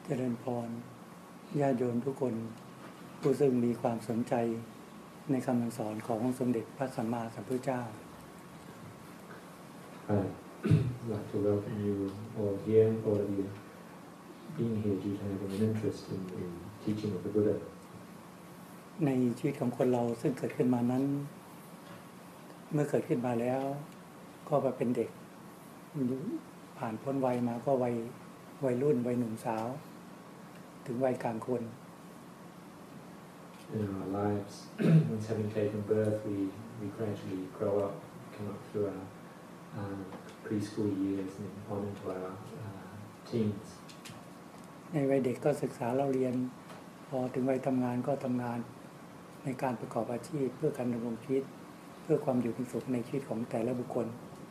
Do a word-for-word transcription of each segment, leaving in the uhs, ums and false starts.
เจริญพรญาติโยมทุกคนผู้ซึ่งมีความสนใจในคำสอนขององค์สมเด็จพระสัมมาสัมพุทธเจ้า I'd like to welcome you all here, all of you being here due to having an interest in the teaching of the Buddha. ในชีวิตของคนเราซึ่งเกิดขึ้นมานั้นเมื่อเกิดขึ้นมาแล้วก็มาเป็นเด็กผ่านพ้นวัยมาก็วัยวัยรุ่นวัยหนุ่มสาวถึงวัยกลางคน In our lives, once having taken birth, we, we gradually grow up, come up through our uh, preschool years and on into our uh, teens. ในวัยเด็กก็ศึกษาเราเรียนพอถึงวัยทำงานก็ทำงานในการประกอบอาชีพเพื่อการดำรงชีวิตเพื่อความอยู่เป็นสุขในชีวิตของแต่ละบุคคล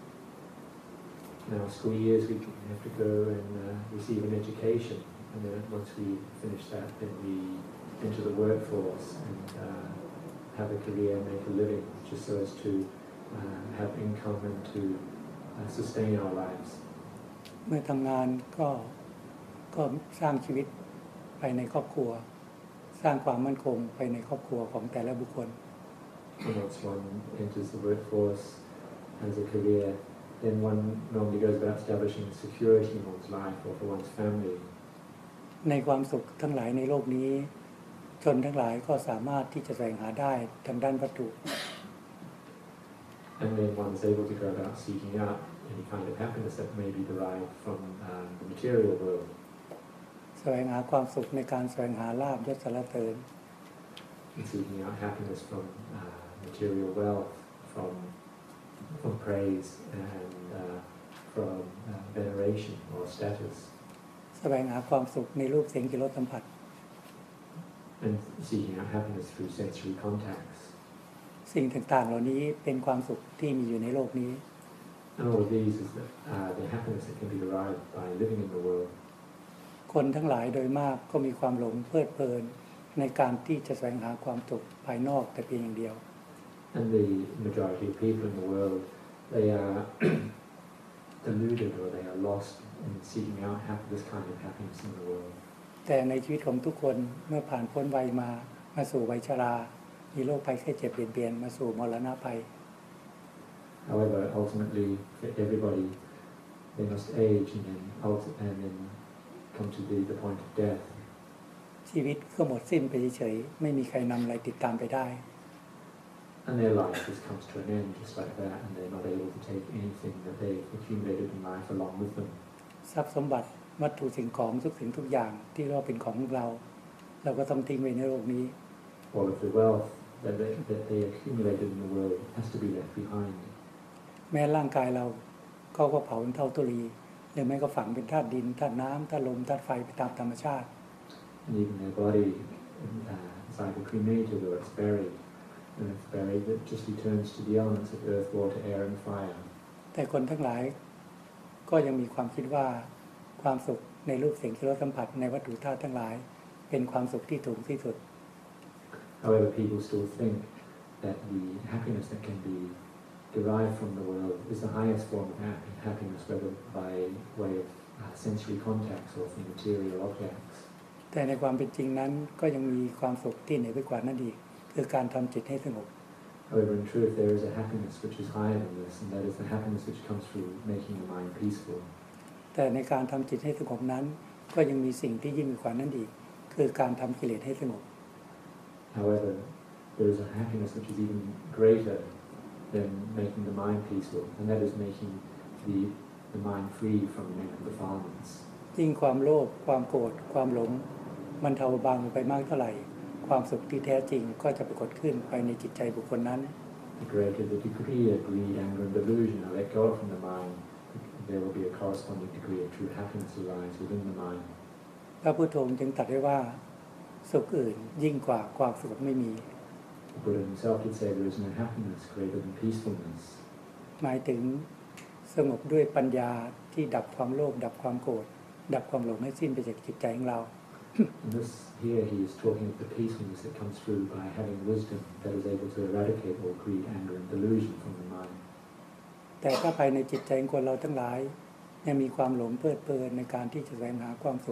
In our school years, we have to go and uh, receive an education, and then once we finish that, then we enter the workforce and uh, have a career, make a living, just so as to uh, have income and to uh, sustain our lives. เมื่อทำงานก็ก็สร้างชีวิตภายในครอบครัวสร้างความมั่นคงภายในครอบครัวของแต่ละบุคคล And once one enters the workforce as a career, then one normally goes about establishing security in one's life or for one's family. ในความสุขทั้งหลายในโลกนี้ชนทั้งหลายก็สามารถที่จะแสวงหาได้ทางด้านวัตถุ And then one is able to go about seeking out any kind of happiness that may be derived from um, the material world. แสวงหาความสุขในการแสวงหาลาภยศสรรเสริญ And seeking out happiness from uh, material wealth, from from praise and uh, from uh, veneration or status. แสวงหาความสุขในรูปเสียงกลิ่นรสสัมผัส And seeking out happiness through sensory contacts. สิ่งต่างๆเหล่านี้เป็นความสุขที่มีอยู่ในโลกนี้ And all of these is the, uh, the happiness that can be derived by living in the world. คนทั้งหลายโดยมากก็มีความหลงเพลิดเพลินในการที่จะแสวงหาความสุขภายนอกแต่เพียงอย่างเดียว And the majority of people in the world, they are deluded or they are lost in seeking out hap- this kind of happiness in the world. แต่ในชีวิตของทุกคนเมื่อผ่านพ้นวัยมามาสู่วัยชรามีโรคภัยไข้เจ็บเปลี่ยนเปลี่ยนมาสู่มรณะภัย However, ultimately, for everybody, they must age and then, ulti- and then come to the, the point of death. ชีวิตก็หมดสิ้นไปเฉยๆไม่มีใครนำอะไรติดตามไปได้ And their life just comes to an end just like that, and they're not able to take anything that they've accumulated in life along with them. ทรัพย์สมบัติวัตถุสิ่งของทุกสิ่งทุกอย่างที่เราเป็นของเราเราก็ต้องทิ้งไว้ในโลกนี้ All of the wealth that they, that they accumulated in the world has to be left behind. แม้ร่างกายเราเขาก็เผาเป็นเท่าตุลีหรือไม่ก็ฝังเป็นธาตุดินธาตุน้ำธาตุลมธาตุไฟไปตามธรรมชาติ And even their body uh, is either cremated or it's buried. And it's buried, it just returns to the elements of earth, water, air and fire. แต่คนทั้งหลายก็ยังมีความคิดว่าความสุขในรูปเสียงกลิ่นรสสัมผัสในวัตถุธาตุทั้งหลายเป็นความสุขที่สูงที่สุด However, people still think that the happiness that can be derived from the world is the highest form of happiness, whether by way of uh, sensory contacts or from material objects. แต่ในความเป็นจริงนั้นก็ยังมีความสุขที่เหนือไปกว่านั้นอีกคือการทำจิตให้สงบ However, in truth, there is a happiness which is higher than this, and that is the happiness which comes through making the mind peaceful. แต่ในการทำจิตให้สงบนั้นก็ยังมีสิ่งที่ยิ่งกว่านั้นอีกคือการทำกิเลสให้สงบ However, there is a happiness which is even greater than making the mind peaceful, and that is making the, the mind free from mental defilements. ยิ่งความโลภความโกรธความหลงมันเทาบางไปมากเท่าไหร่ความสุขที่แท้จริงก็จะปรากฏขึ้นไปในจิตใจบุคคลนั้น The greater the degree of greed, anger, and delusion are let go from the mind, there will be a corresponding degree of true happiness arise within the mind. พระพุทธองค์จึงตรัสไว้ว่าสุขอื่นยิ่งกว่าความสงบไม่มี The Buddha himself did say there is no happiness greater than peacefulness. หมายถึงสงบด้วยปัญญาที่ดับความโลภดับความโกรธดับความหลงให้สิ้นไปจากจิตใจของเรา And this here he is talking of the peacefulness that comes through by having wisdom that is able to eradicate all greed, anger, and delusion from the mind. แต่ถ้าภายในจิตใจของคนเราทั้งหลายยังมีความหลงเพลิดเพลินในการที่จะแสวงหาความสุข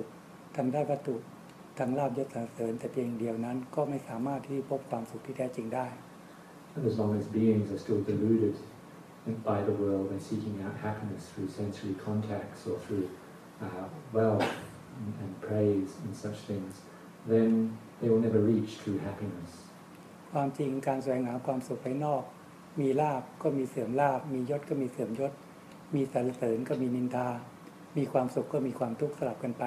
ทางด้านวัตถุทางลาภยศสรรเสริญแต่เพียงเดียวนั้นก็ไม่สามารถที่พบความสุขที่แท้จริงได้ And as long as beings are still deluded by the world and seeking out happiness through sensory contacts or through uh, wealth and, and praise and such things, then they will never reach true happiness. ความจริงการแสวงหาความสุขภายนอกมีลาภก็มีเสื่อมลาภมียศก็มีเสื่อมยศมีสรรเสริญก็มีนินทามีความสุขก็มีความทุกข์สลับกันไป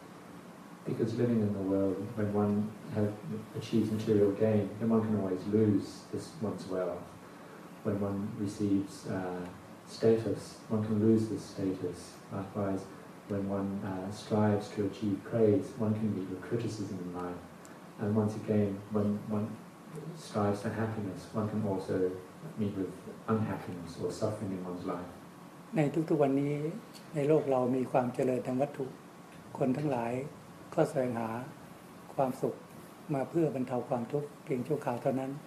Because living in the world, when one has achieves material gain, then one can always lose this one's wealth. When one receives uh, status, one can lose this status. Likewise, when one uh, strives to achieve praise, one can meet with criticism in life. And once again, when one strives for happiness, one can also meet with unhappiness or suffering in one's life. ในทุกๆวันนี้ในโลกเรามีความเจริญทางวัตถุคนทั้งหลายก็แสวงหาความสุขมาเพื่อบรรเทาความทุกข์เพียงชั่วคราวเท่านั้น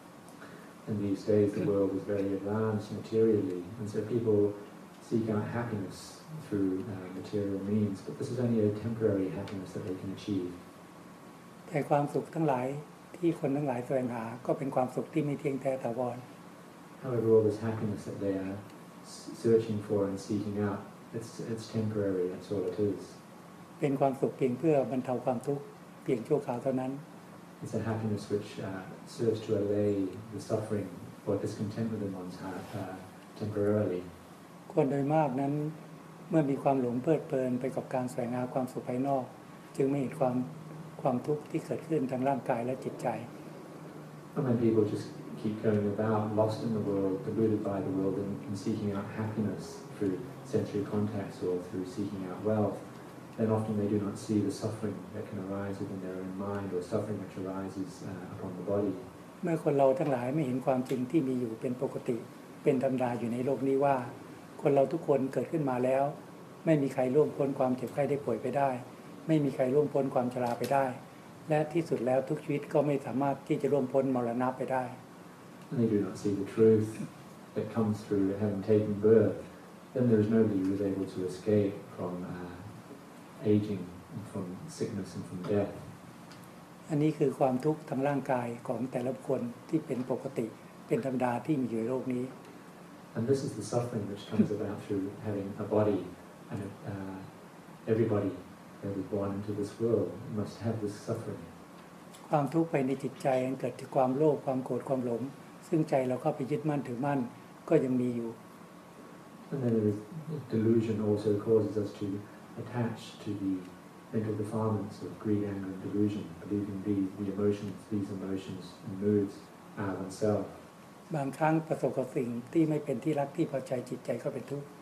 And these days the world is very advanced materially, and so people seek out happiness through uh, material means, but this is only a temporary happiness that they can achieve. แต่ความสุขทั้งหลายที่คนทั้งหลายแสวงหาก็เป็นความสุขที่ไม่เที่ยงแท้ถาวร However, all this happiness that they are searching for and seeking out, it's it's temporary. That's all it is. เป็นความสุขเพียงเพื่อบรรเทาความทุกข์เพียงชั่วคราวเท่านั้น It's a happiness which uh, serves to allay the suffering or discontent within one's heart uh, temporarily. คนโดยมากนั้นเมื่อมีความหลงเพลิดเพลินไปกับการแสวงหาความสุขภายนอกจึงไม่เห็นความความทุกข์ที่เกิดขึ้นทางร่างกายและจิตใจ And when people just keep going about, lost in the world, deluded by the world, and, and seeking out happiness through sensory contacts or through seeking out wealth, then often they do not see the suffering that can arise within their own mind or suffering which arises uh, upon the body. เมื่อคนเราทั้งหลายไม่เห็นความจริงที่มีอยู่เป็นปกติเป็นธรรมดาอยู่ในโลกนี้ว่าคนเราทุกคนเกิดขึ้นมาแล้วไม่มีใครล่วงพ้นความเจ็บไข้ได้ป่วยไปได้ไม่มีใครล่วงพ้นความชราไปได้และที่สุดแล้วทุกชีวิตก็ไม่สามารถที่จะล่วงพ้นมรณะไปได้ And they do not see the truth that comes through having taken birth. Then there is nobody who is able to escape from uh, aging, and from sickness, and from death. อันนี้คือความทุกข์ทางร่างกายของแต่ละคนที่เป็นปกติเป็นธรรมดาที่มีอยู่ในโลกนี้ And this is the suffering which comes about through having a body, and uh, everybody that is born into this world must have this suffering. ความทุกข์ภายในจิตใจเกิดจากความโลภความโกรธความหลงซึ่งใจเราเข้าไปยึดมั่นถือมั่นก็ยังมีอยู่ And then there is delusion also causes us to attach to the mental defilements of greed, anger, and delusion, believing these the emotions, these emotions and moods are oneself. บางครั้งประสบกับสิ่งที่ไม่เป็นที่รักที่พอใจจิตใจก็เป็นทุกข์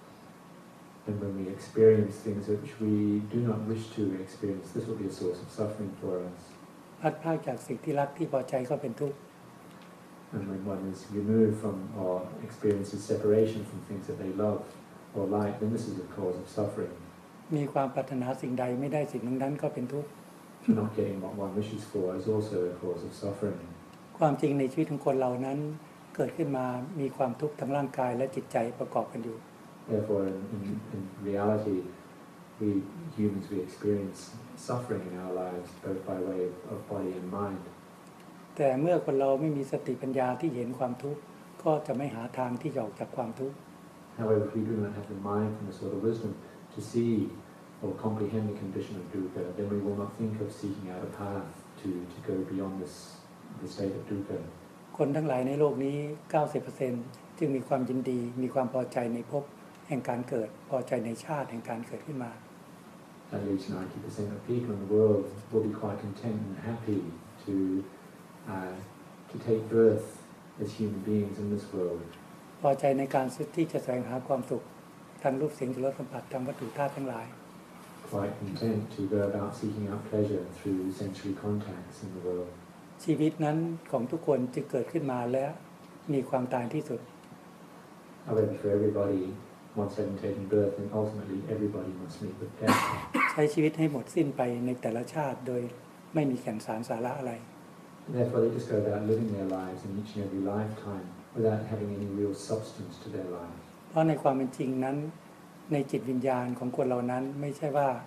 And when we experience things which we do not wish to experience, this will be a source of suffering for us. พัดพรากจากสิ่งที่รักที่พอใจก็เป็นทุกข์ And when one is removed from or experiences separation from things that they love or like, then this is a cause of suffering. มีความปรารถนาสิ่งใดไม่ได้สิ่งนั้นก็เป็นทุกข์ Not getting what one wishes for is also a cause of suffering. ความจริงในชีวิตของคนเรานั้นเกิดขึ้นมามีความทุกข์ทั้งร่างกายและจิตใจประกอบกันอยู่ Therefore, in, in, in reality, we humans we experience suffering in our lives, both by way of, of body and mind. แต่เมื่อคนเราไม่มีสติปัญญาที่เห็นความทุกข์ก็จะไม่หาทางที่จะออกจากความทุกข์ However, if we do not have the mindfulness or the wisdom to see or comprehend the condition of dukkha, then we will not think of seeking out a path to, to go beyond this the state of dukkha. คนทั้งหลายในโลกนี้ เก้าสิบเปอร์เซ็นต์ จึงมีความยินดีมีความพอใจในภพแห่งการเกิดพอใจในชาติแห่งการเกิดขึ้นมา At least ninety percent of people in the world will be quite content and happy to uh, to take birth as human beings in this world. พอใจในการที่จะแสวงหาความสุขทางรูปเสียงรสสัมผัสทางวัตถุธาตุทั้งหลาย Quite content to go about seeking out pleasure through sensory contacts in the world. ชีวิตนั้นของทุกคนจึงเกิดขึ้นมาและมีความตายที่สุด However, for everybody, once having taken birth, then ultimately everybody must meet with death. ใช้ชีวิตให้หมดสิ้นไปในแต่ละชาติโดยไม่มีแก่นสารสาระอะไร And therefore, they just go about living their lives in each and every lifetime without having any real substance to their life. เพราะในความเป็นจริงนั้นในจิตวิญญาณของคนเหล่านั้นไม่ใช่ว่า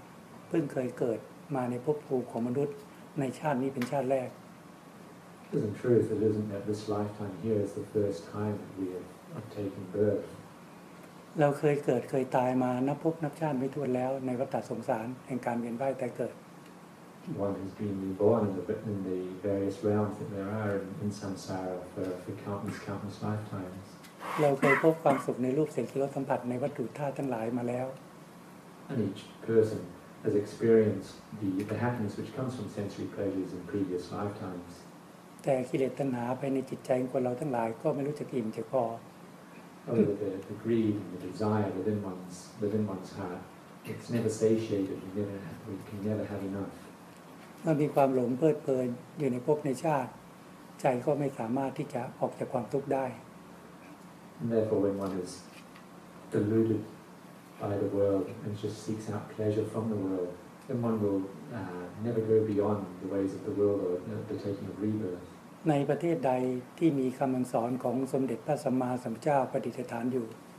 เพิ่งเคยเกิดมาในภพภูมิของมนุษย์ในชาตินี้เป็นชาติแรก In truth, it isn't that this lifetime here is the first time that we have, have taken birth. เราเคยเกิดเคยตายมานับภพนับชาติไม่ถ้วนแล้วในวัฏสงสารแห่งการเวียนว่ายตายเกิด One has been reborn in the, in the various realms that there are in, in samsara for, for countless, countless lifetimes. เราเคยพบความสุขในรูปเสียงกลิ่นรสสัมผัสในวัตถุธาตุทั้งหลายมาแล้ว And each person has experienced the, the happiness which comes from sensory pleasures in previous lifetimes. แต่กิเลสตัณหาภายในจิตใจของคนเราทั้งหลายก็ไม่รู้จักอิ่มจักพอ However, the, the greed and the desire within one's within one's heart, it's never satiated. We never have, we can never have enough. เมื่อมีความหลงเพลิดเพลินอยู่ในภพในชาติใจก็ไม่สามารถที่จะออกจากความทุกข์ได้ And therefore, when one is deluded by the world and just seeks out pleasure from the world, then one will uh, never go beyond the ways of the world or the taking of rebirth. ในประเทศใดที่มีคำสอนของสมเด็จพระสัมมาสัมพุทธเจ้าประดิษฐานอยู่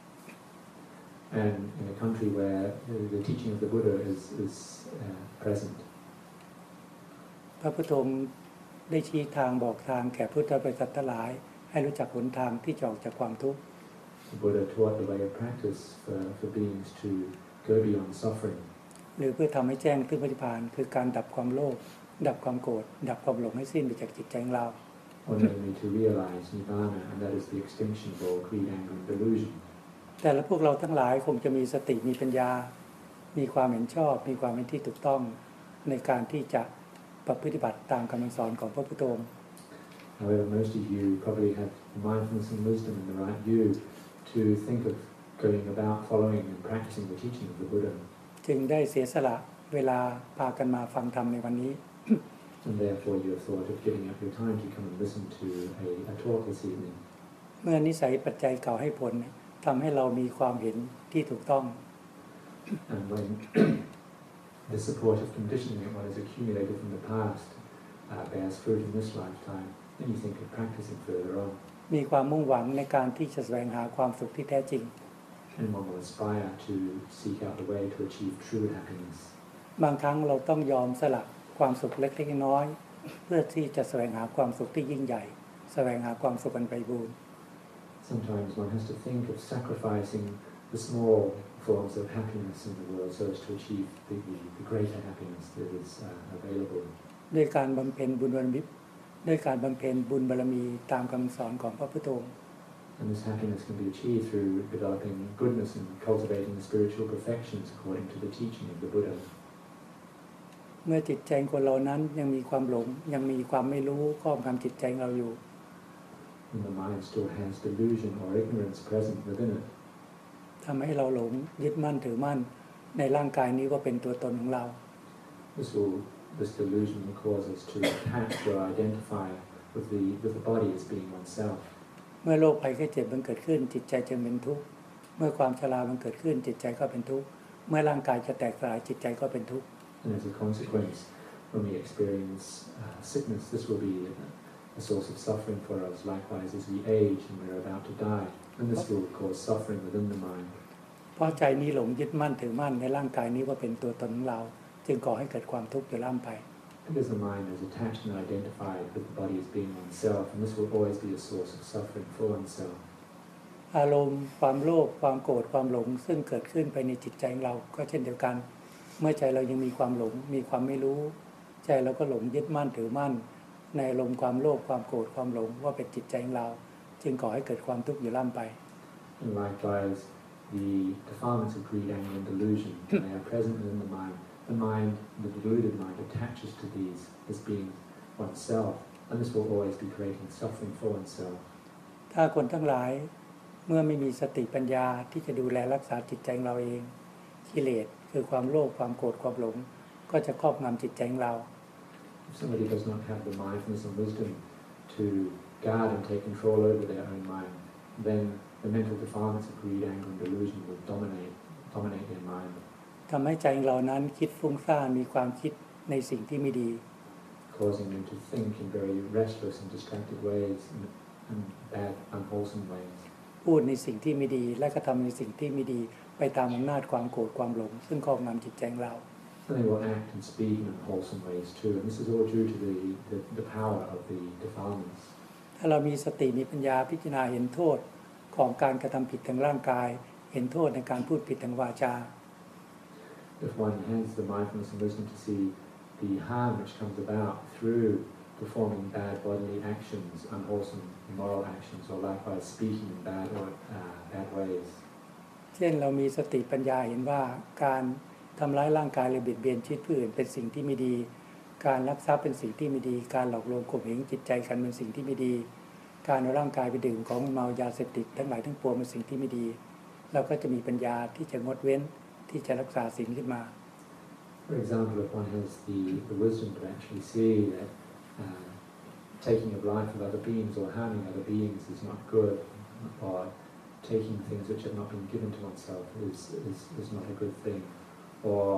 And in a country where the, the teaching of the Buddha is, is uh, present, พระพุทธองค์ได้ชี้ทางบอกทางแก่พุทธบริษัททั้งหลายให้รู้จักหนทางที่จะออกจากความทุกข์ the Buddha taught the way of practice for, for beings to go beyond suffering. หรือเพื่อทำให้แจ้งซึ่งพระนิพพานคือการดับความโลภดับความโกรธดับความหลงให้สิ้นไปจากจิตใจของเรา Or namely to realize Nibbana, and that is the extinction of all greed, anger, and delusion. แต่ละพวกเราทั้งหลายคงจะมีสติมีปัญญา มีความเห็นชอบมีความเห็นที่ถูกต้องในการที่จะปฏิบัติตามคำสอนของพระพุทธองค์ However, most of you probably have mindfulness and wisdom and the right view to think of going about following and practicing the teaching of the Buddha. จึงได้เสียสละเวลาพากันมาฟังธรรมในวันนี้ And therefore you have thought of giving up your time to come and listen to a, a talk this evening. เมื่อนิสัยปัจจัยเก่าให้ผลทำให้เรามีความเห็นที่ถูกต้อง And when the supportive conditioning that one has accumulated from the past uh, bears fruit in this lifetime, then you think of practicing further on. มีความมุ่งหวังในการที่จะแสวงหาความสุขที่แท้จริง And one will aspire to seek out the way to achieve true happiness. บางครั้งเราต้องยอมสละความสุขเล็กๆน้อยๆเพื่อที่จะแสวงหาความสุขที่ยิ่งใหญ่แสวงหาความสุขอันไพบูรณ์ Sometimes one has to think of sacrificing the small forms of happiness in the world so as to achieve the, the, the greater happiness that is uh, available. ด้วยการบำเพ็ญบุญบารมีด้วยการบำเพ็ญบุญบารมีตามคำสอนของพระพุทธองค์ And this happiness can be achieved through developing goodness and cultivating the spiritual perfections according to the teaching of the Buddha. เมื่อจิตใจคนเรานั้นยังมีความหลงยังมีความไม่รู้ครอบงำจิตใจเราอยู่ And the mind still has delusion or ignorance present within it. ทำให้เราหลงยึดมั่นถือมั่นในร่างกายนี้ว่าเป็นตัวตนของเรา This will, this delusion will cause us to attach or identify with the, with the body as being oneself. เมื่อโรคภัยไข้เจ็บมันเกิดขึ้นจิตใจจึงเป็นทุกข์เมื่อความชรามันเกิดขึ้นจิตใจก็เป็นทุกข์เมื่อร่างกายจะแตกสลายจิตใจก็เป็นทุกข์ And as a consequence, when we experience uh, sickness, this will be a source of suffering for us. Likewise, as we age and we're about to die, and this will cause suffering within the mind. เพราะใจนี้หลงยึดมั่นถือมั่นในร่างกายนี้ว่าเป็นตัวตนของเราจึงก่อให้เกิดความทุกข์อยู่ล่ำไป Because the mind is attached and identified with the body as being oneself, and this will always be a source of suffering for oneself. อารมณ์ความโลภความโกรธความหลงซึ่งเกิดขึ้นไปในจิตใจของเราก็เช่นเดียวกันเมื่อใจเรายังมีความหลงมีความไม่รู้ใจเราก็หลงยึดมั่นถือมั่นในอารมณ์ความโลภความโกรธความหลงว่าเป็นจิตใจของเราจึงก่อให้เกิดความทุกข์อยู่ล่ำไป And likewise, the defilements of greed, anger, and delusion, they are present within the mind. The mind, the deluded mind, attaches to these as being oneself, and this will always be creating suffering for oneself. ถ้าคนทั้งหลายเมื่อไม่มีสติปัญญาที่จะดูแลรักษาจิตใจของเราเองกิเลสคือความโลภความโกรธความหลงก็จะครอบงำจิตใจของเรา If somebody does not have the mindfulness and wisdom to guard and take control over their own mind, then the mental defilements of greed, anger, and delusion will dominate, dominate their mind. ทำให้ใจของเรานั้นคิดฟุ้งซ่านมีความคิดในสิ่งที่ไม่ดี causing them to think in very restless and distracted ways and, and bad, unwholesome ways. พูดในสิ่งที่ไม่ดีและกระทำในสิ่งที่ไม่ดีไปตามอำนาจความโกรธความหลงซึ่งครอบงำจิตใจของเรา And they will act and speak in unwholesome ways too. And this is all due to the, the, the power of the defilements. ถ้าเรามีสติมีปัญญาพิจารณาเห็นโทษของการกระทำผิดทางร่างกายเห็นโทษในการพูดผิดทางวาจา If one has the mindfulness and wisdom to see the harm which comes about through performing bad bodily actions, unwholesome immoral actions, or likewise speaking in bad or uh, bad ways. เช่นเรามีสติปัญญาเห็นว่าการทำร้ายร่างกายหรือเบียดเบียนชีวิตผู้อื่นเป็นสิ่งที่ไม่ดีการลักทรัพย์เป็นสิ่งที่ไม่ดีการหลอกลวงข่มเหงจิตใจกันเป็นสิ่งที่ไม่ดีการเอาร่างกายไปดื่มของเมายาเสพติดทั้งหลายทั้งปวงเป็นสิ่งที่ไม่ดีเราก็จะมีปัญญาที่จะงดเว้นที่จะรักษาศีลขึ้นมา For example, if one has the, the wisdom to actually see that uh, taking of life of other beings or harming other beings is not good, or taking things which have not been given to oneself is, is, is not a good thing, or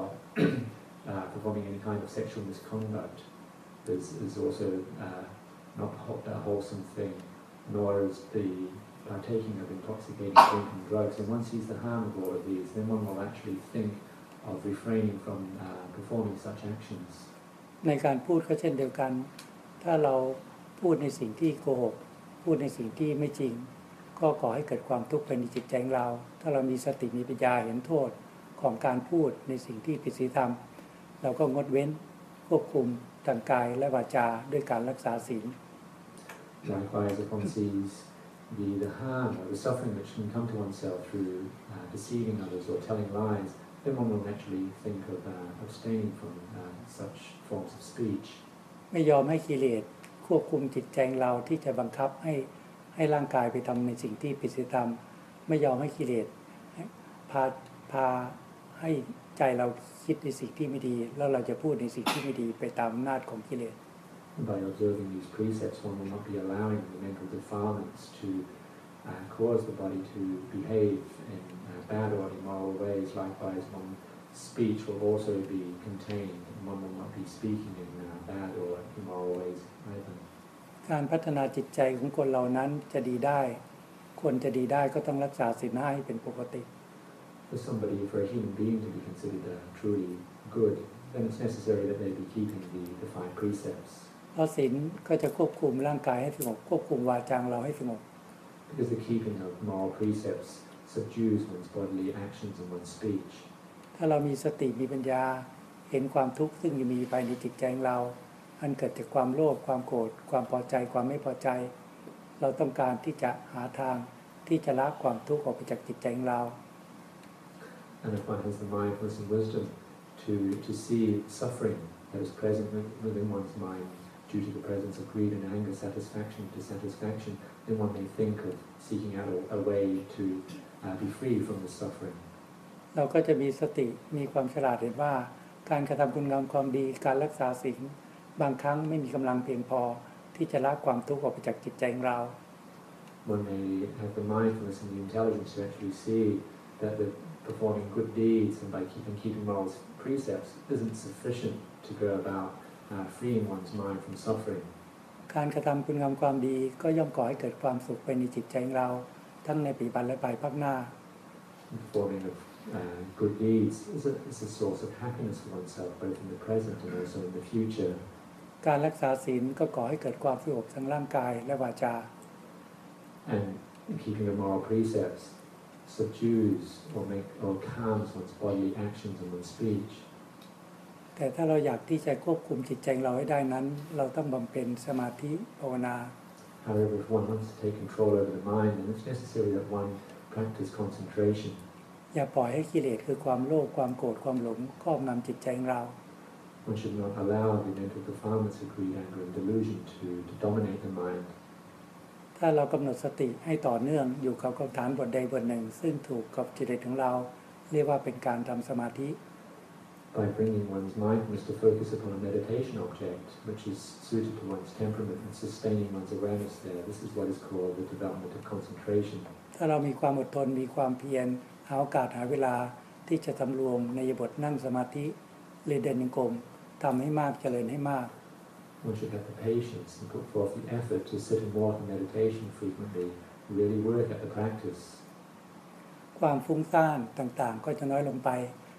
uh, performing any kind of sexual misconduct is, is also uh, not a wholesome thing, nor is the partaking of intoxicating drink and drugs. And one sees the harm of all of these, then one will actually think of refraining from uh, performing such actions. ในการพูดก็เช่นเดียวกันถ้าเราพูดในสิ่งที่โกหกพูดในสิ่งที่ไม่จริงก็ก่อให้เกิดความทุกข์ภายในจิตใจของเราถ้าเรามีสติมีปัญญาเห็นโทษของการพูดในสิ่งที่ผิดศีลธรรมเราก็งดเว้นควบคุมทางกายและวาจาด้วยการรักษาศีล Likewise, if one sees the, the harm or the suffering which can come to oneself through uh, deceiving others or telling lies, then one will naturally think of uh, abstaining from uh, such forms of speech. ไม่ยอมให้กิเลสควบคุมจิตใจเราที่จะบังคับให้ให้ร่างกายไปทำในสิ่งที่ผิดศีลธรรมไม่ยอมให้กิเลสพาพาให้ใจเราคิดในสิ่งที่ไม่ดีแล้วเราจะพูดในสิ่งที่ไม่ดีไปตามอำนาจของกิเลส By observing these precepts, one will not be allowing the mental defilements to uh, cause the body to behave in uh, bad or immoral ways. Likewise, one's speech will also be contained, and one will not be speaking in uh, bad or immoral ways either. การพัฒนาจิตใจของคนเรานั้นจะดีได้คนจะดีได้ก็ต้องรักษาศีลห้าให้เป็นปกติ For somebody, for a human being to be considered uh, truly good, then it's necessary that they be keeping the, the five precepts. เพราะศีลก็จะควบคุมร่างกายให้สงบควบคุมวาจาเราให้สงบ Because the keeping of moral precepts subdues one's bodily actions and one's speech. ถ้าเรามีสติมีปัญญาเห็นความทุกข์ซึ่งมีภายในจิตใจของเราอันเกิดจากความโลภความโกรธความพอใจความไม่พอใจเราต้องการที่จะหาทางที่จะละความทุกข์ออกไปจากจิตใจของเรา And if one has the mindfulness and wisdom to, to see suffering that is present within one's mind due to the presence of greed and anger, satisfaction, dissatisfaction, then one may think of seeking out a, a way to uh, be free from the suffering. เราก็จะมีสติมีความฉลาดเห็นว่าการกระทำคุณงามความดีการรักษาศีลบางครั้งไม่มีกำลังเพียงพอที่จะละความทุกข์ออกไปจากจิตใจของเรา One may have the mindfulness and the intelligence to actually see that the performing good deeds and by keeping keeping moral precepts isn't sufficient to go about uh, freeing one's mind from suffering. การกระทำคุณงามความดีก็ย่อมก่อให้เกิดความสุขไปในจิตใจของเราทั้งในปัจจุบันและภายภาคหน้า Performing of uh, good deeds is a, is a source of happiness for oneself, both in the present and also in the future. การรักษาศีลก็ก่อให้เกิดความสงบทั้งร่างกายและวาจา And keeping the moral precepts subdues or make or calms one's bodily actions and one's speech. แต่ถ้าเราอยากที่จะควบคุมจิตใจเราให้ได้นั้นเราต้องบำเพ็ญสมาธิภาวนา However, if one wants to take control over the mind, then it's necessary that one practice concentration. อย่าปล่อยให้กิเลสคือความโลภความโกรธความหลงครอบงำจิตใจของเรา One should not allow the mental defilements of greed, anger, and delusion to, to dominate the mind. ถ้าเรากำหนดสติให้ต่อเนื่องอยู่กับกรรมฐานบทใดบทหนึ่งซึ่งถูกกับจิตของเราเรียกว่าเป็นการทำสมาธิ By bringing one's mindfulness to focus upon a meditation object which is suited to one's temperament and sustaining one's awareness there, this is what is called the development of concentration. ถ้าเรามีความอดทนมีความเพียรหาโอกาสหาเวลาที่จะทำรวมในบทนั่งสมาธิเรียนเดินจงกรมทำให้มากเจริญให้มาก One should have the patience and put forth the effort to sit and walk in meditation frequently, really work at the practice. ความฟุ้งซ่านต่างๆก็จะน้อยลงไป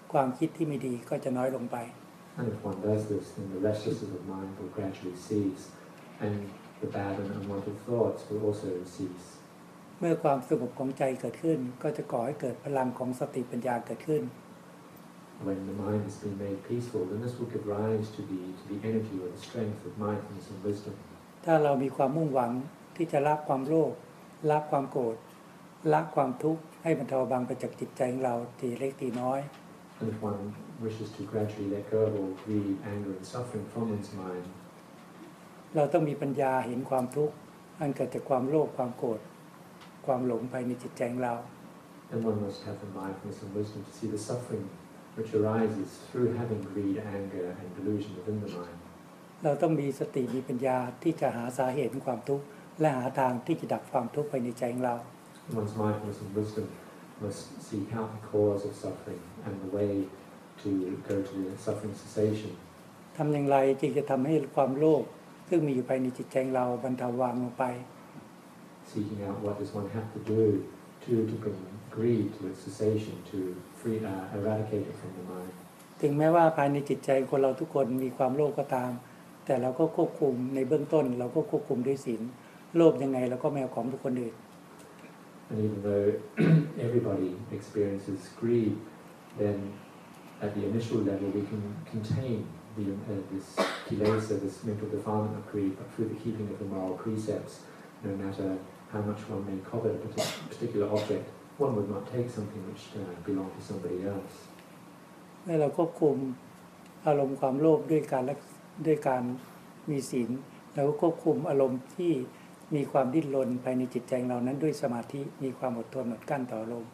ความคิดที่ไม่ดีก็จะน้อยลงไป And if one does this, then the restlessness of mind will gradually cease, and the bad and unwanted thoughts will also cease. เมื่อความสงบของใจเกิดขึ้นก็จะก่อให้เกิดพลังของสติปัญญาเกิดขึ้น When the mind has been made peaceful, then this will give rise to the, to the energy or the strength of mindfulness and wisdom. ถ้าเรามีความมุ่งหวังที่จะละความโลภละความโกรธละความทุกข์ให้บรรเทาเบาไปจากจิตใจของเราทีเล็กทีน้อย And if one wishes to gradually let go of all greed, anger and suffering from one's mind, เราต้องมีปัญญาเห็นความทุกข์อันเกิดจากความโลภความโกรธความหลงภายในจิตใจของเรา then one must have the mindfulness and wisdom to see the suffering which arises through having greed, anger and delusion within the mind. เราต้องมีสติมีปัญญาที่จะหาสาเหตุของความทุกข์และหาทางที่จะดับความทุกข์ภายในใจของเรา One's mindfulness and wisdom must seek out the cause of suffering and the way to go to the suffering cessation. ทำอย่างไรจึงจะทำให้ความโลภซึ่งมีอยู่ภายในจิตใจของเราบรรเทาเบาลงไป Seeking out what does one have to do to, to bring greed to its cessation, to free, uh, eradicate it from the mind. ถึงแม้ว่าภายในจิตใจคนเราทุกคนมีความโลภก็ตามแต่เราก็ควบคุมในเบื้องต้นเราก็ควบคุมด้วยศีลโลภยังไงเราก็ไม่เอาของบุคคลอื่น And even though everybody experiences greed, then at the initial level we can contain the, uh, this kilesa, this mental defilement of greed, but through the keeping of the moral precepts, no matter how much one may covet a particular object, one would not take something which uh, belonged to somebody else. เมื่อเราควบคุมอารมณ์ความโลภด้วยการด้วยการมีศีลเราก็ควบคุมอารมณ์ที่มีความดิ้นรนภายในจิตใจเรานั้นด้วยสมาธิมีความอดทนอดกลั้นต่ออารมณ์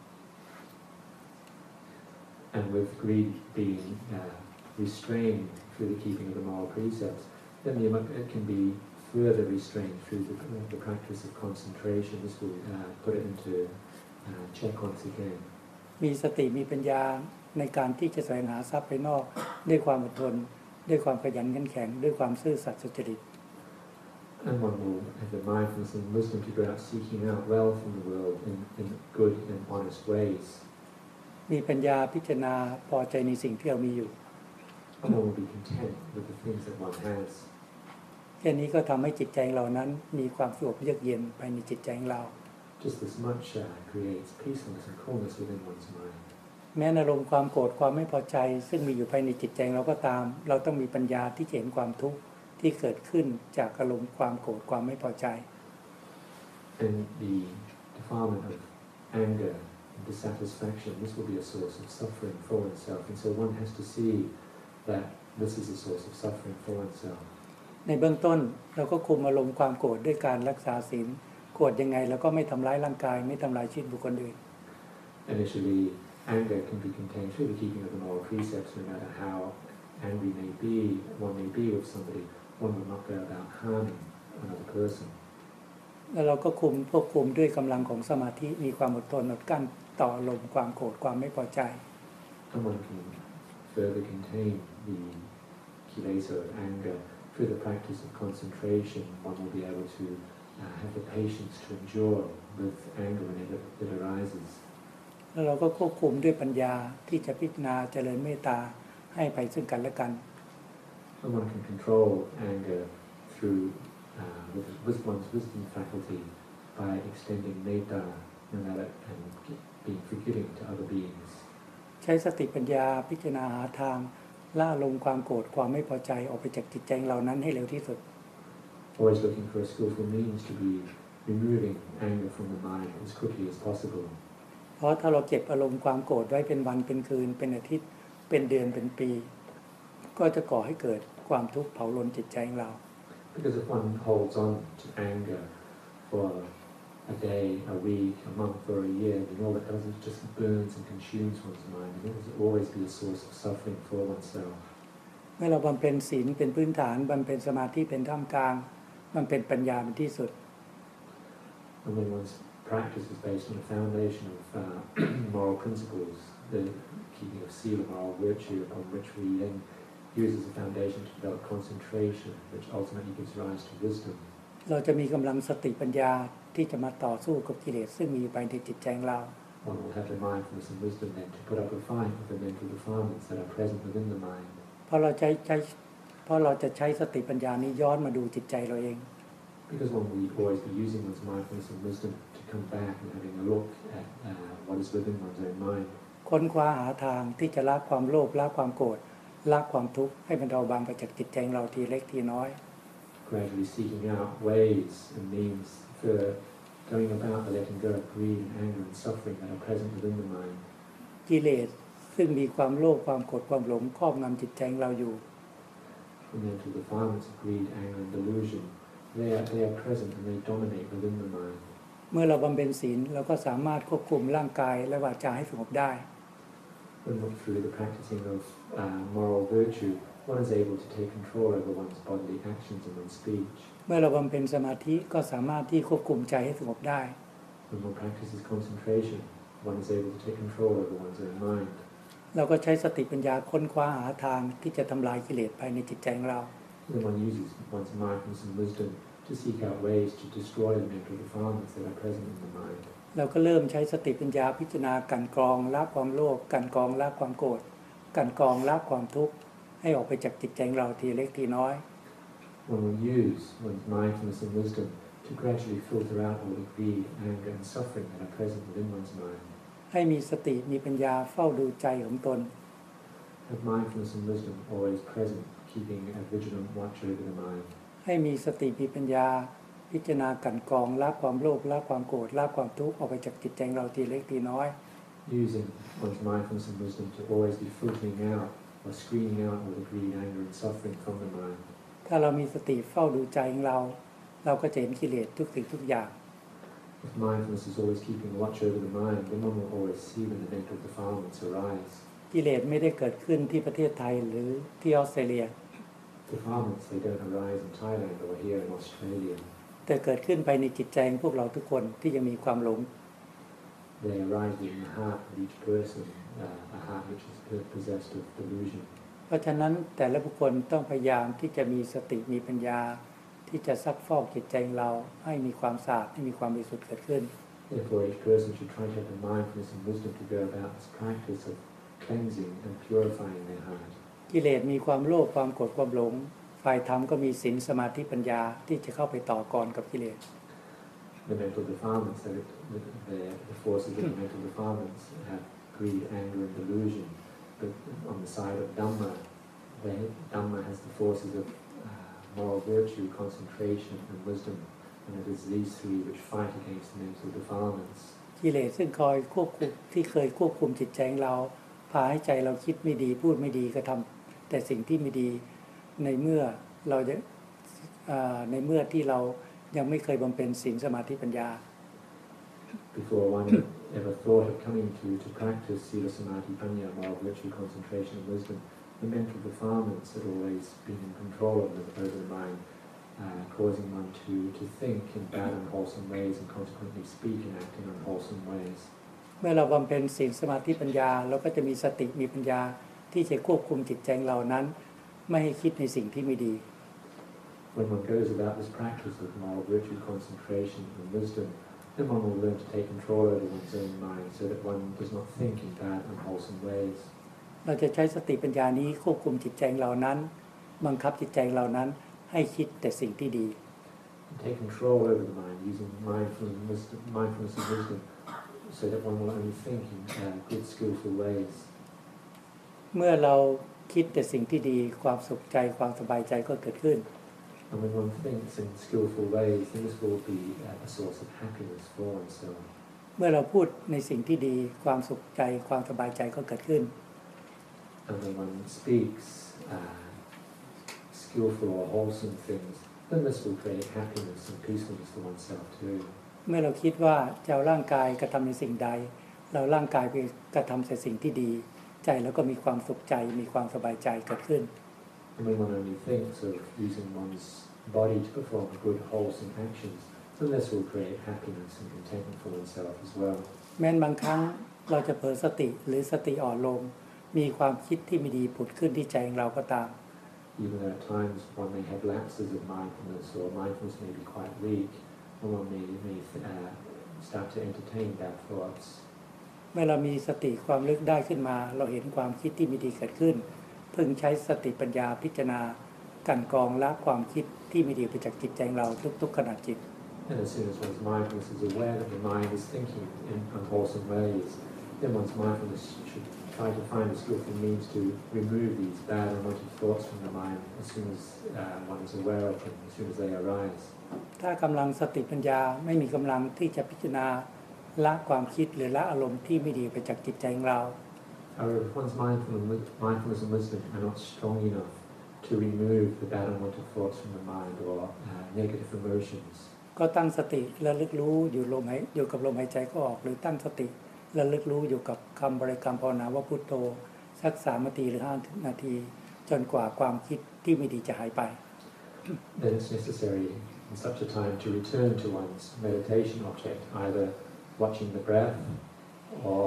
And with greed being uh, restrained through the keeping of the moral precepts, then the, it can be further restrained through the, uh, the practice of concentration. This will uh, put it into uh, check once again. มีสติมีปัญญาในการที่จะแสวงหาทรัพย์ภายนอกด้วยความอดทนด้วยความขยันขันแข็งด้วยความซื่อสัตย์สุจริต And one will have the mindfulness and wisdom to go out seeking out wealth in the world in, in good and honest ways. มีปัญญาพิจารณาพอใจในสิ่งที่เรามีอยู่ And one will be content with the things that one has. แค่นี้ก็ทำให้จิตใจเรานั้นมีความสงบเยือกเย็นภายในจิตใจของเรา Just this much uh, creates peacefulness and coolness within one's mind. แม้อารมณ์ความโกรธความไม่พอใจซึ่งมีอยู่ภายในจิตใจเราก็ตามเราต้องมีปัญญาที่เห็นความทุกข์ที่เกิดขึ้นจากอารมณ์ความโกรธความไม่พอใจ And the defilement of anger and dissatisfaction, this will be a source of suffering for oneself. And so one has to see that this is a source of suffering for oneself. ในเบื้องต้นเราก็คุมอารมณ์ความโกรธด้วยการรักษาศีลโกรธยังไงเราก็ไม่ทำร้ายร่างกายไม่ทำลายชีวิตบุคคลอื่น Initially, anger can be contained through the keeping of the moral precepts, no matter how angry may be, one may be with somebody, one would not go about harming another person. แล้วเราก็คุมควบคุมด้วยกำลังของสมาธิมีความอดทนอดกลั้นต่ออารมณ์ความโกรธความไม่พอใจ And one can further contain the kilesa of anger through the practice of concentration. One will be able to uh, have the patience to endure with anger whenever it arises. แล้วเราก็ควบคุมด้วยปัญญาที่จะพิจารณาเจริญเมตตาให้ไปซึ่งกันและกัน And one can control anger through uh, with, with one's wisdom faculty by extending metta, no matter, and being forgiving to other beings. ใช้สติปัญญาพิจารณาหาทางล่าลงความโกรธความไม่พอใจออกไปจากจิตใจเหล่านั้นให้เร็วที่สุด Always looking for a skillful means to be removing anger from the mind as quickly as possible. เพราะถ้าเราเก็บอารมณ์ความโกรธไว้เป็นวันเป็นคืนเป็นอาทิตย์เป็นเดือนเป็นปีก็จะก่อให้เกิดความทุกข์เผาลนจิตใจของเรา Because if one holds on to anger for a day, a week, a month or a year, then all it does is just burns and consumes one's mind, and it will always be a source of suffering for oneself. เมื่อเราบำเพ็ญศีลเป็นพื้นฐานบำเพ็ญสมาธิเป็นท่ามกลางบำเพ็ญปัญญาเป็นที่สุด And when one's practice is based on a foundation of uh, moral principles, the keeping of sila, moral virtue, upon which we then use as a foundation to develop concentration, which ultimately gives rise to wisdom. เราจะมีกำลังสติปัญญาที่จะมาต่อสู้กับกิเลสซึ่งมีอยู่ภายในจิตใจของเรา one will have the mindfulness and wisdom then to put up a fight with the mental defilements that are present within the mind. เพราะเราใช้ใช้เพราะเราจะใช้สติปัญญานี้ย้อนมาดูจิตใจเราเอง Because one will always be using one's mindfulness and wisdom to come back and having a look at uh, what is within one's own mind. ค้นคว้าหาทางที่จะละความโลภละความโกรธละความทุกข์ให้มันเบาบางไปจากจิตใจของเราทีเล็กทีน้อย Gradually seeking out ways and means for going about the letting go of greed and anger and suffering that are present within the mind. กิเลสซึ่งมีความโลภความโกรธความหลงครอบงำจิตใจของเราอยู่ The mental defilements of greed, anger and delusion, they are, they are present and they dominate within the mind. เมื่อเราบำเพ็ญศีลเราก็สามารถควบคุมร่างกายและวาจาให้สงบได้ When through the practicing of uh, moral virtue, one is able to take control over one's bodily actions and one's speech. เมื่อเราบำเพ็ญสมาธิก็สามารถที่ควบคุมใจให้สงบได้ When one practices concentration, one is able to take control over one's own mind. เราก็ใช้สติปัญญาค้นคว้าหาทางที่จะทำลายกิเลสภายในจิตใจของเรา Then one uses one's mindfulness and wisdom to seek out ways to destroy the mental defilements that are present in the mind. เราก็เริ่มใช้สติปัญญาพิจารณากันกรองละความโลภกันกรองละความโกรธกันกรองละความทุกข์ให้ออกไปจากจิตใจของเราทีเล็กทีน้อย One will use one's mindfulness and wisdom to gradually filter out all the greed, anger and suffering that are present within one's mind. ให้มีสติมีปัญญาเฝ้าดูใจของตน Have mindfulness and wisdom always present, keeping a vigilant watch over the mind. ให้มีสติมีปัญญาพิจารณากันกรองละความโลภละความโกรธละความทุกข์ออกไปจากจิตใจของเราทีเล็กทีน้อย Using one's mindfulness and wisdom to always be filtering out or screening out all the greed, anger and suffering from the mind. ถ้าเรามีสติเฝ้าดูใจของเราเราก็จะเห็นกิเลสทุกสิ่งทุกอย่าง If mindfulness is always keeping watch over the mind, then one will always see when the mental defilements arise. กิเลสไม่ได้เกิดขึ้นที่ประเทศไทยหรือที่ออสเตรเลีย Defilements, they don't arise in Thailand or here in Australia. แต่เกิดขึ้นภายในจิตใจของพวกเราทุกคนที่ยังมีความหลง They arise in the heart of each person, uh, a heart which is possessed of delusion. เพราะฉะนั้นแต่ละบุคคลต้องพยายามที่จะมีสติมีปัญญาที่จะซักฟอกจิตใจของเราให้มีความสะอาดให้มีความบริสุทธิ์เกิดขึ้น Therefore, each person should try to have the mindfulness and wisdom to go about this practice of cleansing and purifying their heart. กิเลสมีความโลภความโกรธความหลงฝ่ายธรรมก็มีศีลสมาธิปัญญาที่จะเข้าไปต่อกรกับกิเลส The mental defilements, that it, the, the, the forces of the mental defilements have greed, anger and delusion. But on the side of Dhamma, the Dhamma has the forces of uh, moral virtue, concentration and wisdom. And it is these three which fight against the mental defilements. กิเลสซึ่งคอยควบคุมที่เคยควบคุมจิตใจของเราพาให้ใจเราคิดไม่ดีพูดไม่ดีกระทำแต่สิ่งที่ไม่ดีในเมื่อเราจะในเมื่อที่เรายังไม่เคยบำเพ็ญศีลสมาธิปัญญา Before one ever thought of coming to, to practice Sila Samadhi Panya, moral virtue, concentration and wisdom, the mental defilements had always been in control of the, over the mind, uh, causing one to, to think in bad and unwholesome ways and consequently speak and act in unwholesome ways. เมื่อเราบำเพ็ญศีลสมาธิปัญญาเราก็จะมีสติมีปัญญาที่จะควบคุมจิตใจเรานั้นไม่ให้คิดในสิ่งที่ไม่ดี When one goes about this practice of moral virtue, concentration and wisdom, then one will learn to take control over one's own mind so that one does not think in bad, unwholesome ways. เราจะใช้สติปัญญานี้ควบคุมจิตใจเรานั้นบังคับจิตใจเรานั้นให้คิดแต่สิ่งที่ดี Take control over the mind using mindfulness and wisdom, mindfulness and wisdom so that one will only think in uh, good, skillful ways. เมื่อเราคิดแต่สิ่งที่ดีความสุขใจความสบายใจก็เกิดขึ้น And when one thinks in skillful ways, then this will be uh, a source of happiness for oneself. เมื่อเราพูดในสิ่งที่ดีความสุขใจความสบายใจก็เกิดขึ้น And when one speaks uh, skillful or wholesome things, then this will create happiness and peacefulness for oneself too. เมื่อเราคิดว่าจะเอาร่างกายกระทำในสิ่งใดเราร่างกายไปกระทำแต่สิ่งที่ดีใจแล้วก็มีความสุขใจมีความสบายใจเกิดขึ้น And when one only thinks of using one's body to perform good, wholesome actions, then this will create happiness and contentment for oneself as well. แม้นบางครั้งเราจะเผลอสติหรือสติอ่อนลงมีความคิดที่ไม่ดีผุดขึ้นที่ใจของเราก็ตาม Even at times one may have lapses of mindfulness or mindfulness may be quite weak, and one may, may uh, start to entertain bad thoughts. มื่อเรามีสติความลึกได้ขึ้นมาเราเห็นความคิดที่ไม่ดีเกิดขึ้นพึงใช้สติปัญญาพิจารณากันกรองละความคิดที่ไม่ดีไปจากจิตใจของเราทุกๆขณะจิต And as soon as one's mindfulness is aware that the mind is thinking in unwholesome ways, then one's mindfulness should try to find a skillful means to remove these bad or unwanted thoughts from the mind as soon as uh, one is aware of them, as soon as they arise. ถ้ากำลังสติปัญญาไม่มีกำลังที่จะพิจารณาละความคิดหรือละอารมณ์ที่ไม่ดีไปจากจิตใจของเรา However, if one's mindfulness, mindfulness and wisdom are not strong enough to remove the bad and unwanted thoughts from the mind or uh, negative emotions, ก็ตั้งสติระลึกรู้อยู่ลมหายอยู่กับลมหายใจก็ออกหรือตั้งสติระลึกรู้อยู่กับคำบริกรรมภาวนาว่าพุทโธสักสามนาทีหรือห้านาทีจนกว่าความคิดที่ไม่ดีจะหายไป then it's necessary in such a time to return to one's meditation object, either watching the breath or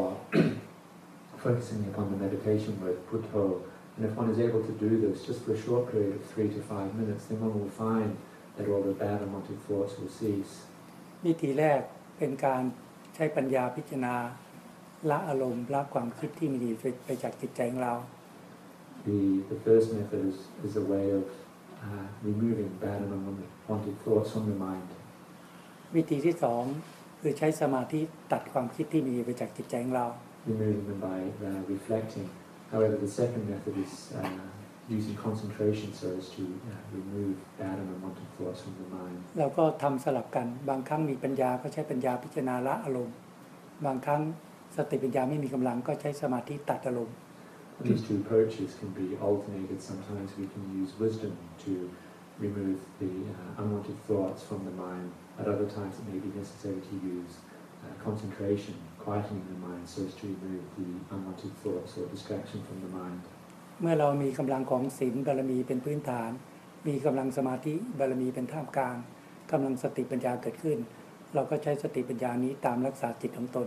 focusing upon the meditation word Buddho. And if one is able to do this just for a short period of three to five minutes, then one will find that all the bad and unwanted thoughts will cease. วิธีแรกเป็นการใช้ปัญญาพิจารณาละอารมณ์ละความคิดที่ไม่ดีไปจากจิตใจของเรา The the first method is is a way of uh, removing bad and unwanted thoughts from the mind. วิธีที่สองคือใช้สมาธิตัดความคิดที่ไม่ดีไปจากจิตใจของเรา Removing them by uh, reflecting. However, the second method is uh, using concentration so as to uh, remove bad and unwanted thoughts from the mind. เราก็ทำสลับกันบางครั้งมีปัญญาก็ใช้ปัญญาพิจารณาละอารมณ์บางครั้งสติปัญญาไม่มีกำลังก็ใช้สมาธิตัดอารมณ์ And these two approaches can be alternated. Sometimes we can use wisdom to remove the uh, unwanted thoughts from the mind. At other times it may be necessary to use uh, concentration, quietening the mind so as to remove the unwanted thoughts or distraction from the mind. เมื่อเรามีกำลังของศีลบารมีเป็นพื้นฐานมีกำลังสมาธิบารมีเป็นท่ามกลางกำลังสติปัญญาเกิดขึ้นเราก็ใช้สติปัญญานี้ตามรักษาจิตของตน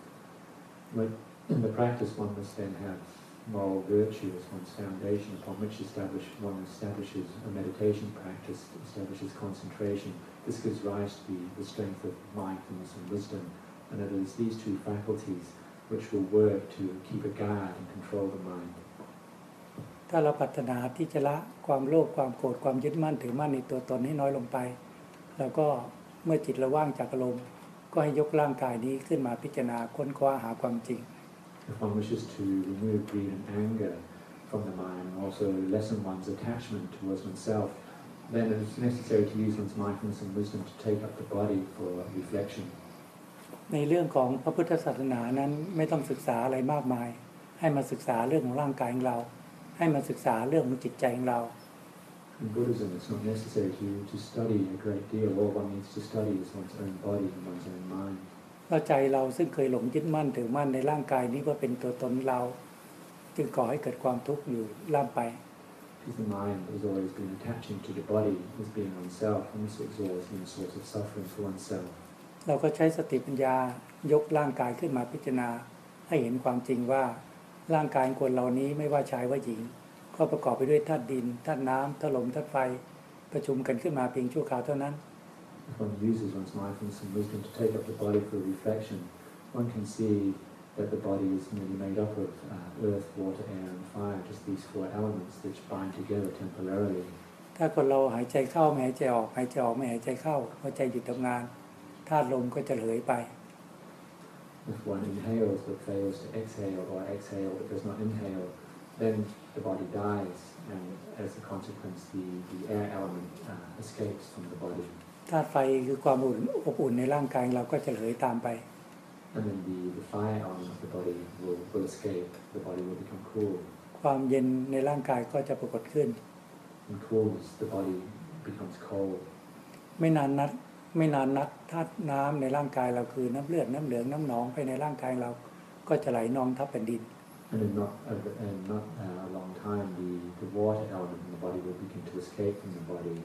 But in the practice one must then have moral virtue as one's foundation upon which establish, one establishes a meditation practice, establishes concentration. This gives rise to the, the strength of mindfulness and wisdom, and it is these two faculties which will work to keep a guard and control the mind. ถ้าเราปรารถนาที่จะละความโลภความโกรธความยึดมั่นถือมั่นในตัวตนให้น้อยลงไปแล้วก็เมื่อจิตเราว่างจากอารมณ์ก็ให้ยกร่างกายนี้ขึ้นมาพิจารณาค้นคว้าหาความจริง If one wishes to remove greed and anger from the mind and also lessen one's attachment towards oneself, then it is necessary to use one's mindfulness and wisdom to take up the body for reflection. ในเรื่องของพระพุทธศาสนานั้นไม่ต้องศึกษาอะไรมากมายให้มาศึกษาเรื่องของร่างกายของเราให้มาศึกษาเรื่องของจิตใจของเรา In Buddhism, it's not necessary to, to study a great deal. All one needs to study is one's own body and one's own mind. เราใจเราซึ่งเคยหลงยึดมั่นถือมั่นในร่างกายนี้ว่าเป็นตัวตนเราจึงก่อให้เกิดความทุกข์อยู่ล่ำไป Because the mind has always been attaching to the body as being oneself, and this has always been a source of suffering for oneself. เราก็ใช้สติปัญญายกร่างกายขึ้นมาพิจารณาให้เห็นความจริงว่าร่างกายของคนเหล่านี้ไม่ว่าชายว่าหญิงก็ประกอบไปด้วยธาตุดินธาตุน้ำธาตุลมธาตุไฟประชุมกันขึ้นมาเพียงชั่วคราวเท่านั้น If one uses one's mindfulness and wisdom to take up the body for reflection, one can see that the body is merely made up of uh, earth, water, air, and fire, just these four elements which bind together temporarily. ถ้าคนเราหายใจเข้าไม่หายใจออกหายใจออกไม่หายใจเข้าหัวใจหยุดทำงานธาตุลมก็จะเหลยไป If one inhales but fails to exhale, or exhale but does not inhale, then the body dies, and as a consequence, the, the air element uh, escapes from the body. ธาตุไฟคือความอุ่นอบอุ่นในร่างกายเราก็จะเหลยตามไป And then the, the fire element of the body will, will escape, the body will become cool. ความเย็นในร่างกายก็จะปรากฏขึ้น In coolness, the body becomes cold. ไม่นานนักไม่นานนักธาตุน้ำในร่างกายเราคือน้ำเลือดน้ำเหลืองน้ำหนองไปในร่างกายเราก็จะไหลนองทับแผ่นดิน And in not, uh, in not uh, a long time, the, the water element in the body will begin to escape from the body,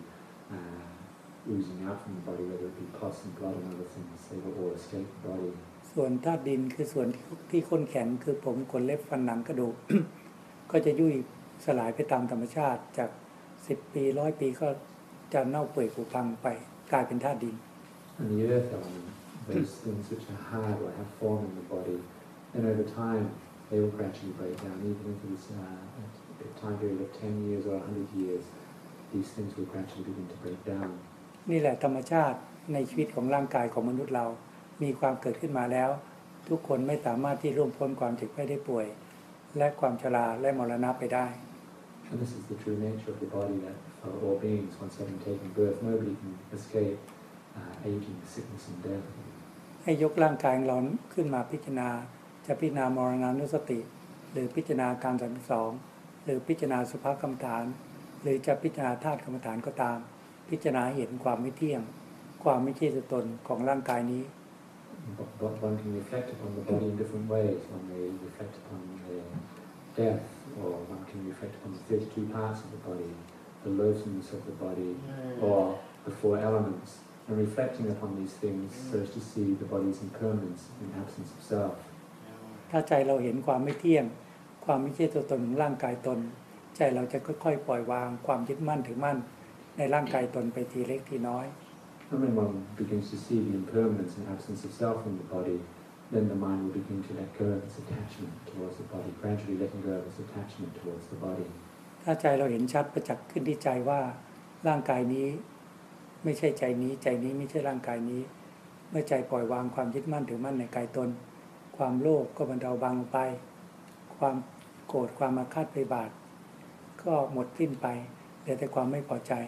uh, oozing out from the body, whether it be pus and blood and other things, they will all escape the body. ส่วนธาตุดินคือส่วนที่ข้นแข็งคือผมขนเล็บฟันหนังกระดูก ก็จะยุ่ยสลายไปตามธรรมชาติจากสิบปีร้อยปีก็จะเน่าเปื่อยผุพังไปกลายเป็นธาตุดิน And the earth element, those things which are hard or have form in the body, and over time they will gradually break down. Even if it's uh, a time period of ten years or a hundred years, these things will gradually begin to break down. นี่แหละธรรมชาติในชีวิตของร่างกายของมนุษย์เรามีความเกิดขึ้นมาแล้วทุกคนไม่สามารถที่ร่วมพ้นความเจ็บไข้ได้ป่วยและความชราและมรณะไปได้ And this is the true nature of the body, that for all beings, once having taken birth, nobody can escape uh, aging, sickness and death. ให้ยกร่างกายของเราขึ้นมาพิจารณาจะพิจารณามรณานุสติ หรือพิจารณาการสามสิบสองหรือพิจารณาสุภกรรมฐานหรือจะพิจารณาธาตุกรรมฐานก็ตามพิจารณาเห็นความไม่เที่ยงความไม่ใช่ตัวตนของร่างกายนี้ But one can reflect upon the body in different ways. One may reflect upon the death, or one can reflect upon the thirty-two parts of the body, the loathsomeness of the body, or the four elements. And reflecting upon these things so as to see the body's impermanence in absence of self. ถ้าใจเราเห็นความไม่เที่ยงความไม่ใช่ตัวตนของร่างกายตนใจเราจะค่อยๆปล่อยวางความยึดมั่นถือมั่นในร่างกายตนไปทีเล็กทีน้อย And when one begins to see the impermanence and absence of self in the body, then the mind will begin to let go of its attachment towards the body, gradually letting go of its attachment towards the body. ถ้าใจเราเห็นชัดประจักษ์ขึ้นที่ใจว่าร่างกายนี้ไม่ใช่ใจนี้ใจนี้ไม่ใช่ร่างกายนี้เมื่อใจปล่อยวางความยึดมั่นถือมั่นในกายตนความโลภก็บรรเทาเบาลงไปความโกรธความอาฆาตพยาบาทก็หมดสิ้นไปเหลือแต่ความไม่พอใจ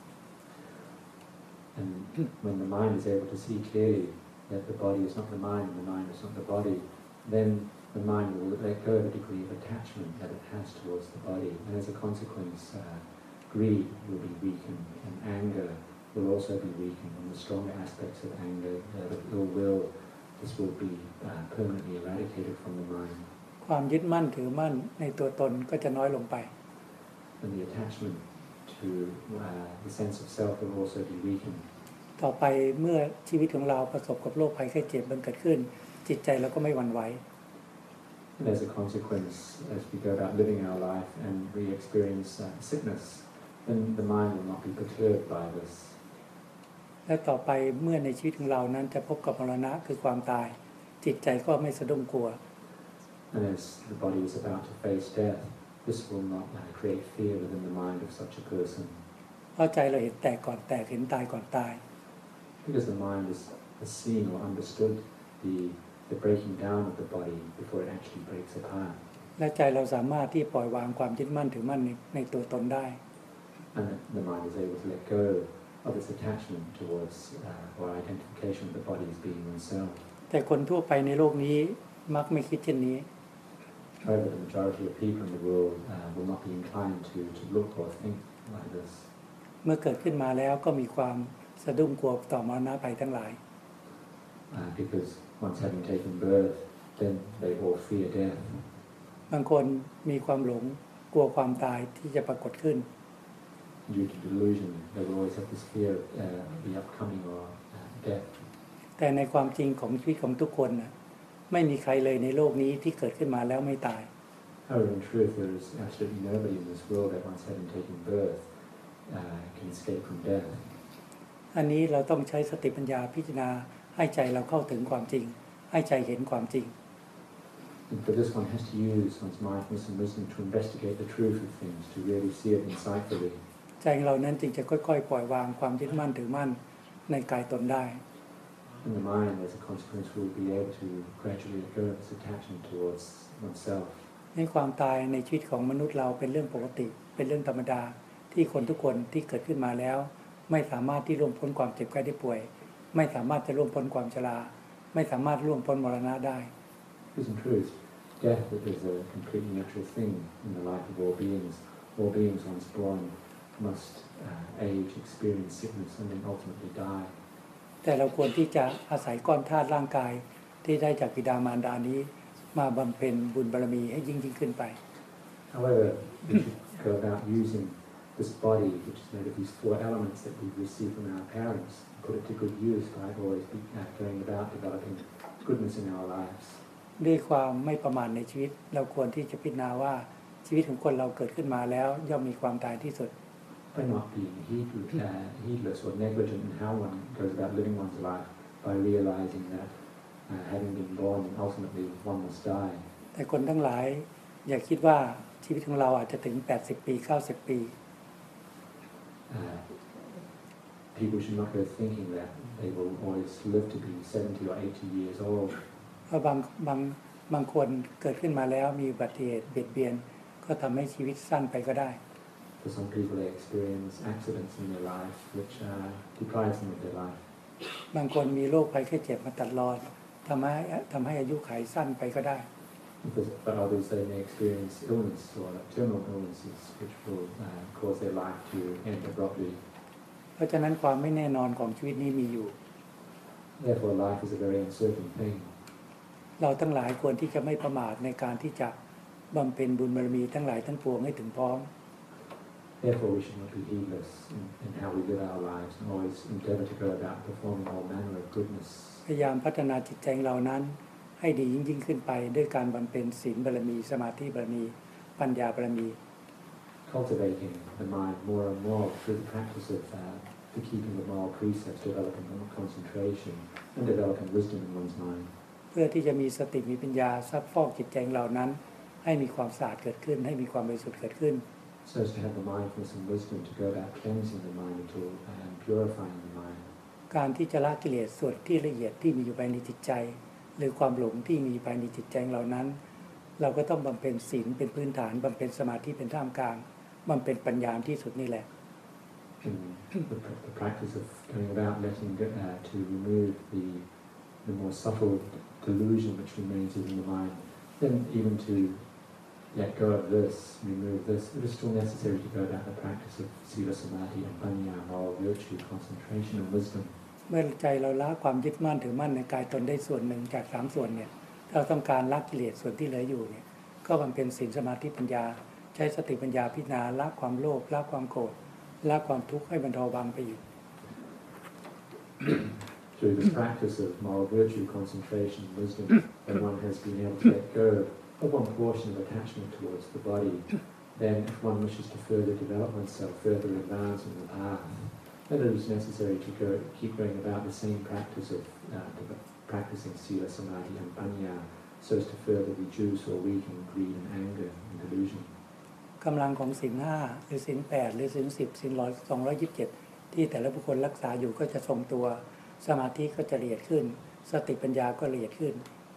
And when the mind is able to see clearly that the body is not the mind and the mind is not the body, then the mind will let go of a degree of attachment that it has towards the body. And as a consequence, uh, greed will be weakened and anger will also be weakened. And the stronger aspects of anger, uh, the ill will, this will be uh, permanently eradicated from the mind. ความยึดมั่นถือมั่นในตัวตนก็จะน้อยลงไป And the attachment to uh, the sense of self will also be weakened. ต่อไปเมื่อชีวิตของเราประสบกับโรคภัยไข้เจ็บมันเกิดขึ้นจิตใจเราก็ไม่หวั่นไหว And as a consequence, as we go about living our life and we experience uh, sickness, then the mind will not be perturbed by this. และต่อไปเมื่อในชีวิตของเรานั้นจะพบกับมรณะคือความตายจิตใจก็ไม่สะดุ้งกลัว And as the body is about to face death, this will not uh, create fear within the mind of such a person. เพราะใจเราเห็นแตกก่อนแตกเห็นตายก่อนตาย Because the mind has, has seen or understood the, the breaking down of the body before it actually breaks apart. และใจเราสามารถที่ปล่อยวางความยึดมั่นถือมั่นในในตัวตนได้ And the mind is able to let go of its attachment towards uh, or identification of the body as being oneself. แต่คนทั่วไปในโลกนี้มักไม่คิดเช่นนี้ However, the majority of people in the world uh, will not be inclined to, to look or think like this. เมื่อเกิดขึ้นมาแล้วก็มีความสะดุ้งกลัวต่อมรณะภัยทั้งหลาย Uh, because once having taken birth, then they all fear death. บางคนมีความหลงกลัวความตายที่จะปรากฏขึ้น Due to delusion, they will always have this fear of uh, the upcoming or uh, death. แต่ในความจริงของชีวิตของทุกคนนะไม่มีใครเลยในโลกนี้ที่เกิดขึ้นมาแล้วไม่ตาย However, in truth, there is absolutely nobody in this world that once having taken birth uh, can escape from death. อันนี้เราต้องใช้สติปัญญาพิจารณาให้ใจเราเข้าถึงความจริงให้ใจเห็นความจริง And for this, one has to use one's mindfulness and wisdom to investigate the truth of things, to really see it insightfully. ใจของเรานั้นจึงจะค่อยๆปล่อยวางความยึดมั่นถือมั่นในกายตนได้ And the mind, as a consequence, will be able to gradually let go of its attachment towards oneself. ในความตายในชีวิตของมนุษย์เราเป็นเรื่องปกติเป็นเรื่องธรรมดาที่คนทุกคนที่เกิดขึ้นมาแล้วไม่สามารถที่ร่วมพ้นความเจ็บไข้ได้ป่วยไม่สามารถจะร่วมพ้นความชราไม่สามารถร่วมพ้นมรณะได้ Because in truth, death is a completely natural thing in the life of all beings. All beings, once born, must uh, age, experience sickness, and then ultimately die. แต่เราควรที่จะอาศัยก้อนธาตุร่างกายที่ได้จากบิดามารดานี้มาบำเพ็ญบุญบารมีให้ยิ่งยิ่งขึ้นไป However, we should go about using this body, which is made of these four elements that we've received from our parents, and put it to good use by always be, uh, going about developing goodness in our lives. ด้วยความไม่ประมาทในชีวิตเราควรที่จะพิจารณาว่าชีวิตของคนเราเกิดขึ้นมาแล้วย่อมมีความตายที่สุด By not being heedless, uh, heedless or negligent in how one goes about living one's life, by realizing that uh, having been born, and ultimately one must die. แต่คนทั้งหลายอย่าคิดว่าชีวิตของเราอาจจะถึงแปดสิบปีเก้าสิบปี Uh, people should not go thinking that they will always live to be seventy or eighty years old. เพราะบางบางบางคนเกิดขึ้นมาแล้วมีอุบัติเหตุเบียดเบียนก็ทำให้ชีวิตสั้นไปก็ได้ For some people, they experience accidents in their life which uh, deprives them of their life. บางคนมีโรคภัยไข้เจ็บมาตัดรอนทำให้ทำให้อายุขัยสั้นไปก็ได้ For, for others, they may experience illness or terminal illnesses which will uh, cause their life to end abruptly. เพราะฉะนั้นความไม่แน่นอนของชีวิตนี้มีอยู่ Therefore, life is a very uncertain thing. เราทั้งหลายควรที่จะไม่ประมาทในการที่จะบำเพ็ญบุญบารมีทั้งหลายทั้งปวงให้ถึงพร้อม Therefore, we should not be heedless in, in how we live our lives and always endeavour to go about performing all manner of goodness. พยายามพัฒนาจิตใจของเรานั้นให้ดียิ่งยิ่งขึ้นไปด้วยการบำเพ็ญศีลบารมีสมาธิบารมีปัญญาบารมี Cultivating the mind more and more through the practice of uh, the keeping of moral precepts, developing concentration and developing wisdom in one's mind. เพื่อที่จะมีสติมีปัญญาซักฟอกจิตใจของเรานั้นให้มีความสะอาดเกิดขึ้นให้มีความบริสุทธิ์เกิดขึ้น So as to have the mindfulness and wisdom to go about cleansing the mind at all and purifying the mind. การที่จะละกิเลสส่วนที่ละเอียดที่มีอยู่ภายในจิตใจหรือความหลงที่มีภายในจิตใจของเรานั้นเราก็ต้องบำเพ็ญศีลเป็นพื้นฐานบำเพ็ญสมาธิเป็นท่ามกลางบำเพ็ญปัญญาที่สุดนี่แหละ In the, the practice of going about letting go, uh, to remove the the more subtle delusion which remains within the mind, then even to let go of this, remove this, it is still necessary to go about the practice of sila samadhi and panya, moral virtue, concentration and wisdom. เมื่อใจเราละความยึดมั่นถือมั่นในกายตนได้ส่วนหนึ่งจากสามส่วนเนี่ยเราต้องการละกิเลสส่วนที่เหลืออยู่เนี่ยก็บำเพ็ญศีลสมาธิปัญญาใช้สติปัญญาพิจารณาละความโลภละความโกรธละความทุกข์ให้บรรเทาเบาไปอีก Through this practice of moral virtue, concentration and wisdom, when one has been able to let go of one portion of attachment towards the body, then if one wishes to further develop oneself, further advance in the path, then it is necessary to go, keep going about the same practice of uh, practicing sila, samadhi and panya, so as to further reduce or weaken greed and anger and delusion. กำลังของศีลห้าหรือศีลแปดหรือศีลสิบศีลร้อยสองร้อยยี่สิบเจ็ดที่แต่ละบุคคลรักษาอยู่ก็จะทรงตัวสมาธิก็จะละเอียดขึ้นสติปัญญาก็ละเอียดขึ้น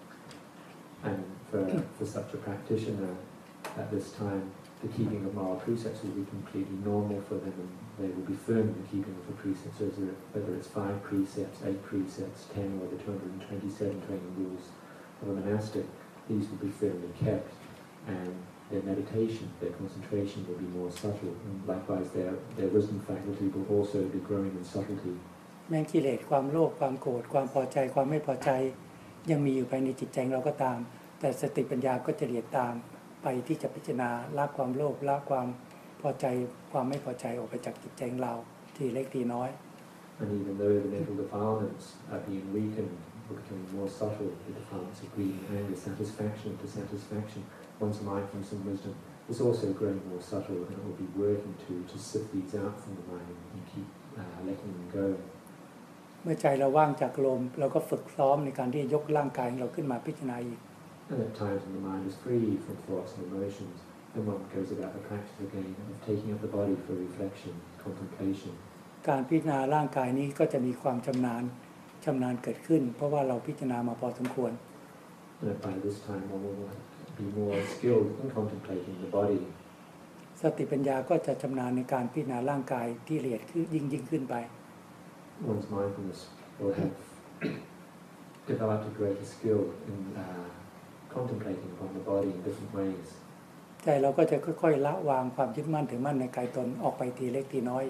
And for, for such a practitioner at this time, the keeping of moral precepts will be completely normal for them, and they will be firm in the keeping of the precepts, whether it's five precepts, eight precepts, ten, or the two hundred twenty-seven training rules of a monastic. These will be firmly kept, and their meditation, their concentration will be more subtle, and likewise their, their wisdom faculty will also be growing in subtlety. แม้กิเลสความโลภความโกรธความพอใจความไม่พอใจยังมีอยู่ภายในจิตใจเราก็ตามแต่สติปัญญาก็จะละเอียดตามไปที่จะพิจารณาละความโลภละความพอใจความไม่พอใจออกไปจากจิตใจของเราทีเล็กทีน้อย And even though the mental defilements are being weakened or becoming more subtle, the defilements of greed and anger, satisfaction and dissatisfaction, one's mindfulness and wisdom is also growing more subtle, and it will be working to, to sift these out from the mind and keep uh, letting them go. เมื่อใจเราว่างจากลมเราก็ฝึกซ้อมในการที่ยกร่างกายของเราขึ้นมาพิจารณาอีก And at times when the mind is free from thoughts and emotions, then one goes about the practice again of taking up the body for reflection, contemplation. การพิจารณาร่างกายนี้ก็จะมีความชำนาญชำนาญเกิดขึ้นเพราะว่าเราพิจารณามาพอสมควร And by this time one will be more skilled in contemplating the body. สติปัญญาก็จะชำนาญในการพิจารณาร่างกายที่ละเอียดขึ้นยิ่งยิ่งขึ้นไป One's mindfulness will have developed a greater skill in uh, contemplating upon the body in different ways. ใจเราก็จะค่อยๆละวางความยึดมั่นถือมั่นในกายตนออกไปทีเล็กทีน้อย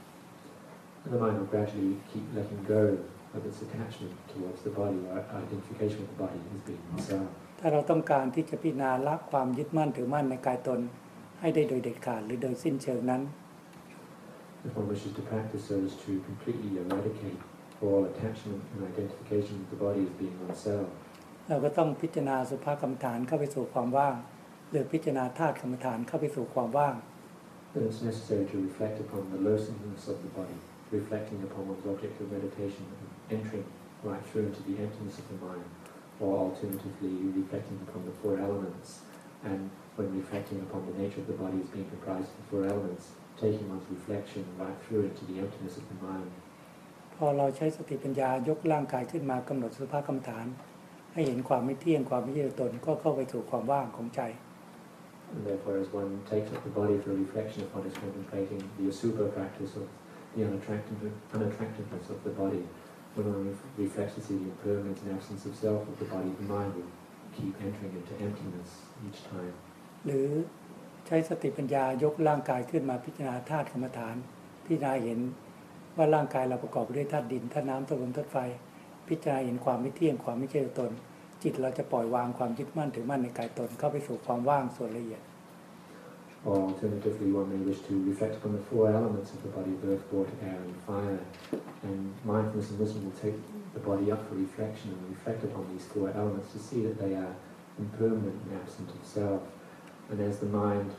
And the mind will gradually keep letting go of its attachment towards the body or identification with the body as being itself. ถ้าเราต้องการที่จะพิจารณาละความยึดมั่นถือมั่นในกายตนให้ได้โดยเด็ดขาดหรือโดยสิ้นเชิงนั้น If one wishes to practice so as to completely eradicate all attachment and identification with the body as being oneself, เราก็ต้องพิจารณาสุภกรรมฐานเข้าไปสู่ความว่างหรือพิจารณาธาตุกรรมฐานเข้าไปสู่ความว่าง then it's necessary to reflect upon the lostness of the body, reflecting upon one's object of meditation, and entering right through into the emptiness of the mind, or alternatively reflecting upon the four elements. And when reflecting upon the nature of the body as being comprised of the four elements, taking one's reflection right through into the emptiness of the mind. พอเราใช้สติปัญญายกร่างกายขึ้นมากำหนดสภาพกรรมฐานให้เห็นความไม่เที่ยงความไม่ใช่ตัวตนก็เข้าไปสู่ความว่างของใจ And therefore, as one takes up the body for reflection upon is contemplating the asubha practice of the unattractive, unattractiveness of the body, when one reflects to see the impermanence and absence of self of the body, the mind will keep entering into emptiness each time. หรือใช้สติปัญญายกร่างกายขึ้นมาพิจารณาธาตุกรรมฐานพิจารณาเห็นว่าร่างกายเราประกอบด้วยธาตุดินธาตุน้ำธาตุลมธาตุไฟพิจารณาเห็นความไม่เที่ยงความไม่ใช่ตัวตนจิตเราจะปล่อยวางความยึดมั่นถือมั่นในกายตนเข้าไปสู่ความว่างส่วนละเอียด Or alternatively, one may wish to reflect upon the four elements of the body of earth, water, air and fire, and mindfulness and wisdom will take the body up for reflection and reflect upon these four elements to see that they are impermanent and absent of self. And as the mind,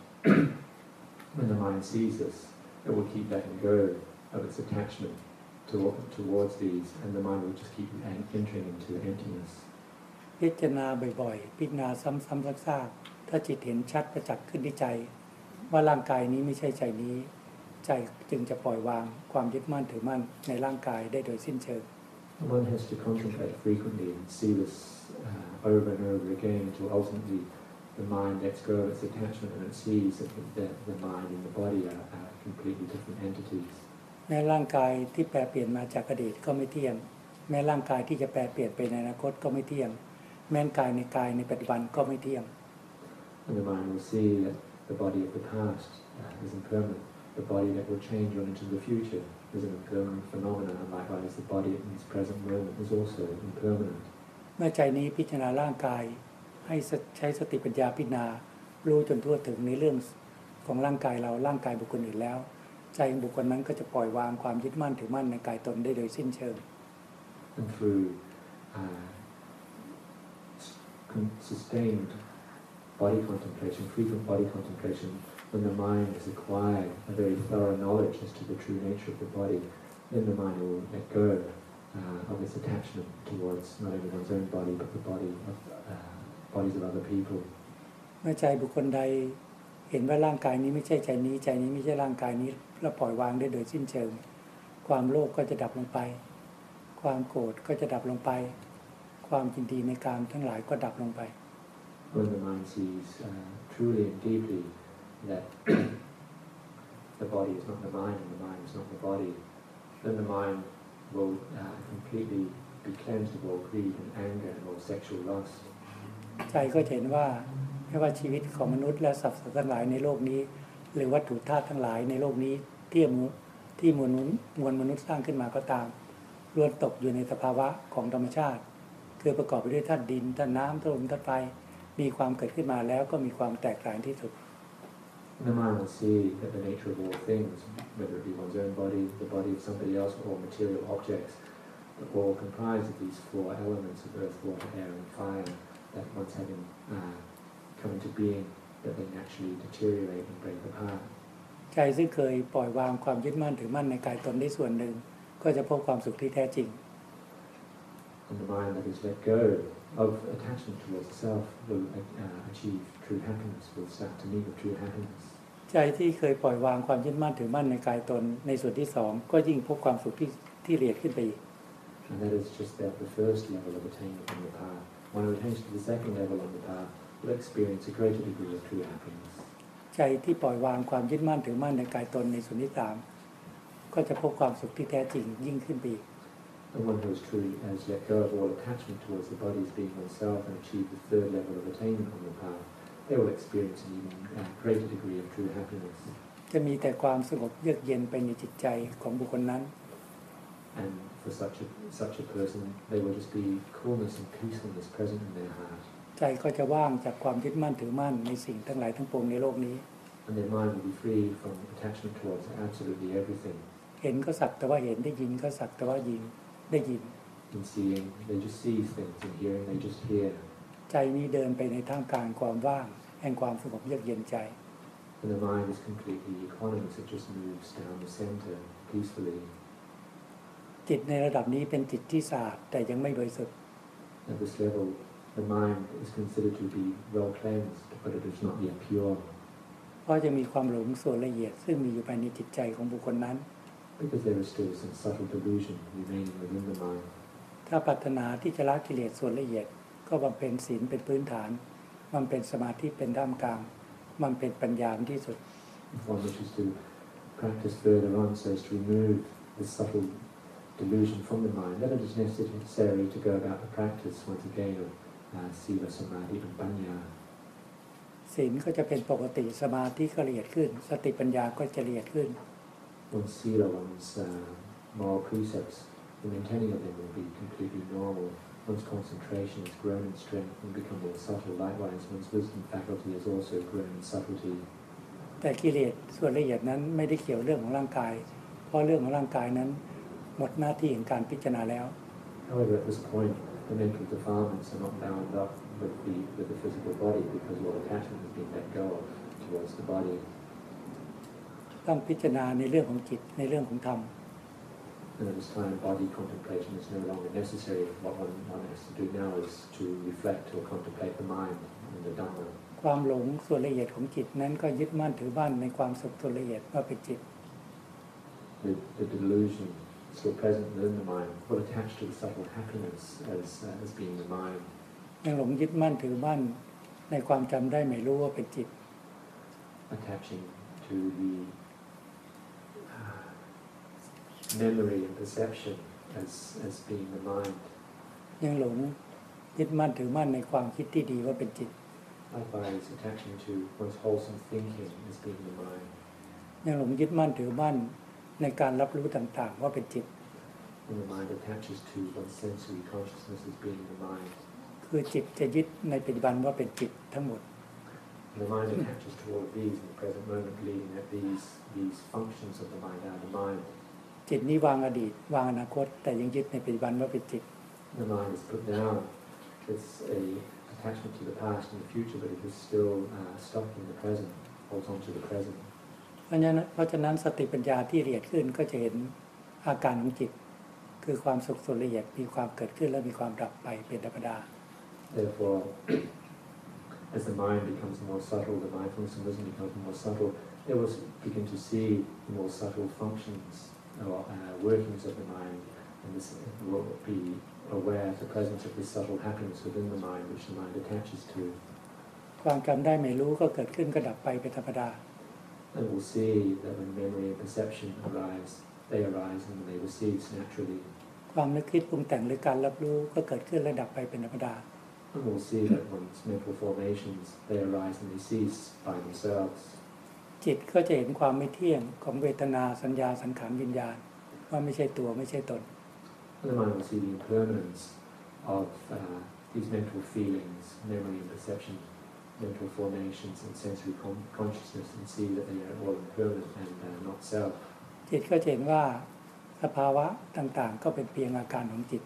when the mind sees this, it will keep letting go of its attachment to, towards these, and the mind will just keep entering into emptiness. พิจารณาบ่อยๆพิจารณาซ้ำๆซากๆถ้าจิตเห็นชัดประจักษ์ขึ้นที่ใจว่าร่างกายนี้ไม่ใช่ใจนี้ใจจึงจะปล่อยวางความยึดมั่นถือมั่นในร่างกายได้โดยสิ้นเชิง One has to contemplate frequently and see this uh, over and over again until ultimately the mind lets go of its attachment and it sees that the, the mind and the body are, are completely different entities. แม้ร่างกายที่แปรเปลี่ยนมาจากอดีตก็ไม่เที่ยงแม้ร่างกายที่จะแปรเปลี่ยนไปในอนาคตก็ไม่เที่ยงแม้กายในกายในปัจจุบันก็ไม่เที่ยง And the mind will see that the body of the past uh, is impermanent. The body that will change on into the future is an impermanent phenomenon, and likewise the body in this present moment is also impermanent. เมื่อใจนี้พิจารณาร่างกายให้ใช้สติปัญญาพิจารณารู้จนทั่วถึงในเรื่องของร่างกายเราร่างกายบุคคลอื่นแล้วใจของบุคคลนั้นก็จะปล่อยวางความยึดมั่นถือมั่นในกายตนได้โดยสิ้นเชิง And through uh, sustained body contemplation, frequent body contemplation, when the mind has acquired a very thorough knowledge as to the true nature of the body, then the mind will let go uh, of its attachment towards not only one's own body but the body of uh, bodies of other people. เมื่อใจบุคคลใดเห็นว่าร่างกายนี้ไม่ใช่ใจนี้ใจนี้ไม่ใช่ร่างกายนี้แล้วปล่อยวางได้โดยสิ้นเชิงความโลภก็จะดับลงไปความโกรธก็จะดับลงไปความยินดีในกามทั้งหลายก็ดับลงไป When the mind sees uh, truly and deeply that the body is not the mind and the mind is not the body, then the mind will uh, completely be cleansed of all greed and anger and all sexual lust. ใจก็เห็นว่าไม่ว่าชีวิตของมนุษย์และสัตว์ทั้งหลายในโลกนี้หรือวัตถุธาตุทั้งหลายในโลกนี้ที่มูที่มวลมวลมนุษย์สร้างขึ้นมาก็ตามล้วนตกอยู่ในสภาวะของธรรมชาติคือประกอบไปด้วยธาตุดินธาตุน้ำธาตุลมธาตุไฟมีความเกิดขึ้นมาแล้วก็มีความแตกต่างที่สุด The mind will see that the nature of all things, whether it be one's own body, the body of somebody else, or material objects, are all comprised of these four elements of earth, water, air, and fire that once having uh, come into being, that they naturally deteriorate and break apart. ใจซึ่งเคยปล่อยวางความยึดมั่นถือมั่นในกายตนได้ส่วนหนึ่งก็จะพบความสุขที่แท้จริง And the mind that is let go of attachment towards itself will uh, achieve true happiness, will start to meet with true happiness. ใจที่เคยปล่อยวางความยึดมั่นถือมั่นในกายตนในส่วนที่สองก็ยิ่งพบความสุขที่ที่ละเอียดขึ้นไปอีก And that is just at the first level of attainment on the path. One who attains to the second level on the path will experience a greater degree of true happiness. ใจที่ปล่อยวางความยึดมั่นถือมั่นในกายตนในส่วนที่สามก็จะพบความสุขที่แท้จริงยิ่งขึ้นไปอีก And one who is truly has let go of all attachment towards the body as being oneself and achieved the third level of attainment on the path, they will experience an even uh, greater degree of true happiness. จะมีแต่ความสงบเยือกเย็นไปในจิตใจของบุคคลนั้น And for such a such a person, they will just be coolness and peacefulness present in their heart. ใจก็จะว่างจากความยึดมั่นถือมั่นในสิ่งทั้งหลายทั้งปวงในโลกนี้ And their mind will be free from attachment towards absolutely everything. เห็นก็สักแต่ว่าเห็นได้ยินก็สักแต่ว่ายินได้ยิน In seeing, they just see things. In hearing, they just hear. ใจนี้เดินไปในท่ามกลางความว่างแห่งความสงบเยือกเย็นใจ And the mind is completely equanimous. It just moves down the center peacefully. จิตในระดับนี้เป็นจิตที่สะอาดแต่ยังไม่บริสุทธิ์ At this level, the mind is considered to be well cleansed, but it is not yet pure. เพราะจะมีความหลงส่วนละเอียดซึ่งมีอยู่ภายในจิตใจของบุคคลนั้น Because there is still some subtle delusion remaining within the mind. ถ้าปรารถนาที่จะละกิเลสส่วนละเอียดก็บำเพ็ญศีลเป็นพื้นฐานมันเป็นสมาธิเป็นด้ามกลางมันเป็นปัญญาเป็นที่สุด If one wishes to practice further on so as to remove the subtle delusion from the mind, then it is necessary to go about the practice once again of uh, sila, samadhi and panya. ศีลก็จะเป็นปกติสมาธิก็ละเอียดขึ้นสติปัญญาก็จะละเอียดขึ้น One's sila, one's uh, moral precepts, the maintaining of them will be completely normal. One's concentration has grown in strength and become more subtle. Likewise, one's wisdom faculty has also grown in subtlety. แต่กิเลสส่วนละเอียดนั้นไม่ได้เกี่ยวเรื่องของร่างกายเพราะเรื่องของร่างกายนั้นหมดหน้าที่ของการพิจารณาแล้ว However, at this point, the mental defilements are not bound up with the, with the physical body because all attachment has been let go of towards the body. ต้องพิจารณาในเรื่องของจิตในเรื่องของธรรม And at this time, body contemplation is no longer necessary. What one, one has to do now is to reflect or contemplate the mind and the Dhamma. ความหลงส่วนละเอียดของจิตนั้นก็ยึดมั่นถือมั่นในความสุขส่วนละเอียดว่าเป็นจิต The, the delusion still present within the mind will attach to the subtle happiness as, uh, as being the mind. ยังหลงยึดมั่นถือมั่นในความจำได้ไม่รู้ว่าเป็นจิต Attaching to the uh, memory and perception as, as being the mind. ยังหลงยึดมั่นถือมั่นในความคิดที่ดีว่าเป็นจิต Likewise, attaching to one's wholesome thinking as being the mind. ยังหลงยึดมั่นถือมั่นในการรับรู้ต่างๆว่าเป็นจิต And the mind attaches to one's sensory consciousness as being the mind. คือจิตจะยึดในปัจจุบันว่าเป็นจิตทั้งหมด And the mind attaches to all of these in the present moment, believing that these, these functions of the mind are the mind. จิตนี้วางอดีตวางอนาคตแต่ยังยึดในปัจจุบันว่าเป็นจิต The mind is put down. It's a attachment to the past and the future, but it is still uh, stuck in the present, holds on to the present. เพราะฉะนั้นเพราะฉะนั้นสติปัญญาที่ละเอียดขึ้นก็จะเห็นอาการของจิตคือความสุขส่วนละเอียดมีความเกิดขึ้นและมีความดับไปเป็นธรรมดา Therefore, as the mind becomes more subtle, the mindfulness and wisdom becomes more subtle, they will begin to see the more subtle functions or uh, workings of the mind, and this will be aware of the presence of this subtle happiness within the mind, which the mind attaches to. ความจำได้ไม่รู้ก็เกิดขึ้นก็ดับไปเป็นธรรมดา And we'll see that when memory and perception arise, they arise and they will cease naturally. ความนึกคิดปรุงแต่งหรือการรับรู้ก็เกิดขึ้นและดับไปเป็นธรรมดา And we'll see that one's mental formations, they arise and they cease by themselves. จิตก็จะเห็นความไม่เที่ยงของเวทนาสัญญาสังขารวิญญาณว่าไม่ใช่ตัวไม่ใช่ตน And the mind will see the impermanence of uh, these mental feelings, memory and perception, mental formations and sensory con- consciousness, and see that they are all impermanent and uh, not self. จิตก็จะเห็นว่าสภาวะต่างๆ ก็เป็นเพียงอาการของจิต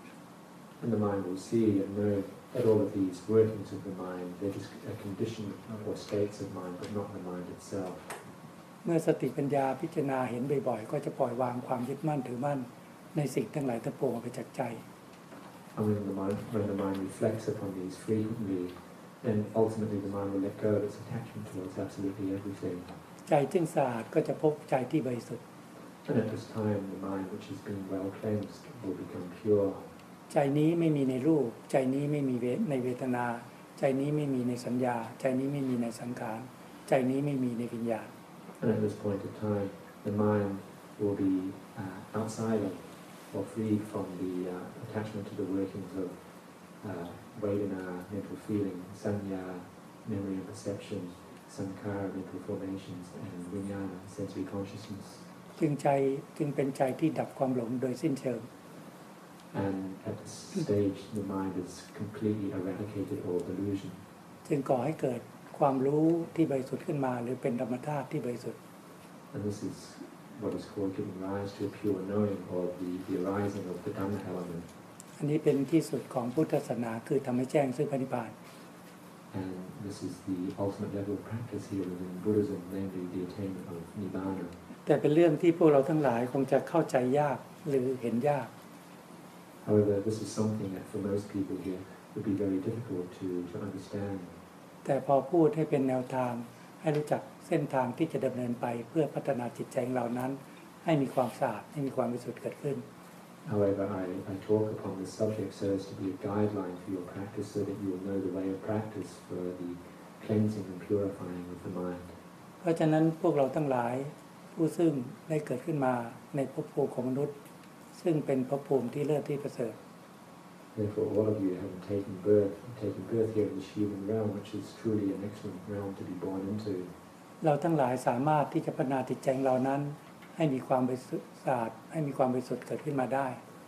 And the mind will see and know that all of these workings of the mind, they're just a condition or states of mind, but not the mind itself. เมื่อสติปัญญาพิจารณาเห็นบ่อยๆก็จะปล่อยวางความยึดมั่นถือมั่นในสิ่งทั้งหลายทั้งปวงออกไปจากใจ And when the mind, when the mind reflects upon these frequently, then ultimately the mind will let go of its attachment towards absolutely everything. ใจจึงสะอาดก็จะพบใจที่บริสุทธิ์ And at this time, the mind which has been well cleansed will become pure. ใจนี้ไม่มีในรูปใจนี้ไม่มีในเวทนาใจนี้ไม่มีในสัญญาใจนี้ไม่มีในสังขารใจนี้ไม่มีในวิญญาณ And at this point of time, the mind will be uh, outside of or free from the uh, attachment to the workings of uh, Vedana, mental feeling, Sanya, memory and perception, Sankara, mental formations, and Vijnana, sensory consciousness. จึงใจจึงเป็นใจที่ดับความหลงโดยสิ้นเชิง And at this stage, the mind has completely eradicated all delusion. จึงก่อให้เกิดความรู้ที่บริสุทธิ์ขึ้นมาหรือเป็นธรรมธาตุที่บริสุทธิ์ And this is what is called giving rise to a pure knowing, or the, the arising of the Dhamma element. อันนี้เป็นที่สุดของพุทธศาสนาคือทำให้แจ้งซึ่งพระนิพพาน And this is the ultimate level of practice here within Buddhism, namely the attainment of Nibbana. แต่เป็นเรื่องที่พวกเราทั้งหลายคงจะเข้าใจยากหรือเห็นยาก However, this is something that for most people here would be very difficult to, to understand. แต่พอพูดให้เป็นแนวทางให้รู้จักเส้นทางที่จะดำเนินไปเพื่อพัฒนาจิตใจของเรานั้นให้มีความสะอาดให้มีความบริสุทธิ์เกิดขึ้น However, I, I talk upon this subject so as to be a guideline for your practice so that you will know the way of practice for the cleansing and purifying of the mind. เพราะฉะนั้นพวกเราทั้งหลายผู้ซึ่งได้เกิดขึ้นมาในภพภูมิของมนุษย์ซึ่งเป็นภพภูมิที่เลิศที่ประเสริฐ Therefore, all of you having taken birth, taken birth here in this human realm, which is truly an excellent realm to be born into. เราทั้งหลายสามารถที่จะพัฒนาจิตใจของเรานั้นให้มีความบริสุทธิ์สะอาดให้มีความบริสุทธิ์เกิดขึ้นมาได้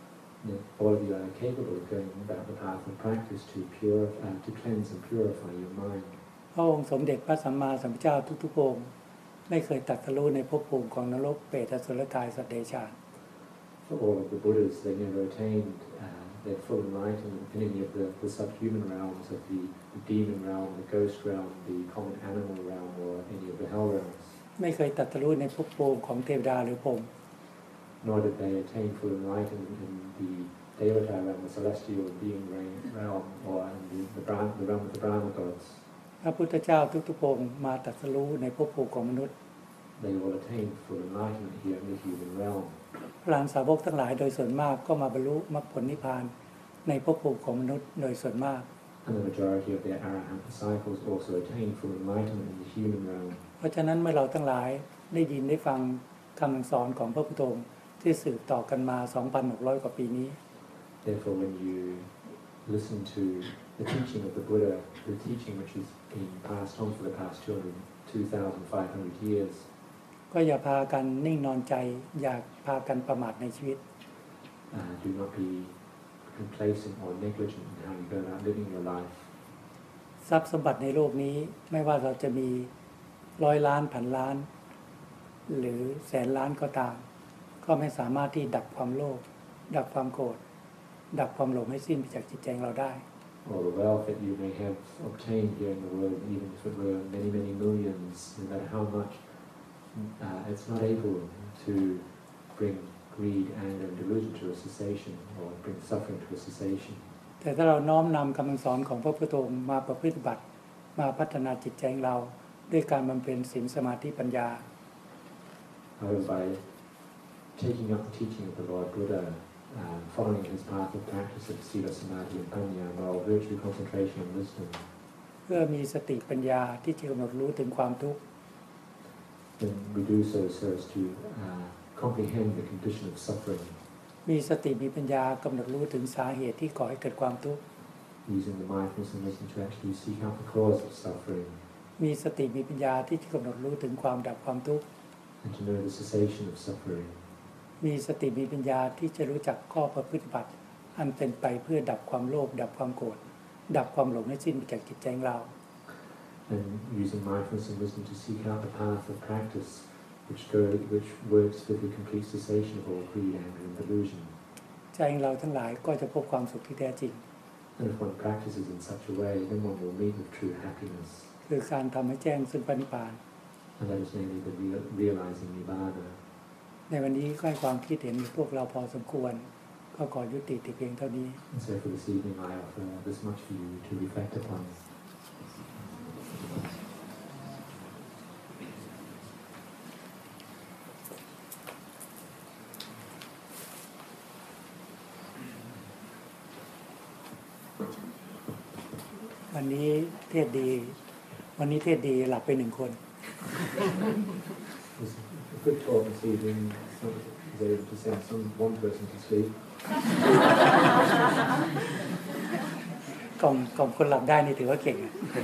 All of you are capable of going about the path of practice to pure, uh, to cleanse and purify your mind. พระองค์สมเด็จพระสัมมาสัมพุทธเจ้าทุกๆองค์ไม่เคยตรัสรู้ในภพภูมิของนรกเปรตอสุรกายสัตว์เดรัจฉาน For all of the Buddhas, they never attained uh, their full enlightenment in any of the, the subhuman realms of the, the demon realm, the ghost realm, the common animal realm, or any of the hell realms. ไม่เคยตรัสรู้ในภพภูมิของเทวดาหรือพรหม Nor did they attain full enlightenment in the Devata realm, the celestial being realm, or in the, the, Brahma, the realm of the Brahma gods. พระพุทธเจ้าทุกๆองค์มาตรัสรู้ในภพภูมิของมนุษย์ They all attained full enlightenment here in the human realm. พระอรหันตสาวกทั้งหลายโดยส่วนมากก็มาบรรลุมรรคผลนิพพานในภพภูมิของมนุษย์โดยส่วนมาก And the majority of their arahant disciples also attained full enlightenment in the human realm. เพราะฉะนั้นเมื่อเราทั้งหลายได้ยินได้ฟังคำสอนของพระพุทธองค์ที่สืบต่อกันมา สองพันหกร้อย กว่าปีนี้ Therefore, when you listen to the teaching of the Buddha, the teaching which is being passed on for the past two thousand five hundred years, ก็อย่าพากันนิ่งนอนใจอย่าพากันประมาทในชีวิต uh, do not be complacent or negligent in how you go about living your life. ทรัพย์สมบัติในโลกนี้ไม่ว่าเราจะมีร้อยล้านพันล้านหรือแสนล้านก็ตามก็ไม่สามารถที่ดับความโลภดับความโกรธดับความหลงให้สิ้นไปจากจิตใจของเราได้ All the wealth that you may have obtained here in the world, even if it were many, many millions, no matter how much, uh, it's not able to bring greed, anger, and delusion to a cessation, or bring suffering to a cessation. แต่ถ้าเราน้อมนำคำสอนของพระพุทธองค์มาประพฤติบัติมาพัฒนาจิตใจของเราด้วยการบำเพ็ญศีลสมาธิปัญญา However, by taking up the teaching of the Lord Buddha, uh, following his path of practice of Sila Samadhi and Panya, moral virtue, concentration, and wisdom, เพื่อมีสติปัญญาที่จะกำหนดรู้ถึงความทุกข์ then we do so so as to uh, comprehend the condition of suffering, มีสติมีปัญญากำหนดรู้ถึงสาเหตุที่ก่อให้เกิดความทุกข์ using the mindfulness and wisdom to actually seek out the cause of suffering, มีสติมีปัญญาที่จะกำหนดรู้ถึงความดับความทุกข์ and to know the cessation of suffering, มีสติมีปัญญาที่จะรู้จักข้อประพฤติบัติอันเป็นไปเพื่อดับความโลภดับความโกรธดับความหลงให้สิ้นไปจากจิตใจของเรา and using mindfulness and wisdom to seek out the path of practice which go, which works for the complete cessation of all greed, anger, and delusion. ใจของเราทั้งหลายก็จะพบความสุขที่แท้จริง And if one practices in such a way, then one will meet with true happiness. คือการทำให้แจ้งซึ่งพระนิพพาน And that is namely the real, realizing Nibbana. ในวันนี้ก็ให้ความคิดเห็นพวกเราพอสมควรก็ขอยุติแต่เพียงเท่านี้ And so for this evening I offer this much for you to reflect upon. วันนี้เทศดีวันนี้เทศดีหลับไปหนึ่งคน It's a good talk this evening. Some is able to send some one person to sleep. กล่อมกล่อมคนหลับได้นี่ถือว่าเก่ง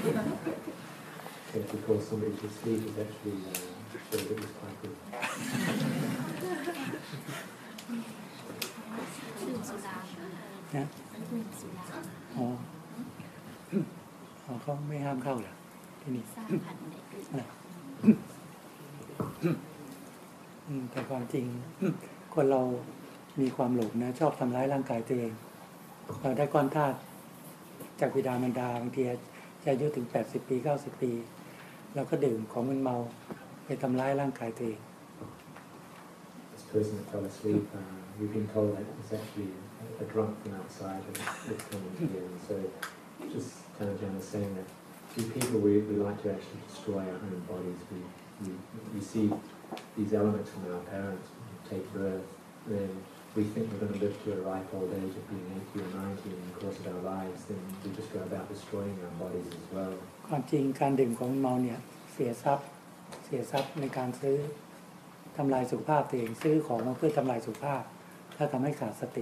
If we call somebody to sleep, it actually uh, showed it was quite good. นะอ๋ออ๋อเขาไม่ห้ามเข้าเหรอที่นี่อืมแต่ความจริงคนเรามีความหลงนะชอบทำร้ายร่างกายตัวเองเราได้ก้อนธาตุจากบิดามารดาบางทีจะอายุถึงแปดสิบปีเก้าสิบปีเราก็ดื่มของมึนเมาไปทำร้ายร่างกายตัวเอง This person that fell asleep, uh, we've been told that it's actually a, a drunk from outside that's coming here. And so just Tanajan was saying that to people we, we like to actually destroy our own bodies. We, we, we see these elements from our parents take birth, then we think we're going to live to a ripe old age of being eighty or ninety in the course of our lives, then we just go about destroying our bodies as well. ความจริงการดื่มของเมาเนี่ยเสียทรัพย์เสียทรัพย์ในการซื้อทำลายสุขภาพตัวเองซื้อของมาเพื่อทำลายสุขภาพถ้าทำให้ขาดสติ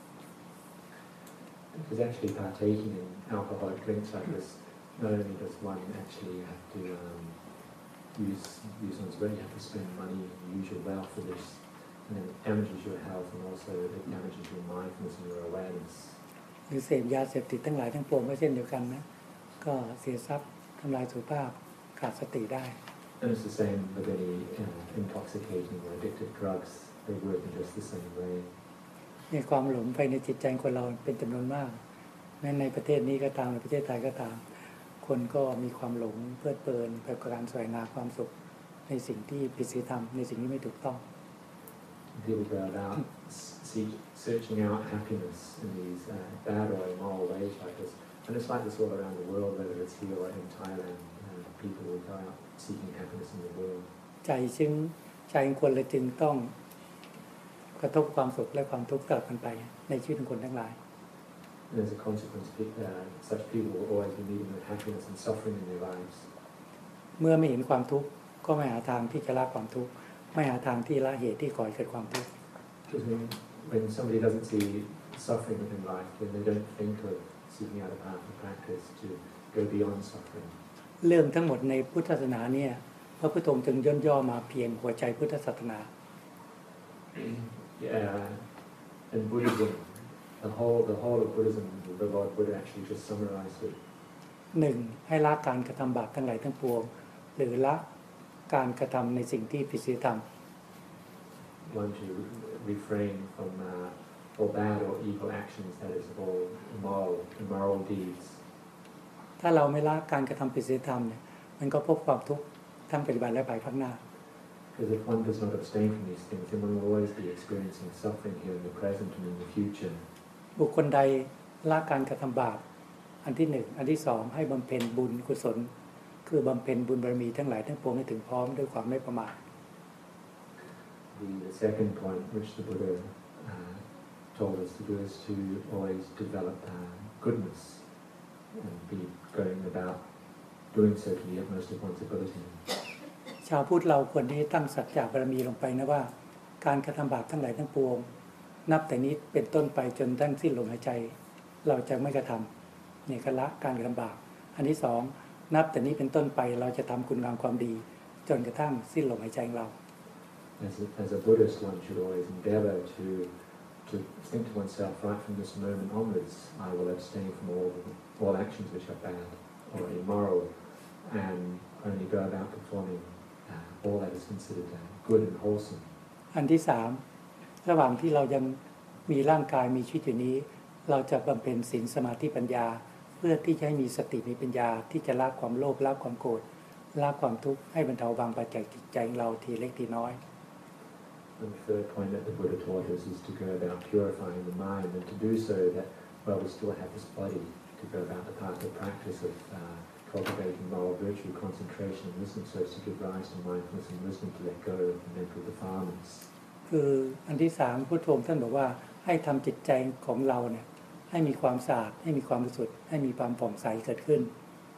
Because actually partaking in alcoholic drinks like this, not only does one actually have to um, use use one's brain, you have to spend money, use your wealth for this, and then it damages your health and also it damages your mindfulness and your awareness. หรือเสพยาเสพติดทั้งหลายทั้งปวงก็เช่นเดียวกันนะก็เสียทรัพย์ทำลายสุขภาพขาดสติได้ And it's the same with any uh, intoxicating or addictive drugs. They work in just the same way. มีความหลงไปในจิตใจคนเราเป็นจำนวนมากแม้ในประเทศนี้ก็ตามในประเทศไทยก็ตามคนก็มีความหลงเพลิดเพลินไปกับการแสวงหาความสุขในสิ่งที่ผิดศีลธรรมในสิ่งที่ไม่ถูกต้อง People go about seek, searching out happiness in these uh, bad or immoral ways like this. And it's like this all around the world, whether it's here or in Thailand. Uh, people will go out seeking happiness in the world. ใจจึงใจคนเลยจึงต้องกระทบความสุขและความทุกข์กลับกันไปในชีวิตของคนทั้งหลาย And as a consequence, uh, such people will always be meeting with happiness and suffering in their lives. เมื่อไม่เห็นความทุกข์ก็ไม่หาทางที่จะละความทุกข์ไม่หาทางที่ละเหตุที่ก่อให้เกิดความทุกข์ Because when, when somebody doesn't see suffering in life, then they don't think of seeking out a path of practice to go beyond suffering. เรื่องทั้งหมดในพุทธศาสนาเนี่ยพระพุทธองค์จึงย่นย่อมาเพียงหัวใจพุทธศาสนา Yeah, in Buddhism, the whole the whole of Buddhism, the Lord Buddha actually just summarized it. หนึ่งให้ละการกระทำบาปทั้งหลายทั้งปวงหรือละการกระทำในสิ่งที่ผิดศีลธรรม One to refrain from uh, all bad or evil actions, that is, all immoral immoral deeds. ถ้าเราไม่ละการกระทำผิดศีลธรรมเนี่ยมันก็พบความทุกข์ทั้งปัจจุบันและภายภาคหน้า Because if one does not abstain from these things, then one will always be experiencing suffering here in the present and in the future. บุคคลใดละการกระทำบาปอันที่หนึ่งอันที่สองให้บำเพ็ญบุญกุศลคือบำเพ็ญบุญบารมีทั้งหลายทั้งปวงให้ถึงพร้อมด้วยความไม่ประมาท The, the second point which the Buddha uh, told us to do is to always develop uh, goodness and be going about doing so to the utmost of one's ability. ชาวพุทธเราควรที่ตั้งสัจจะบารมีลงไปนะว่าการกระทำบาปทั้งหลายทั้งปวงนับแต่นี้เป็นต้นไปจนทั้งสิ้นลมหายใจเราจะไม่กระทำเนี่ยก็ละการกระทำบาปอันที่สองนับแต่นี้เป็นต้นไปเราจะทำคุณงามความดีจนกระทั่งสิ้นลมหายใจของเรา As a, as a Buddhist, one should always endeavor to to think to oneself, right from this moment onwards, I will abstain from all all actions which are bad or immoral, and only go about performing uh, all that is considered uh, good and wholesome. อันที่สามระหว่างที่เรายังมีร่างกายมีชีวิตอยู่นี้เราจะบำเพ็ญศีลสมาธิปัญญาเพื่อที่จะให้มีสติมีปัญญาที่จะละความโลภละความโกรธละความทุกข์ให้บรรเทาบางไปจากจิตใจของเราทีเล็กทีน้อย And the third point that the Buddha taught us is to go about purifying the mind, and to do so that while we still have this body, to go about the path of practice of uh, cultivating moral virtue, concentration and wisdom, so as to give rise to mindfulness and wisdom to let go of mental defilements. คืออันที่สามพุทธองค์ท่านบอกว่าให้ทำจิตใจของเราเนี่ยให้มีความสะอาดให้มีความบริสุทธิ์ให้มีความผ่องใสเกิดขึ้น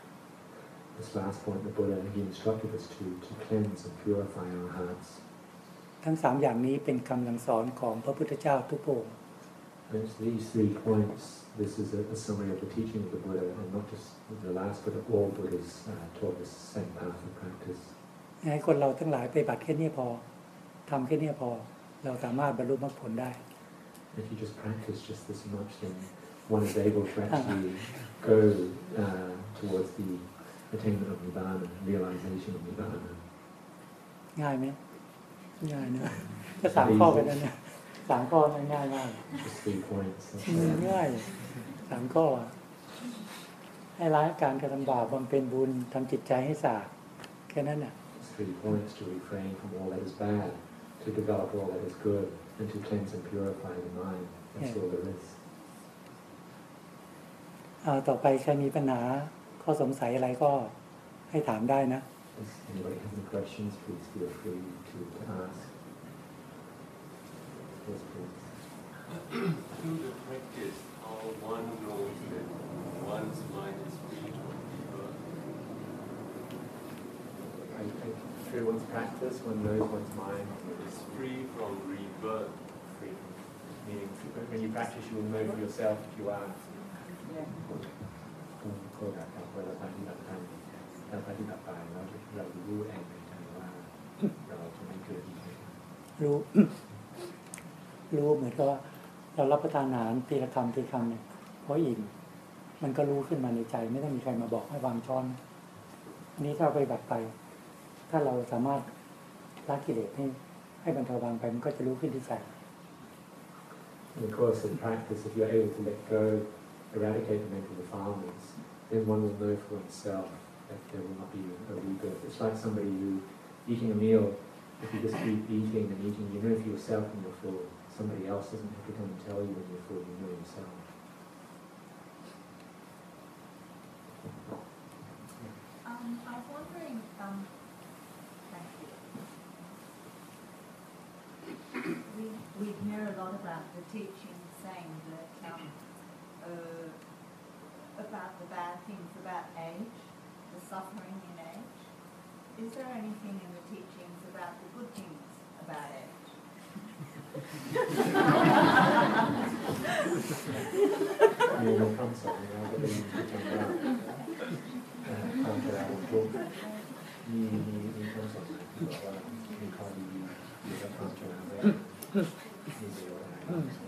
This last point, the Buddha he instructed us to to cleanse and purify our hearts. ทั้งสามอย่างนี้เป็นคำสั่งสอนของพระพุทธเจ้าทุกพระองค์ And it's these three points. This is a, a summary of the teaching of the Buddha, and not just the last, but all Buddhas uh, taught this same path of practice. ให้คนเราทั้งหลายไปบัติแค่นี้พอทำแค่นี้พอเราสามารถบรรลุมรรคผลได้ If you just practice just this much, then one is able to actually go uh, towards the attainment of Nibbana, realization of Nibbana. ง่ายไหมง่ายนะก็สามข้อกันนั่นนะสามข้อง่ายมาก Just three points. ง่ายสามข้อให้ละการกระทำบาปบำเพ็ญบุญทำจิตใจให้สะอาดแค่นั้นน่ะ Three points to refrain from all that is bad, to develop all that is good and to cleanse and purify the mind. That's Yeah. all there is. อ่าต่อไปใครมีปัญหาข้อสงสัยอะไรก็ให้ถามได้นะ If anybody has any questions, please feel free to, to ask. Yes, please. Through the practice, how one knows that one's mind is free from rebirth. I think through one's practice, one knows one's mind Is free from rebirth. free. Meaning, when you practice, you will know for yourself if you are. ก็แบบเวลาปฏิบัติธรรมเราปฏิบัติไปแล้วเรารู้เองในใจว่าเราจะไม่เกิดอีกรู้ รู้เหมือนกับว่าเรารับประทานอาหารทีละคำทีละคำเนี่ยเพราะอิ่มมันก็รู้ขึ้นมาในใจไม่ต้องมีใครมาบอกให้วางช้อนอันนี้ถ้าไปบัติไป ถ้าเราสามารถละกิเลสให้ให้บรรเทาบางไปมันก็จะรู้ขึ้นที่ใจ In the course of practice, if you're able to let go, eradicate the mental defilements, then one will know for oneself that there will not be a rebirth. It's like somebody who, eating a meal, if you just keep eating and eating, you know for yourself when you're full. Somebody else doesn't have to come and tell you when you're full, you know yourself. Um, I was wondering, um, thank you. We, we hear a lot about the teaching saying that, um, uh, about the bad things about age, the suffering in age. Is there anything in the teachings about the good things about age? You know, come so, you know, but then you can come down. Come to that one book. มีมีมีคำสอนที่บอกว่ามีข้อดีอยู่กับความเจริญแล้วมีเดียวอะไร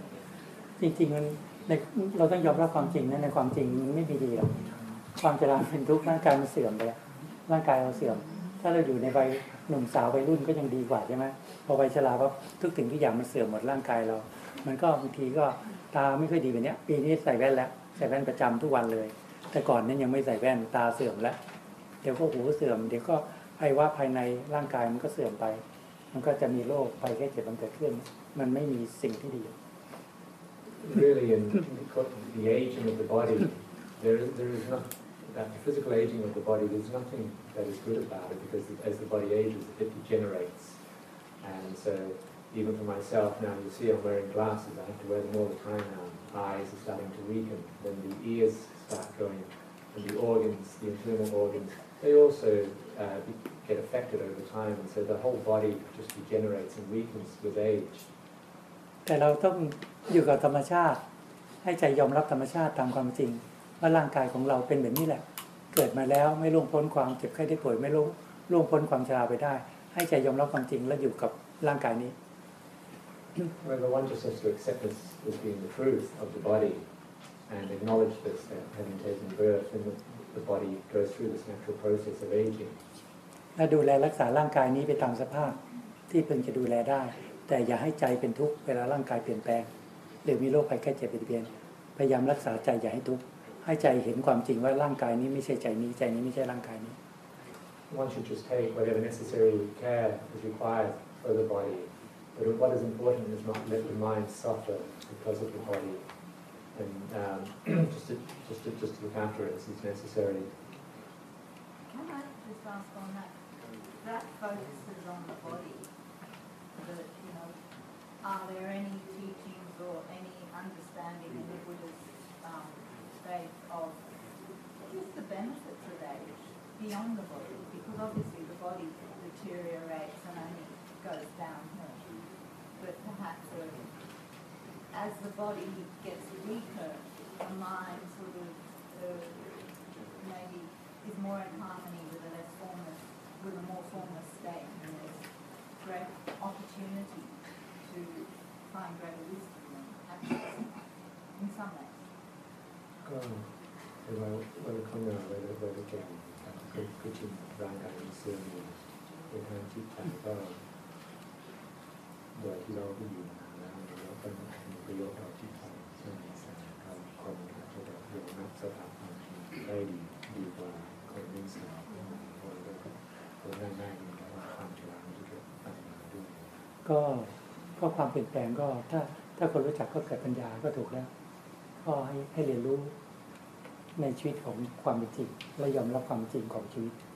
จริงๆมันในเราต้องยอมรับความจริงนะในความจริงมันไม่มีดีหรอกความเจริญเป็นทุกข์ร่างกายมันเสื่อมไปอะร่างกายเราเสื่อม ถ้าเราอยู่ในวัยหนุ่มสาววัยรุ่นก็ยังดีกว่าใช่ไหมพอวัยชราปั๊บทุกสิ่งทุกอย่างมันเสื่อมหมดร่างกายเรา มันก็บางทีก็ตาไม่ค่อยดีแบบนี้ปีนี้ใส่แว่นแล้วใส่แว่นประจำทุกวันเลย แต่ก่อนนั้นยังไม่ใส่แว่นตาเสื่อมแล้วเดี๋ยวก็หูเสื่อมเดี๋ยวก็ไอ้ว่าภายในร่างกายมันก็เสื่อมไป มันก็จะมีโรคภัยแค่เจ็บมันเกิดขึ้น มันไม่มีสิ่งที่ดี Really, in the aging of the body, there is, there is not, that physical aging of the body, there's nothing that is good about it because as the body ages, it degenerates. And so, even for myself now, you see I'm wearing glasses, I have to wear them all the time now. Eyes are starting to weaken, then the ears start going, and the organs, the internal organs, they also uh, get affected over time, and so the whole body just degenerates and weakens with age. แต่เราต้องอยู่กับธรรมชาติให้ใจยอมรับธรรมชาติตามความจริงว่าร่างกายของเราเป็นแบบนี้แหละเกิดมาแล้วไม่ล่วงพ้นความเจ็บไข้ได้ป่วยไม่ล่วงล่วงพ้นความชราไปได้ให้ใจยอมรับความจริงและอยู่กับร่างกายนี้ Well, one just has to accept this as being the truth of the body and acknowledge this, that having taken birth, and the, the body goes through this natural process of aging. และดูแลรักษาร่างกายนี้ไปตามสภาพที่เพิ่งจะดูแลได้แต่อย่าให้ใจเป็นทุกข์เวลาร่างกายเปลี่ยนแปลงหรือมีโรคภัยแค่เจ็บเบียดพยายามรักษาใจอย่าให้ทุกข์ให้ใจเห็นความจริงว่าร่างกายนี้ไม่ใช่ใจนี้ใจนี้ไม่ใช่ร่างกายนี้ One should just take whatever necessary care is required for the body, but what is important is not let the mind suffer because of the body, and um, just to just to just to look after it as is necessary. Can I just ask on that? That focuses on the body. But, you know, are there any teachings or any understanding in the Buddha's um, faith of just the benefits of age beyond the body? Because obviously the body deteriorates and only goes downhill. But perhaps uh, as the body gets weaker, the mind sort of uh, maybe is more in harmony with a less formless, with a more formless state, and there's great opportunity to find greater wisdom and happiness in some ways. ก็เวลาเวลาคนเราเวลาเวลาแก่ก็คือชินร่างกายมันเสื่อมอยู่ในทางจิตใจก็โดยที่เราไปอยู่นานแล้วเราก็มีประโยชน์ต่อจิตใจเช่นในสถานการณ์คนอาจจะแบบยอมรับสถาบันได้ดีดีกว่าคนไม่สถาบันคนก็คนง่ายๆนี่ว่าความฉลาดมันจะเกิดปัญหาด้วยก็ก็ความเปลี่ยนแปลงก็ถ้าถ้าคนรู้จักก็เกิดปัญญาก็ถูกแล้วก็ให้ให้เรียนรู้ในชีวิตของความเป็นจริงและยอมรับความจริงของชีวิต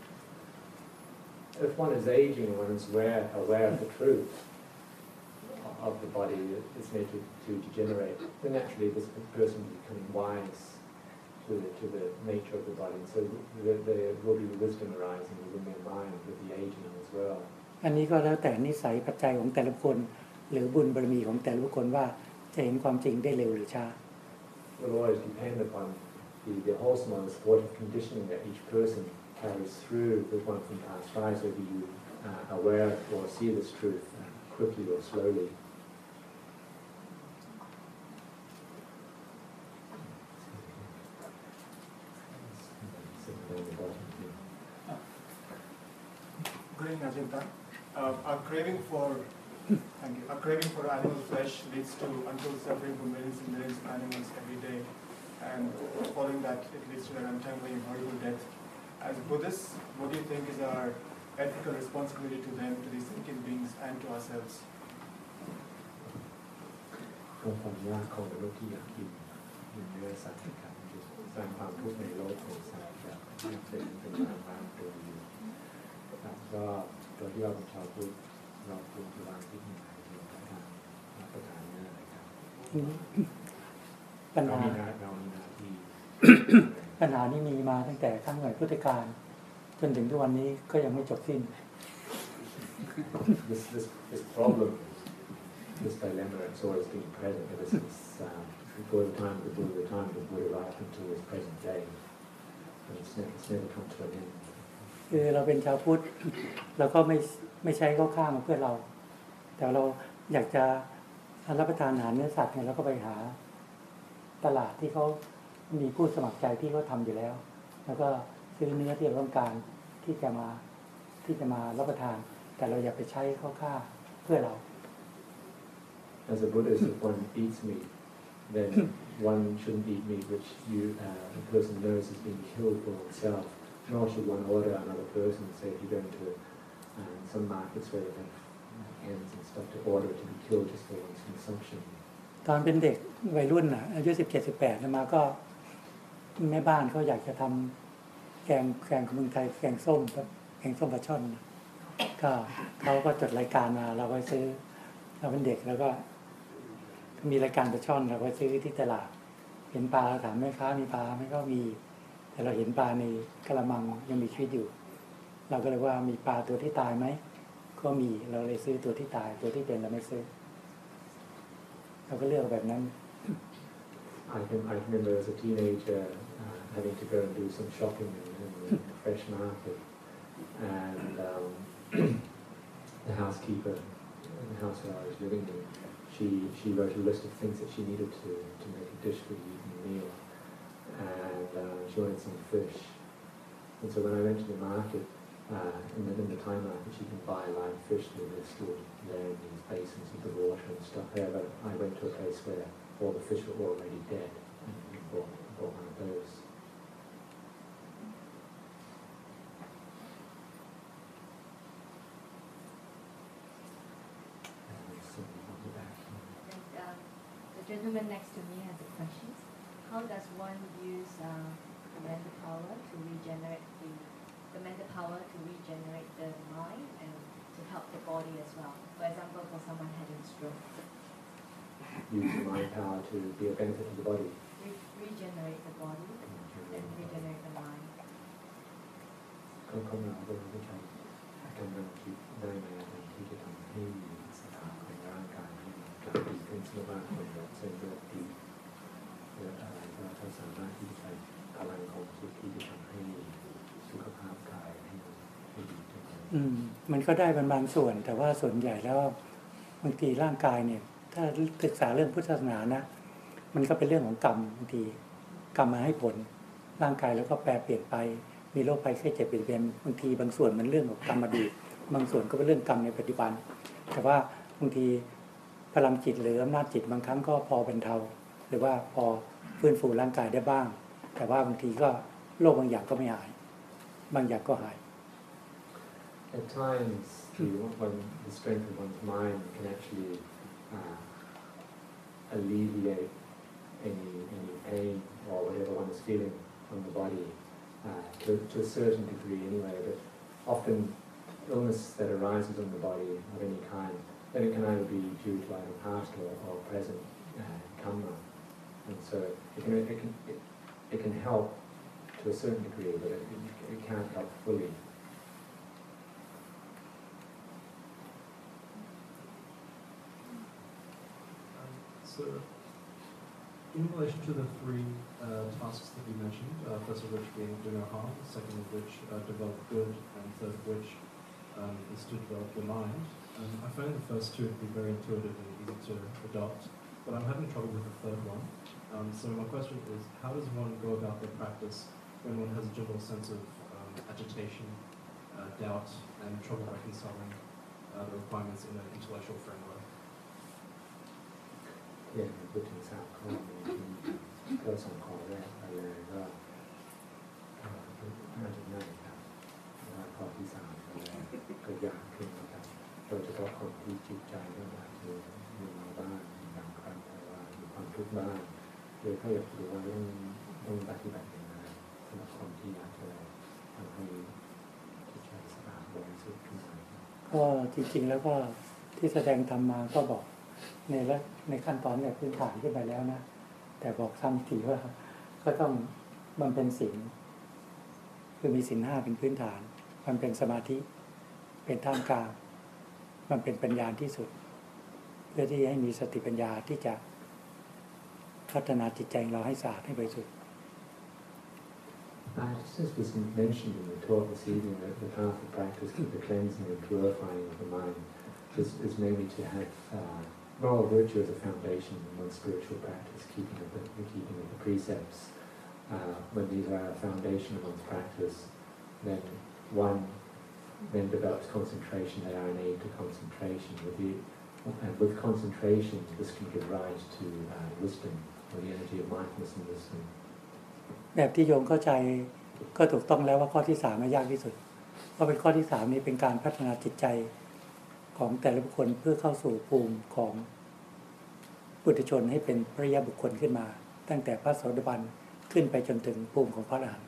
If one is aging and one is aware, aware of the truth of the body, it's made to, to degenerate, then naturally this person will become wise to the, to the nature of the body. So there, there will be wisdom arising within their mind with the aging as well. อันนี้ก็แล้วแต่นิสัยปัจจัยของแต่ละคนหรือบุญบารมีของแต่ละบุคคลว่าจะเห็นความจริงได้เร็วหรือช้า It will always depend upon the, the wholesome or the supportive conditioning that each person carries through with one from past lives, whether you uh, aware or see this truth uh, quickly or slowly. Good evening, Ajanta. Uh, our craving for thank you. Our craving for animal flesh leads to untold suffering for millions and millions of animals every day, and following that, it leads to an untimely and horrible death. As Buddhists, what do you think is our ethical responsibility to them, to these sentient beings, and to ourselves? ก็ความยากของมนุษย์ที่อยากกินกินเนื้อสัตว์นะครับจะสร้างความทุกข์ในโลกของสัตว์แบบเป็นเป็นบางบางตัวอยู่ครับก็ตัวที่เราเป็นชาวพุทธเราควรจะวางทิศทางในการรับประทานเนื้อนะครับปัญเราหามีหน้าเรามีหน้าที่ปัญหานี้มีมาตั้งแต่ครั้งหน่วยพุทธกาลจนถึงทุกวันนี้ก็ยังไม่จบสิ้น this this this problem this dilemma has always been present ever since um, before the time before the time of Buddha life until this present day, and it's never, it's never come to an end. คือเราเป็นชาวพุทธเราก็ไม่ไม่ใช้ข้าวข้างมาเพื่อเรา แต่เราอยากจะรับประทานอาหารเนื้อสัตว์เนี่ยเราก็ไปหาตลาดที่เขามีผู้สมัครใจที่เขาทำอยู่แล้ว แล้วก็ซื้อเนื้อที่เราต้องการที่จะมาที่จะมารับประทาน แต่เราอย่าไปใช้ข้าวข้างเพื่อเรา As a Buddhist, if one eats meat, then one shouldn't eat meat which you uh, the person knows has been killed for himself. Nor should one order another person, say if you go into uh, some markets where they have hens and stuff, to order it to be killed just for one's consumption. ตอนเป็นเด็กวัยรุ่นน่ะอายุสิบเจ็ดสิบแปดมาก็แม่บ้านเขาอยากจะทำแกงแกงของเมืองไทยแกงส้มแกงส้มปลาช่อนก็เขาก็จดรายการมาเราก็ซื้อเราเป็นเด็กแล้วก็มีรายการปลาช่อนเราก็ซื้อที่ตลาดเห็นปลาถามแม่ค้ามีปลาไหมก็มีแต่เราเห็นปลาในกระมังยังมีชีวิตอยู่ เราก็เลยว่ามีปลาตัวที่ตายไหมก็มีเราเลยซื้อตัวที่ตายตัวที่เป็นเราไม่ซื้อเราก็เลือกแบบนั้น I can I can remember as a teenager uh, having to go and do some shopping in, in the fresh market, and um, the housekeeper in the house where I was living in, she she wrote a list of things that she needed to to make a dish for the evening meal, and uh, she wanted some fish, and so when I went to the market. Uh, in, the, in the Thai market, you can buy live fish that are stored there in these basins with the water and stuff. However, I went to a place where all the fish were already dead and bought, bought one of those. And, um, the gentleman next to me has a question. How does one use uh, the mental power to regenerate the the mental power to regenerate the mind and to help the body as well? For example, for someone having stroke, Use the mind power to be a benefit to the body. re- regenerate the body and regenerate the mind. ก็เข้ามาโดยไม่ใช่การนำคิดได้ในการที่จะทำให้สภาพของร่างกายให้มันกลับดีขึ้นสมากคนแบบเส้นเลือดดีเลือดอะไรก็เขาสามารถที่จะใช้พลังของจิตที่จะทำให้สุขภาพกายให้ให้ดีขึ้นอืมมันก็ได้เป็นบางส่วน แต่ว่าส่วนใหญ่แล้วบางทีร่างกายเนี่ย ถ้าศึกษาเรื่องพุทธศาสนานะ มันก็เป็นเรื่องของกรรมบางทีกรรมมาให้ผลร่างกายแล้วก็แปรเปลี่ยนไปมีโรคภัยไข้เจ็บเปลี่ยนแปลงบางทีบางส่วนมันเรื่องของกรรมอดีตบางส่วนก็เป็นเรื่องกรรมในปัจจุบัน แต่ว่าบางทีพลังจิตหรืออำนาจจิตบางครั้งก็พอบรรเทาหรือว่าพอฟื้นฟูร่างกายได้บ้าง แต่ว่าบางทีก็โรคบางอย่างก็ไม่หายบางอย่างก็หาย at times, the, one, the strength of one's mind can actually uh, alleviate any any pain or whatever one is feeling on the body uh, to, to a certain degree anyway. But often illness that arises on the body of any kind, then it can either be due to either past or, or present uh, karma. And so it can, it, can, it, it can help to a certain degree, but it, it, it can't help fully. So, in relation to the three uh, tasks that you mentioned, uh, first of which being do no harm, second of which uh, develop good, and third of which um, is to develop your mind, um, I find the first two to be very intuitive and easy to adopt, but I'm having trouble with the third one. Um, so my question is, how does one go about their practice when one has a general sense of um, agitation, uh, doubt, and trouble reconciling uh, the requirements in an intellectual framework? Yeah, พูดถึงสามข้อนี้ก็สองข้อแรกไปเลยก็น่าจะง่ายครับแล้วข้อที่สามก็ยากขึ้นนะครับโดยเฉพาะคนที่จิตใจก็อาจจะมีมาบ้างบางครั้งแต่ว่ามีความทุกข์บ้างโดยเขาอยากรู้ว่าต้องต้องปฏิบัติอย่างไรสำหรับคนที่อยากจะทำให้จิตใจสะอาดบริสุทธิ์ขึ้นมาก็จริงๆแล้วก็ที่แสดงธรรมมาก็บอกในละในขั้นตอนเนี่ยพื้นฐานขึ้นไปแล้วนะแต่บอกซ้ำทีว่าก็ต้องมันเป็นศีลคือมีศีลห้าเป็นพื้นฐานมันเป็นสมาธิเป็นท่ามกลางมันเป็นปัญญาที่สุดเพื่อที่ให้มีสติปัญญาที่จะพัฒนาจิตใจเราให้สะอาดให้บริสุทธิ์ Uh, just as was mentioned in the talk this evening, that the path of practice for the cleansing and purifying of the mind is, is mainly to have uh, moral virtue as a foundation in one's spiritual practice, keeping of the, the keeping of the precepts. Uh, when these are a foundation of one's practice, then one then develops concentration. They are an aid to concentration. With the, and with concentration, this can give rise to uh, wisdom, or the energy of mindfulness and wisdom. แบบที่โยมเข้าใจก็ถูกต้องแล้วว่าข้อที่สามยากที่สุดเพราะเป็นข้อที่สามนี้เป็นการพัฒนาจิตใจของแต่ละบุคคลเพื่อเข้าสู่ภูมิของปุถุชนให้เป็นพระยาบุคคลขึ้นมาตั้งแต่พระโสดาบันขึ้นไปจนถึงภูมิของพระอรหันต์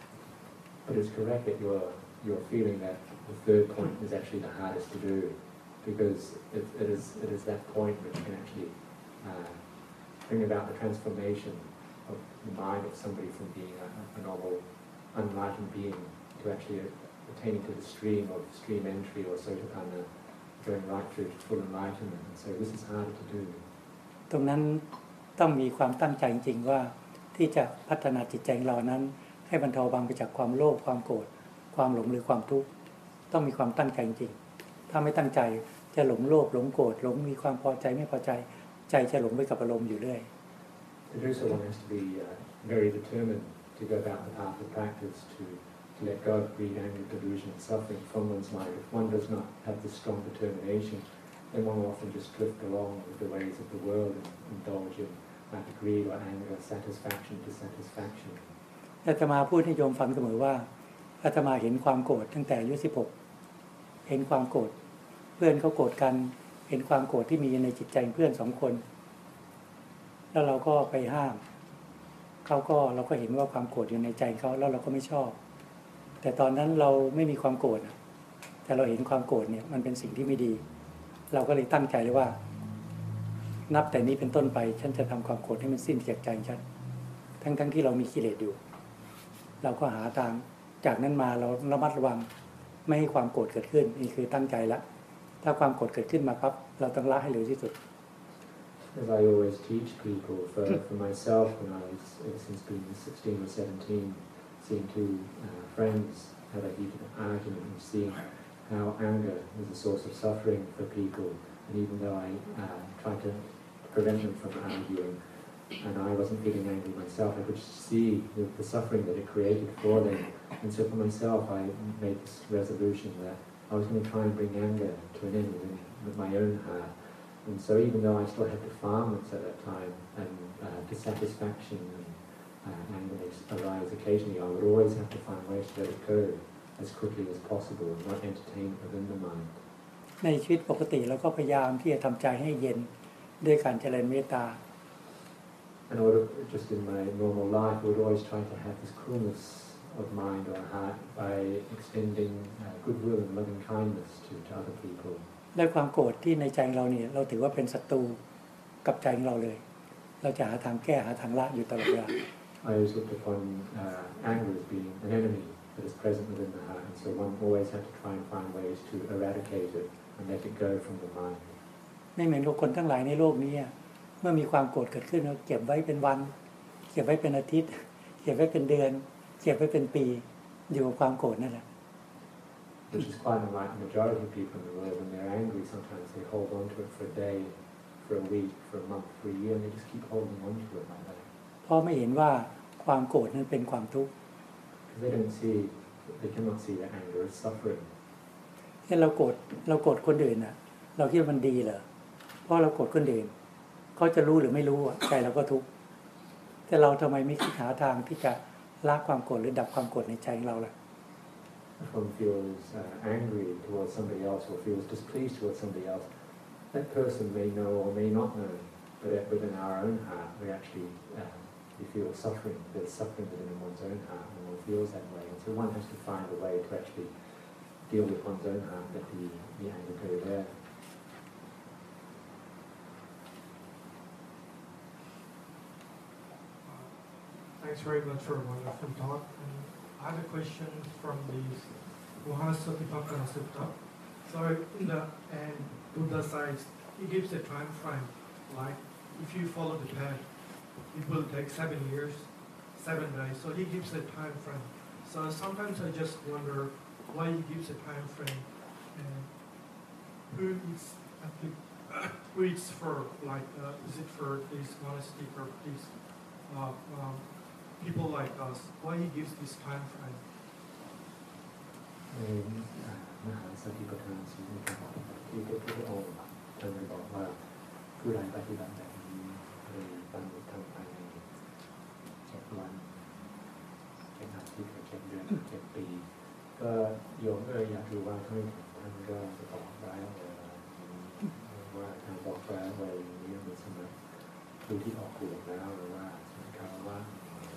But it's correct that you're you're feeling that the third point is actually the hardest to do because it, it is it is that point which can actually uh, bring about the transformation of the mind of somebody from being a, a normal, unenlightened being to actually attaining to the stream of stream entry or sotapanna, going right through to full enlightenment. And so this is harder to do. ตรงนั้นต้องมีความตั้งใจจริงๆว่าที่จะพัฒนาจิตใจของเรานั้นให้บรรเทาเบาไปจากความโลภความโกรธความหลงหรือความทุกข์ต้องมีความตั้งใจจริงๆถ้าไม่ตั้งใจจะหลงโลภหลงโกรธหลงมีความพอใจไม่พอใจใจจะหลงไปกับอารมณ์อยู่เรื่อย To do so, one has to be uh, very determined to go about the path of practice, to, to let go of greed, anger, delusion, and suffering from one's mind. If one does not have this strong determination, then one will often just drift along with the ways of the world and indulge in uh, greed or anger, satisfaction, dissatisfaction. อาตมาพูดให้โยมฟังเสมอว่าอาตมาเห็นความโกรธตั้งแต่อายุสิบหกเห็นความโกรธเพื่อนเขาโกรธกันเห็นความโกรธที่มีในจิตใจเพื่อนสองคนแล้วเราก็ไปห้ามเขาก็เราก็เห็นว่าความโกรธอยู่ในใจเขาแล้วเราก็ไม่ชอบแต่ตอนนั้นเราไม่มีความโกรธแต่เราเห็นความโกรธเนี่ยมันเป็นสิ่งที่ไม่ดีเราก็เลยตั้งใจเลยว่านับแต่นี้เป็นต้นไปฉันจะทำความโกรธให้มันสิ้นจากใจฉันทั้งๆ ท, ที่เรามีกิเลสอยู่เราก็หาทางจากนั้นมาเราระมัดระวังไม่ให้ความโกรธเกิดขึ้นนี่คือตั้งใจละถ้าความโกรธเกิดขึ้นมาปั๊บเราต้องละให้เร็วที่สุด As I always teach people, for, for myself, when I was, ever since being sixteen or seventeen, seeing two uh, friends have a heated argument and seeing how anger was a source of suffering for people, and even though I uh, tried to prevent them from arguing, and I wasn't feeling angry myself, I could see the, the suffering that it created for them. And so for myself, I made this resolution that I was going to try and bring anger to an end within with my own heart. And so even though I still had defilements at that time, and uh, dissatisfaction and uh, anger may arise occasionally, I would always have to find ways to let it go. as quickly as possible and not entertain it within the mind. ในชีวิตปกติเราก็พยายามที่จะทำใจให้เย็นด้วยการเจริญเมตตา And order, just in my normal life, I would always try to have this coolness of mind or heart by extending uh, goodwill and loving kindness to, to other people. และความโกรธที่ในใจเราเนี่ยเราถือว่าเป็นศัตรูกับใจของเราเลย เราจะหาทางแก้หาทางละอยู่ตลอดเวลา I always looked upon uh, anger as being an enemy that is present within the heart, and so one always had to try and find ways to eradicate it and let it go from the mind. ไม่เหมือนกับคนทั้งหลายในโลกนี้เมื่อมีความโกรธเกิดขึ้นเราเก็บไว้เป็นวันเก็บไว้เป็นอาทิตย์เก็บไว้เป็นเดือนเก็บไว้เป็นปีอยู่กับความโกรธนั่นแหละ Which is quite unlike the majority of people in the world. When they're angry, sometimes they hold on to it for a day, for a week, for a month, for a year, and they just keep holding on to it like that. เพราะไม่เห็นว่าความโกรธนั้นเป็นความทุกข์ Because they don't see, they cannot see that anger as suffering. เช่นเราโกรธเราโกรธคนอื่นน่ะเราคิดว่ามันดีเหรอเพราะเราโกรธคนอื่นเขาจะรู้หรือไม่รู้ใจเราก็ทุกข์แต่เราทำไมไม่คิดหาทางที่จะละความโกรธหรือดับความโกรธในใจของเราล่ะ If one feels uh, angry towards somebody else or feels displeased towards somebody else, that person may know or may not know, but within our own heart, we actually uh, we feel suffering. There's suffering within one's own heart when one feels that way. And so one has to find a way to actually deal with one's own heart, let the, the anger go there. Thanks very much for a wonderful talk. And I have a question from the Mahasatipatthana Sutta. So in the and Buddha side, he gives a time frame, like if you follow the path, it will take seven years, seven days. So he gives a time frame. So sometimes I just wonder why he gives a time frame and who is who it's for, like uh, is it for this monastic or these uh, um, people like us? Why he gives this time frame? ในมหาสติปัฏฐานสูตรนะครับที่พระพุทธองค์ท่านได้บอกว่าผู้ใดปฏิบัติแบบนี้ในบรรลุธรรมภายในเจ็ดวันเจ็ดอาทิตย์หรือเจ็ดเดือนเจ็ดปีก็โยมเอออยากรู้ว่าท่านท่านก็จะบอกไว้ว่าการบอกไว้ไว้นี้มันสำหรับผู้ที่ออกบวชแล้วหรือว่าสำหรับคารวะ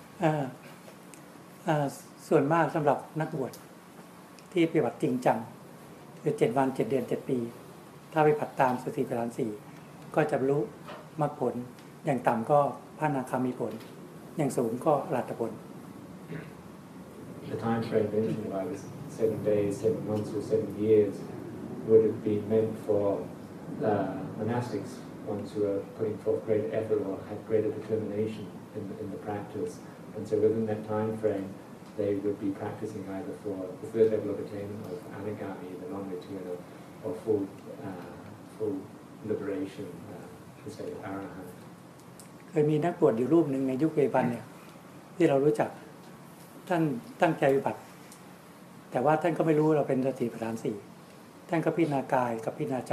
ส่วนมากสำหรับนักบวชที่ปฏิบัติจริงจังคือเจ็ดวันเจ็ดเดือนเจ็ดปีถ้าปฏิบัติตามสติปัฏฐานสี่ก็จะบรรลุมรรคผลอย่างต่ำก็พระอนาคามีผลอย่างสูงก็อรหัตผล The time frame mentioned by was seven days, seven months, or seven years would have been meant for uh, monastics, ones who are putting forth greater effort or have greater determination in the, in the practice. And so within that time frame, they would be practicing either for the third level of attainment of anagami, the non-returner, or full, uh, full liberation, uh, the state of arahant. เคยมีนักบวชอยู่รูปหนึ่งในยุคเวปันเนี่ยที่เรารู้จักท่านตั้งใจปฏิบัติแต่ว่าท่านก็ไม่รู้เราเป็นสติปัฏฐานสี่ท่านก็พิจารณากายกับพิจารณาใจ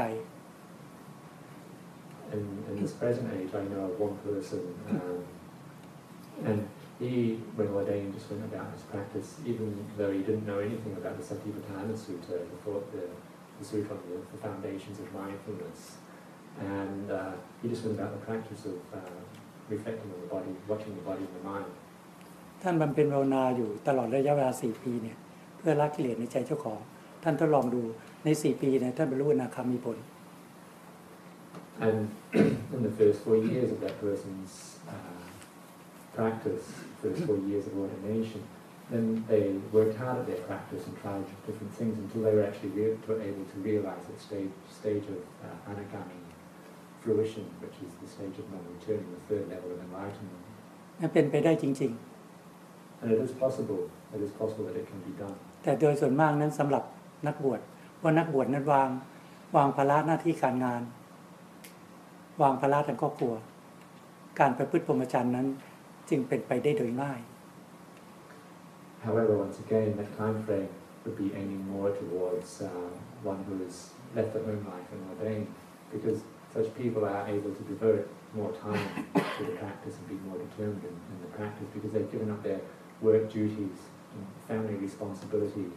In, in this present age, I know of one person, um, and he, when ordained, just went about his practice, even though he didn't know anything about the Satipatthana Sutta, he thought the, the Sutta on the, the foundations of mindfulness, and uh, he just went about the practice of uh, reflecting on the body, watching the body and the mind. ท่านบำเพ็ญภาวนาอยู่ตลอดระยะเวลาสี่ปีเนี่ยเพื่อละกิเลสในใจเจ้าของท่านทดลองดูในสี่ปีเนี่ยท่านบรรลุอนาคามีผล And in the first four years of that person's uh, practice, first four years of ordination, then they worked hard at their practice and tried different things until they were actually re- were able to realize that stage, stage of uh, anagami fruition, which is the stage of non-returning, the third level of enlightenment. นั่นเป็นไปได้จริง And it is possible, it is possible that it can be done. ๆแต่โดยส่วนมากนั้นสำหรับนักบวชว่านักบวชนั้นวางวางภาระหน้าที่การงานวางภาระทางครอบครัวการประพฤติพรหมจรรย์นั้นจึงเป็นไปได้โดยง่าย However, once again, that time frame would be aiming more towards uh, one who has left their own life and ordained, because such people are able to devote more time to the practice and be more determined in, in the practice, because they've given up their work duties and family responsibilities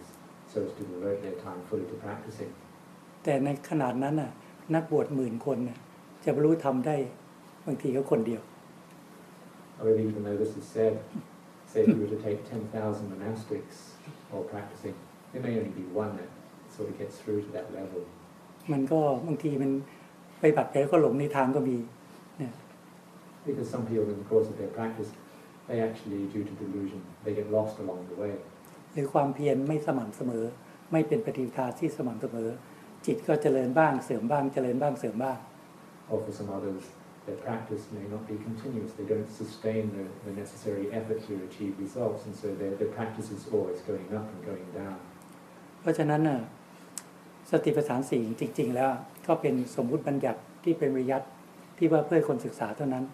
so as to devote their time fully to practicing. แต่ในขนาดนั้นน่ะนักบวชหมื่นคนน่ะจะบรรลุธรรมได้บางทีก็คนเดียว However, even though this is said, say if you were to take ten thousand monastics all practicing, there may only be one that sort of gets through to that level. มันก็บางทีมันไปบัดไปแล้วก็หลงในทางก็มีเนี่ย Because some people in the course of their practice, they actually, due to delusion, they get lost along the way. หรือความเพียรไม่สม่ำเสมอไม่เป็นปฏิปทาที่สม่ำเสมอจิตก็เจริญบ้างเสื่อมบ้างเจริญบ้างเสื่อมบ้าง Or for some others, their practice may not be continuous. They don't sustain the, the necessary effort to achieve results, and so their, their practice is always going up and going down. เพราะฉะนั้นน่ะสติปัฏฐานสี่จริงๆแล้วก็เป็นสมมุติบัญญัติที่เป็นวิยัติที่ว่าเพื่อคนศึกษาเท่านั้น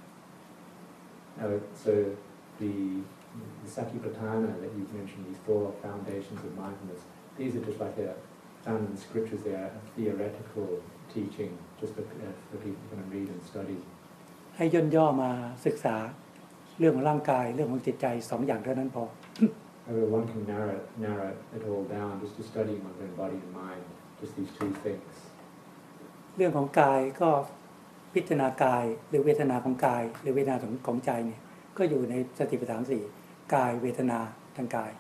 Uh, so the, the Satipatthana that you've mentioned, these four foundations of mindfulness, these are just like a, found in the scriptures. They are a theoretical teaching, just for, uh, for people to come and read and study. ให้ย่นย่อมาศึกษาเรื่องของร่างกายเรื่องของจิตใจสองอย่างเท่านั้นพอ However, one can narrow, narrow it all down just to studying one's own body and mind, just these two things. เรื่องของกายก็พิจารณากายหรือเวทนาของกายหรือเวทนาของของใจเนี่ยก็อยู่ในสติปัฏฐานสี่กายเวทนาทางกาย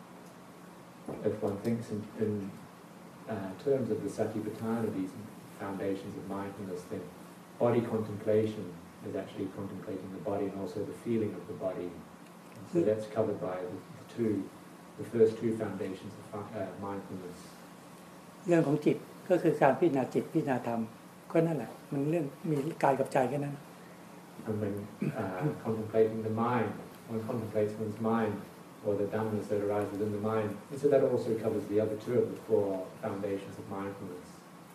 If one thinks in, in uh, terms of the Satipatthana, these foundations of mindfulness, then body contemplation is actually contemplating the body and also the feeling of the body. And so that's covered by the, the two, the first two foundations of uh, mindfulness. เรื่องของจิตก็คือการพิจารณาจิตพิจารณาธรรมก็นั่นแหละมันเรื่องมีกายกับใจแค่นั้น And when uh, contemplating the mind, one contemplates one's mind or the dhammas that arise within the mind. And so that also covers the other two of the four foundations of mindfulness.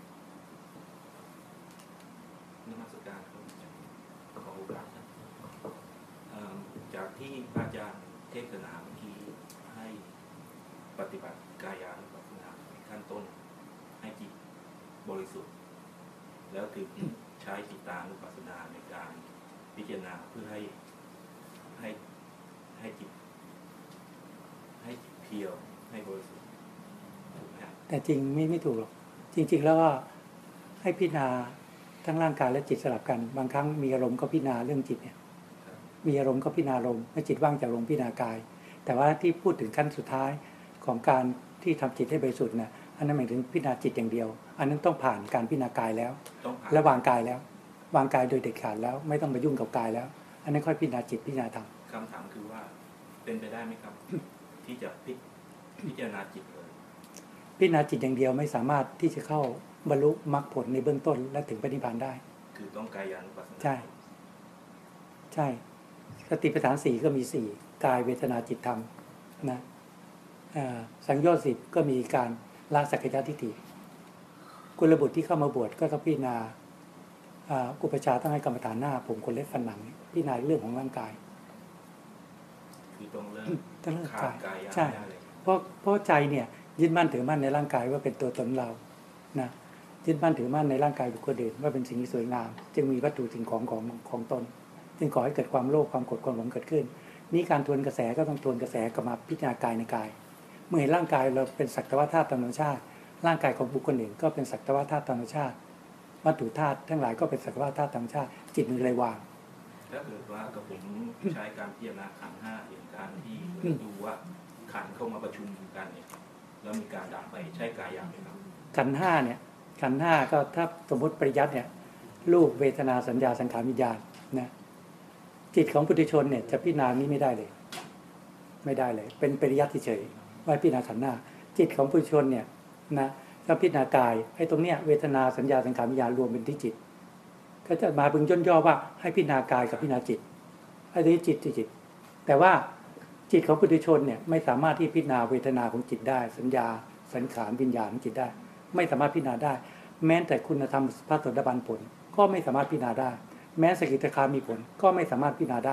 นมัสการครับขอโอกาสครับเอ่อจากที่พระอาจารย์เทศนาเมื่อกี้ให้ปฏิบัติกายานุปัสสนาขั้นต้นให้จิตบริสุทธิ์แล้วถึงใช้จิตตานุปัสสนาในการพิจารณาเพื่อให้ให้ให้จิตให้จิตเพียวให้บริสุทธิ์ถูกไหมครับแต่จริงไม่ไม่ถูกหรอกจริงๆแล้วว่าให้พิจารณาทั้งร่างกายและจิตสลับกันบางครั้งมีอารมณ์ก็พิจารณาเรื่องจิตเนี่ยมีอารมณ์ก็พิจารณาอารมณ์ให้จิตว่างจากอารมณ์พิจารณากายแต่ว่าที่พูดถึงขั้นสุดท้ายของการที่ทำจิตให้บริสุทธิ์น่ะอันนั้นหมายถึงพิจารณาจิตอย่างเดียวอันนั้นต้องผ่านการพิจารณากายแล้วและวางกายแล้ววางกายโดยเด็ดขาดแล้วไม่ต้องไปยุ่งกับกายแล้วอันนั้นค่อยพิจารณาจิตพิจารณาธรรมคำถามคือว่าเป็นไปได้ไหมครับ ที่จะพิพิจารณาจิตเลยพิจารณาจิตอย่างเดียวไม่สามารถที่จะเข้าบรรลุมรรคผลในเบื้องต้นและถึงปณิพพานได้คือต้องกายานุปัสสนาใช่ใช่สติปัฏฐานสี่ก็มีสี่กายเวทนาจิตธรรมนะสังโยชน์สิบก็มีการละสักยทิฏฐิกุลบุตรที่เข้ามาบวชก็ต้องพิจารณาอุปชฌาย์ต้องให้กรรมฐานหน้าผมคนเล็บฟันหนังพิจารณาเรื่องของร่างกายคือต้องเริ่มต้องเริ่มขาดกายกายาใช่ได้เลยเพราะเพราะใจเนี่ยยึดมั่นถือมั่นในร่างกายว่าเป็นตัวตนเรานะยึดมั่นถือมั่นในร่างกายบุคคลอื่นว่าเป็นสิ่งที่สวยงามจึงมีวัตถุสิ่งของของของตนจึงก่อให้เกิดความโลภความโกรธความหลงเกิดขึ้นนี่การทวนกระแสก็ต้องทวนกระแสกลับมาพิจารณากายในกายเมื่อเห็นร่างกายเราเป็นสักแต่ว่าธาตุธรรมชาติร่างกายของบุคคลอื่นก็เป็นสักแต่ว่าธาตุธรรมชาติวัตถุธาตุทั้งหลายก็เป็นสักแต่ว่าธาตุธรรมชาติจิตมีอะไรวางถ้าเกิดว่ากับผมใช้การพิจารณาขันธ์ห้าอย่างการที่ดูว่าขันธ์เข้ามาประชุมกันเนี่ยแล้วมีการดับไปใช้กายาไหมครับขันธ์ห้าเนี่ยขันธ์ห้าก็ถ้าสมมติปริยัติเนี่ยรูปเวทนาสัญญาสังขารวิญญาณนะจิตของปุถุชนเนี่ยจะพิจารณานี้ไม่ได้เลยไม่ได้เลยเป็นปริยัติเฉยๆว่าพิจารณาขันธ์ห้าจิตของปุถุชนเนี่ยนะก็พิจารณากายไอ้ตรงเนี้ยเวทนาสัญญาสังขารวิญญาณรวมเป็นที่จิตก็จะมาพึงย่นย่อว่าให้พิจารณากายกับพิจารณาจิตไอ้ที่จิตที่จิตแต่ว่าจิตของปุถุชนเนี่ยไม่สามารถที่พิจารณาเวทนาของจิตได้สัญญาสังขารวิญญาณของจิตได้ไม่สามารถพิจารณาได้แม้แต่คุณธรรมพระโสดาบันผลก็ไม่สามารถพิจารณาได้แม้สกิทาคามีผลก็ไม่สามารถพิจารณาได้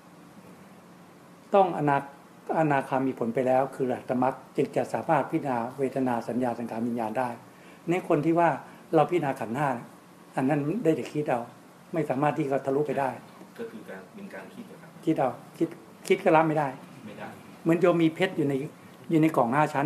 ต้องอนาอนาคามีผลไปแล้วคืออรหัตมรรคจึงจะสามารถพิจารณาเวทนาสัญญาสังขารวิญญาณได้ในคนที่ว่าเราพิจารณาขันธ์ห้าอันนั้นได้แต่คิดเอาไม่สามารถที่จะทะลุไปได้ก็คือการเป็นการคิดนะครับคิดเอาคิดคิดก็รับไม่ได้ไม่ได้เหมือนโยมมีเพชรอยู่ในอยู่ในกล่องห้าชั้นเนี่ยเพ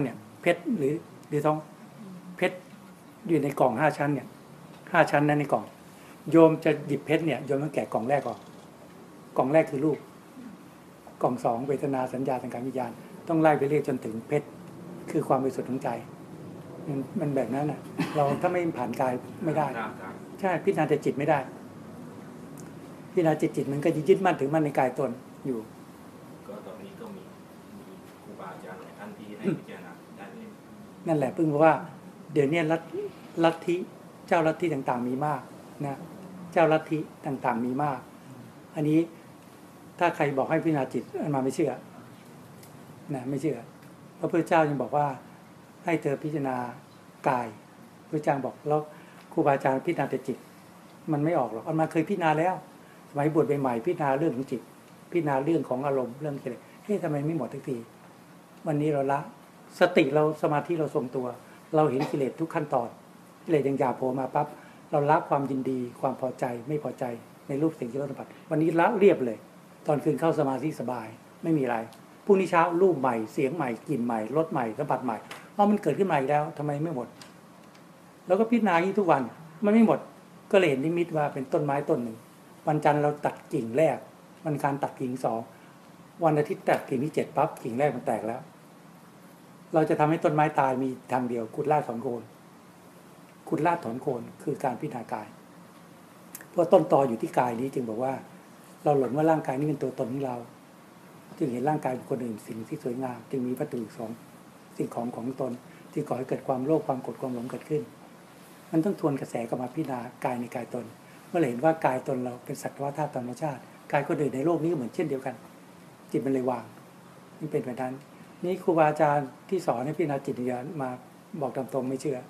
เพชรหรือหรือทองเพชรอยู่ในกล่องห้าชั้นเนี่ยห้าชั้นนั้นในกล่องโยมจะหยิบเพชรเนี่ยโยมต้องแกะกล่องแรกก่อนกล่องแรกคือรูปกล่องสองเวทนาสัญญาสังขารวิญญาณต้องไล่ไปเรื่อยจนถึงเพชรคือความบริสุทธิ์ของใจมันมันแบบนั้นน่ะเราถ้าไม่ผ่านกายไม่ได้ใช่พิจารณาแต่จิตไม่ได้พิจารณาจิตจิตมันก็จะยึดมั่นถือมั่นในกายตนอยู่ก็ตอนนี้ก็มีมีครูบาอาจารย์หลายท่านที่ให้พิจารณาได้เลยนั่นแหละเพิ่งบอกว่าเดี๋ยวนี้ลัทธิลัทธิเจ้าลัทธิต่างๆมีมากนะเจ้าลัทธิต่างๆมีมาก อันนี้ถ้าใครบอกให้พิจารณาจิตอันมาไม่เชื่อนะไม่เชื่อเพราะพระเจ้ายังบอกว่าให้เธอพิจารณากายพระเจ้าบอกแล้วครูบาอาจารย์พิจารณาแต่จิตมันไม่ออกหรอกอันมาเคยพิจารณาแล้วสมัยบวชใหม่ๆพิจารณาเรื่องของจิตพิจารณาเรื่องของอารมณ์เรื่องอะไรเฮ้ยทำไมไม่หมดทุกทีวันนี้เราละสติเราสมาธิเราทรงตัวเราเห็นกิเลสทุกขั้นตอนกิเลสยังหยาบโผล่มาปั๊บเราละความยินดีความพอใจไม่พอใจในรูปสิ่งที่เราสัมผัสวันนี้ละเรียบเลยตอนคืนเข้าสมาธิสบายไม่มีอะไรพรุ่งนี้เช้ารูปใหม่เสียงใหม่กลิ่นใหม่รสใหม่สัมผัสใหม่เพราะมันเกิดขึ้นมาอีกแล้วทำไมไม่หมดแล้วก็พิจารณาอย่างนี้ทุกวันมันไม่หมดก็เลยเห็นนิมิตว่าเป็นต้นไม้ต้นหนึ่งวันจันทร์เราตัดกิ่งแรกวันอังคารตัดกิ่งสองวันอาทิตย์ตัดกิ่งที่เจ็ดปั๊บกิ่งแรกมันแตกแล้วเราจะทำให้ต้นไม้ตายมีทางเดียวขุดรากถอนโคนขุดรากถอนโคนคือการพิจารณากายเพราะต้นตออยู่ที่กายนี้จึงบอกว่าเราหลงว่าร่างกายนี้เป็นตัวตนของเราจึงเห็นร่างกายเป็นคนอื่นสิ่งที่สวยงามจึงมีวัตถุสองสิ่งของของตนที่ก่อให้เกิดความโลภความโกรธความหลงเกิดขึ้นมันต้องทวนกระแสกลับมาพิจารณากายในกายตนเมื่อเห็นว่ากายตนเราเป็นสักว่าธาตุธรรมชาติกายคนอื่นในโลกนี้ก็เหมือนเช่นเดียวกันจิตมันเลยวางนี่เป็นแบบนั้นนี่ครูบาอาจารย์ที่สอนให้พิจารณาจิตวิญญาณมาบอกตามตรงไม่เชื่อ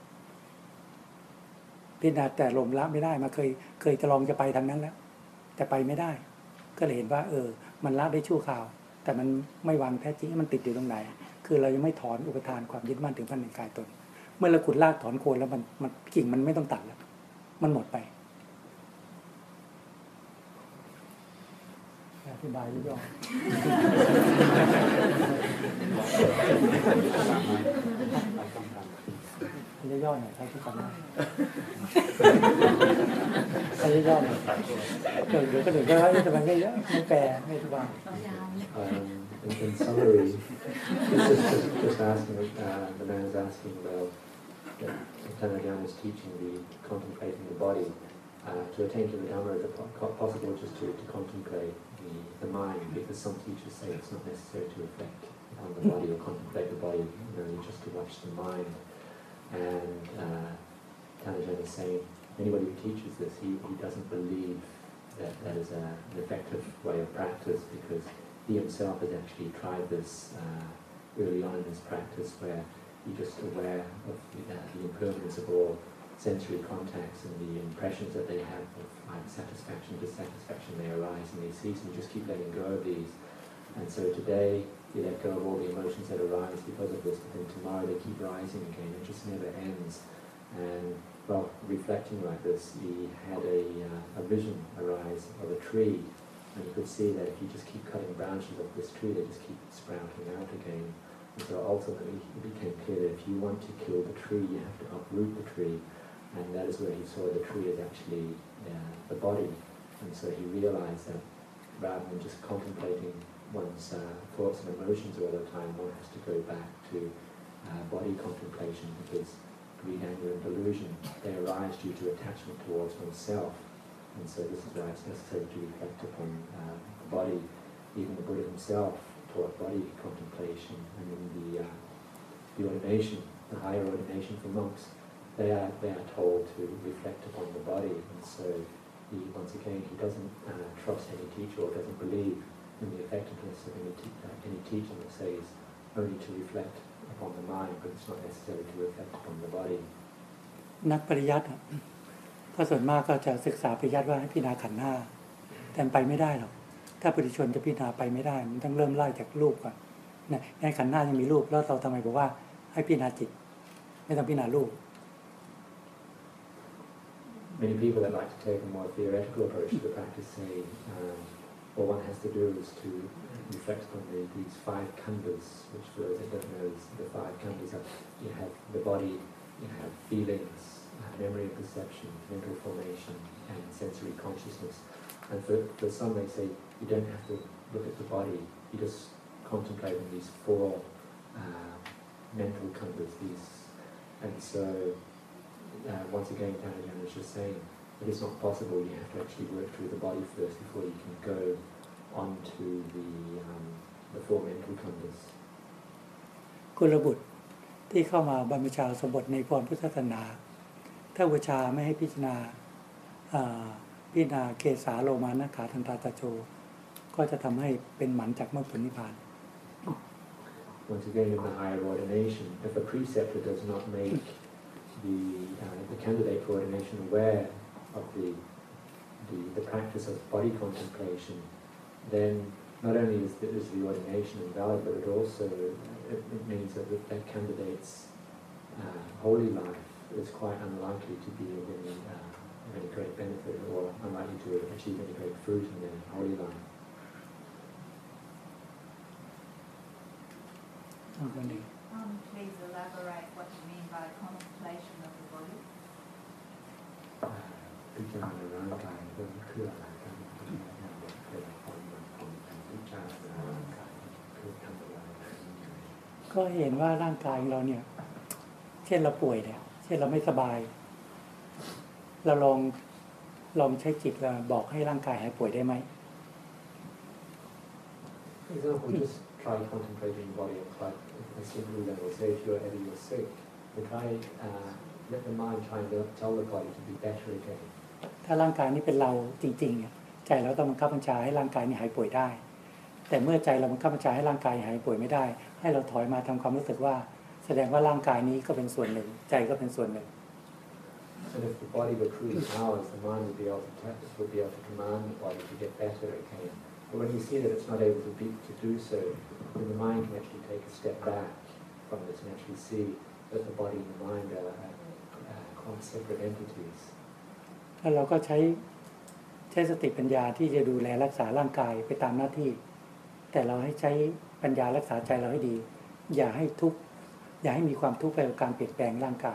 พิจารณาแต่ลมละไม่ได้มาเคยเคยจะลองจะไปทางนั้นแล้วแต่ไปไม่ได้ก็เลยเห็นว่าเออมันละได้ชั่วคราวแต่มันไม่วางแท้จริงมันติดอยู่ตรงไหนคือเรายังไม่ถอนอุปทานความยึดมั่นถึงพันในกายตนเมื่อเราขุดรากถอนโคนแล้วมันมันกิ่งมันไม่ต้องตัดแล้วมันหมดไปอธิบายย่อๆย่อๆหน่อยใครที่ฟังได้ใครย่อๆหน่อยเดี๋ยวเดี๋ยวก็เดี๋ยวก็ให้แต่มันไม่เยอะไม่แปลไม่อธิบาย In, in summary, this is just, just asking, uh, the man is asking about Tanajana is teaching the contemplating the body. Uh, to attain to the Dhamma, is it possible just to, to contemplate the, the mind? Because some teachers say it's not necessary to reflect on the body or contemplate the body, merely just to watch the mind. And uh, Tanajana is saying, anybody who teaches this, he, he doesn't believe that that is a, an effective way of practice, because he himself has actually tried this uh, early on in his practice, where he's just aware of the, uh, the impermanence of all sensory contacts and the impressions that they have of either satisfaction or dissatisfaction. They arise and they cease, and you just keep letting go of these. And so today you let go of all the emotions that arise because of this, but then tomorrow they keep rising again. It just never ends. And well, reflecting like this, he had a, uh, a vision arise of a tree, and you could see that if you just keep cutting branches of this tree, they just keep sprouting out again. And so ultimately it became clear that if you want to kill the tree, you have to uproot the tree. And that is where he saw the tree as actually uh, the body. And so he realized that rather than just contemplating one's uh, thoughts and emotions all the time, one has to go back to uh, body contemplation, because greed, anger and delusion, they arise due to attachment towards oneself. And so this is why it's necessary to reflect upon uh, the body. Even the Buddha himself taught body contemplation, and in the, uh, the ordination, the higher ordination for monks, they are, they are told to reflect upon the body. And so he, once again, he doesn't uh, trust any teacher or doesn't believe in the effectiveness of any, te uh, any teaching that says only to reflect upon the mind, but it's not necessary to reflect upon the body. นักปริยัติก็ส่วนมากก็จะศึกษาปริยัติว่าให้พิจารณาขันธ์ห้าแต่ไปไม่ได้หรอกถ้าปุถุชนจะพิจารณาไปไม่ได้มันต้องเริ่มไล่จากรูปก่อนนะในขันธ์ห้ายังมีรูปแล้วเราทำไมบอกว่าให้พิจารณาจิตไม่ต้องพิจารณารูป Many people that like to take a more theoretical approach to the practice say um, all one has to do is to reflect on the, these five khandhas, which for those that don't know, is the five khandhas are, you have the body, you have feelings, uh, memory and perception, mental formation, and sensory consciousness. And for, for some they say you don't have to look at the body, you just contemplate on these four uh, mental khandhas, these, and so uh, once again Tanajan was just saying, it is not possible, you have to actually work through the body first before you can go on to the, um, the four mental khandhas. กุลบุตรที่เข้ามาบรรพชาสมบทในพรพุทธศาสนาถ้าอุปชาไม่ให้พิจารณาพิจารณาเกสาโลมานะขาทันตาตะโจก็จะทำให้เป็นหมันจากมรรคผลนิพพาน Once again, in the higher ordination, if a preceptor does not make the, uh, the candidate for ordination aware of the, the, the practice of body contemplation, then not only is the, is the ordination invalid, but it also it, it means that the, that candidate's uh, holy life is quite unlikely to be of any, uh, of any great benefit or unlikely to achieve any great fruit in their holy life. Okay. Um, please elaborate what you mean by contemplation of the body. พิจารณาร่างกายเรื่องคืออะไรกันเป็นความหมายของการพิจารณาร่างกายคือทำอะไรก็เห็นว่าร่างกายของเราเนี่ยเช่นเราป่วยเนี่ยเช่นเราไม่สบาย เราลองลองใช้จิตเราบอกให้ร่างกายหายป่วยได้ไหม For example, just try contemplating the body and try as simply then we'll say if you're ever you're sick, we try uh, let the mind try and tell the body to be better again. ถ้าร่างกายนี้เป็นเราจริงๆเนี่ยใจเราต้องบังคับบัญชาให้ร่างกายนี้หายป่วยได้แต่เมื่อใจเราบังคับบัญชาให้ร่างกายหายป่วยไม่ได้ให้เราถอยมาทำความรู้สึกว่าแสดงว่าร่างกายนี้ก็เป็นส่วนหนึ่งใจก็เป็นส่วนหนึ่ง And if the body were truly ours, the mind would be able to t- would be able to command the body to get better again. But when you see that it's not able to be to do so, then the mind can actually take a step back from this and actually see that the body and the mind are, are quite separate entities. แล้วเราก็ใช้ใช้สติปัญญาที่จะดูแลรักษาร่างกายไปตามหน้าที่แต่เราให้ใช้ปัญญารักษาใจเราให้ดีอย่าให้ทุกข์อย่าให้มีความทุกข์ไปกับการเปลี่ยนแปลงร่างกาย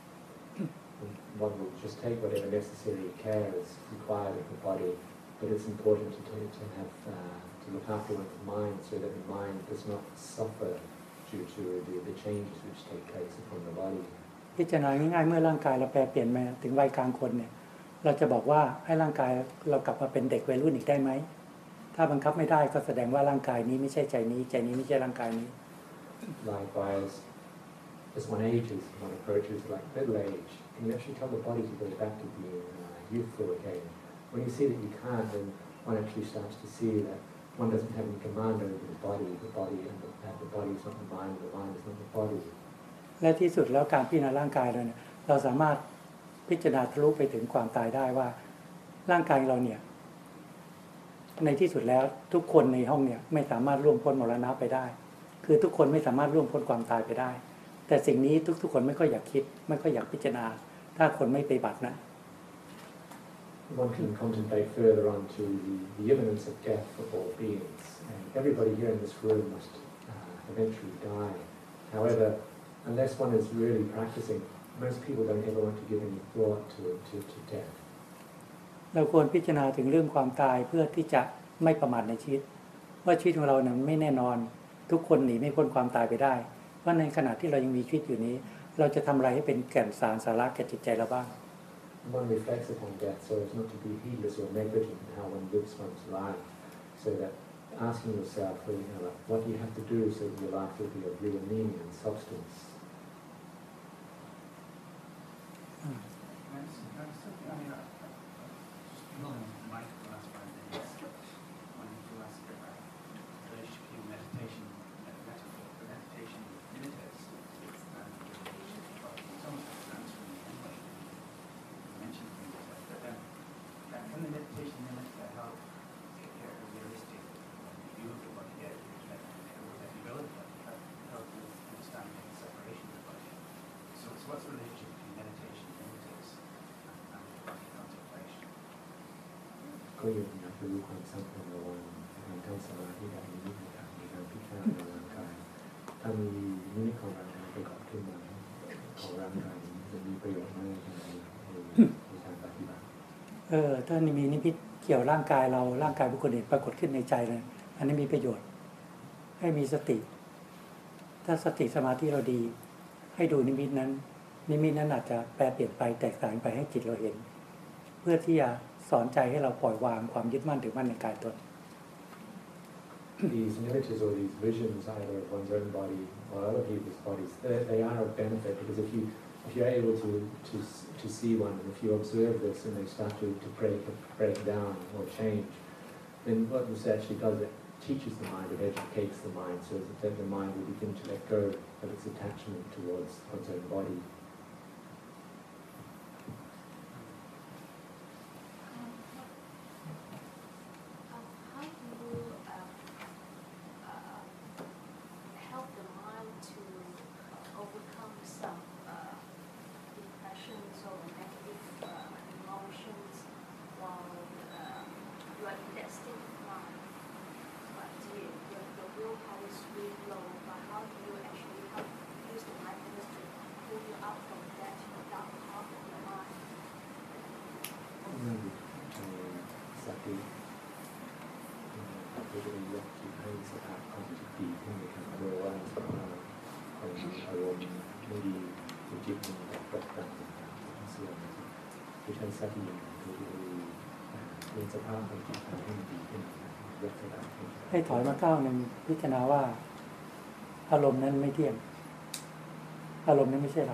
One will just take whatever necessary care is required of the body, but it's important to take, to have uh, to look after one's mind so that the mind does not suffer due to the, the changes which take place upon the body. พิจารณาง่ายๆเมื่อร่างกายเราแปรเปลี่ยนมาถึงวัยกลางคนเนี่ยเราจะบอกว่าให้ร่างกายเรากลับมาเป็นเด็กวัยรุ่นอีกได้ไหมถ้าบังคับไม่ได้ก็แสดงว่าร่างกายนี้ไม่ใช่ใจนี้ใจนี้ไม่ใช่ร่างกายนี้ Likewise, as one ages, one approaches like middle age, can you actually tell the body to go back to being uh, youthful again? When you see that you can't, then one actually starts to see that one doesn't have any command over the body, the body and the, uh, the body is not the mind, the mind is not the body. และที่สุดแล้วการพิจารณาร่างกายเราเนี่ยเราสามารถพิจารณาทะลุไปถึงความตายได้ว่าร่างกายเราเนี่ยในที่สุดแล้วทุกคนในห้องเนี่ยไม่สามารถล่วงพ้นมรณะไปได้คือทุกคนไม่สามารถล่วงพ้นความตายไปได้แต่สิ่งนี้ทุกๆคนไม่ค่อยอยากคิดไม่ค่อยอยากพิจารณาถ้าคนไม่ปฏิบัตินะ One can contemplate further on to the, the imminence of death for all beings. And everybody here in this room must uh, eventually die. However, unless one is really practicing, most people don't ever want to give any thought to, to, to death. เราควรพิจารณาถึงเรื่องความตายเพื่อที่จะไม่ประมาทในชีวิตว่าชีวิตของเราเนี่ยไม่แน่นอนทุกคนหนีไม่พ้นความตายไปได้เพราะในขณะที่เรายังมีชีวิตอยู่นี้เราจะทำอะไรให้เป็นแก่นสารสาระแก่จิตใจเราบ้าง One reflects upon death so as not to be heedless or negligent in how one lives one's life, so that asking yourself, well, you know, like, what do you have to do so that your life will be of real meaning and substance. ก็ยังอยากจะรู้ความสัมพันธ์ระหว่างการทำสมาธิกับนิมิตต่างๆในการพิจารณาร่างกายถ้ามีนิมิตของร่างกายประกอบขึ้นมาของร่างกายจะมีประโยชน์มากในในการปฏิบัติเออถ้ามีนิมิตเกี่ยวร่างกายเราร่างกายบุคคลอื่นปรากฏขึ้นในใจเลยอันนี้มีประโยชน์ให้มีสติถ้าสติสมาธิเราดีให้ดูนิมิตนั้นนิมิตนั้นอาจจะแปลเปลี่ยนไปแตกต่างไปให้จิตเราเห็นเพื่อที่จะสอนใจให้เราปล่อยวางความยึดมั่นถือมั่นในกายตน These images or these visions, either of one's own body or other people's bodies, they, they are of benefit because if you if you're able to to to see one and if you observe this and they start to to break break down or change, then what this actually does it teaches the mind, it educates the mind, so that the mind will begin to let go of its attachment towards one's own body.เป็นสภาพของจิตให้มันดีขึ้นยกระดับให้ถอยมาก้าวหนึ่งพิจารณาว่าอารมณ์นั้นไม่เที่ยงอารมณ์นั้นไม่ใช่เรา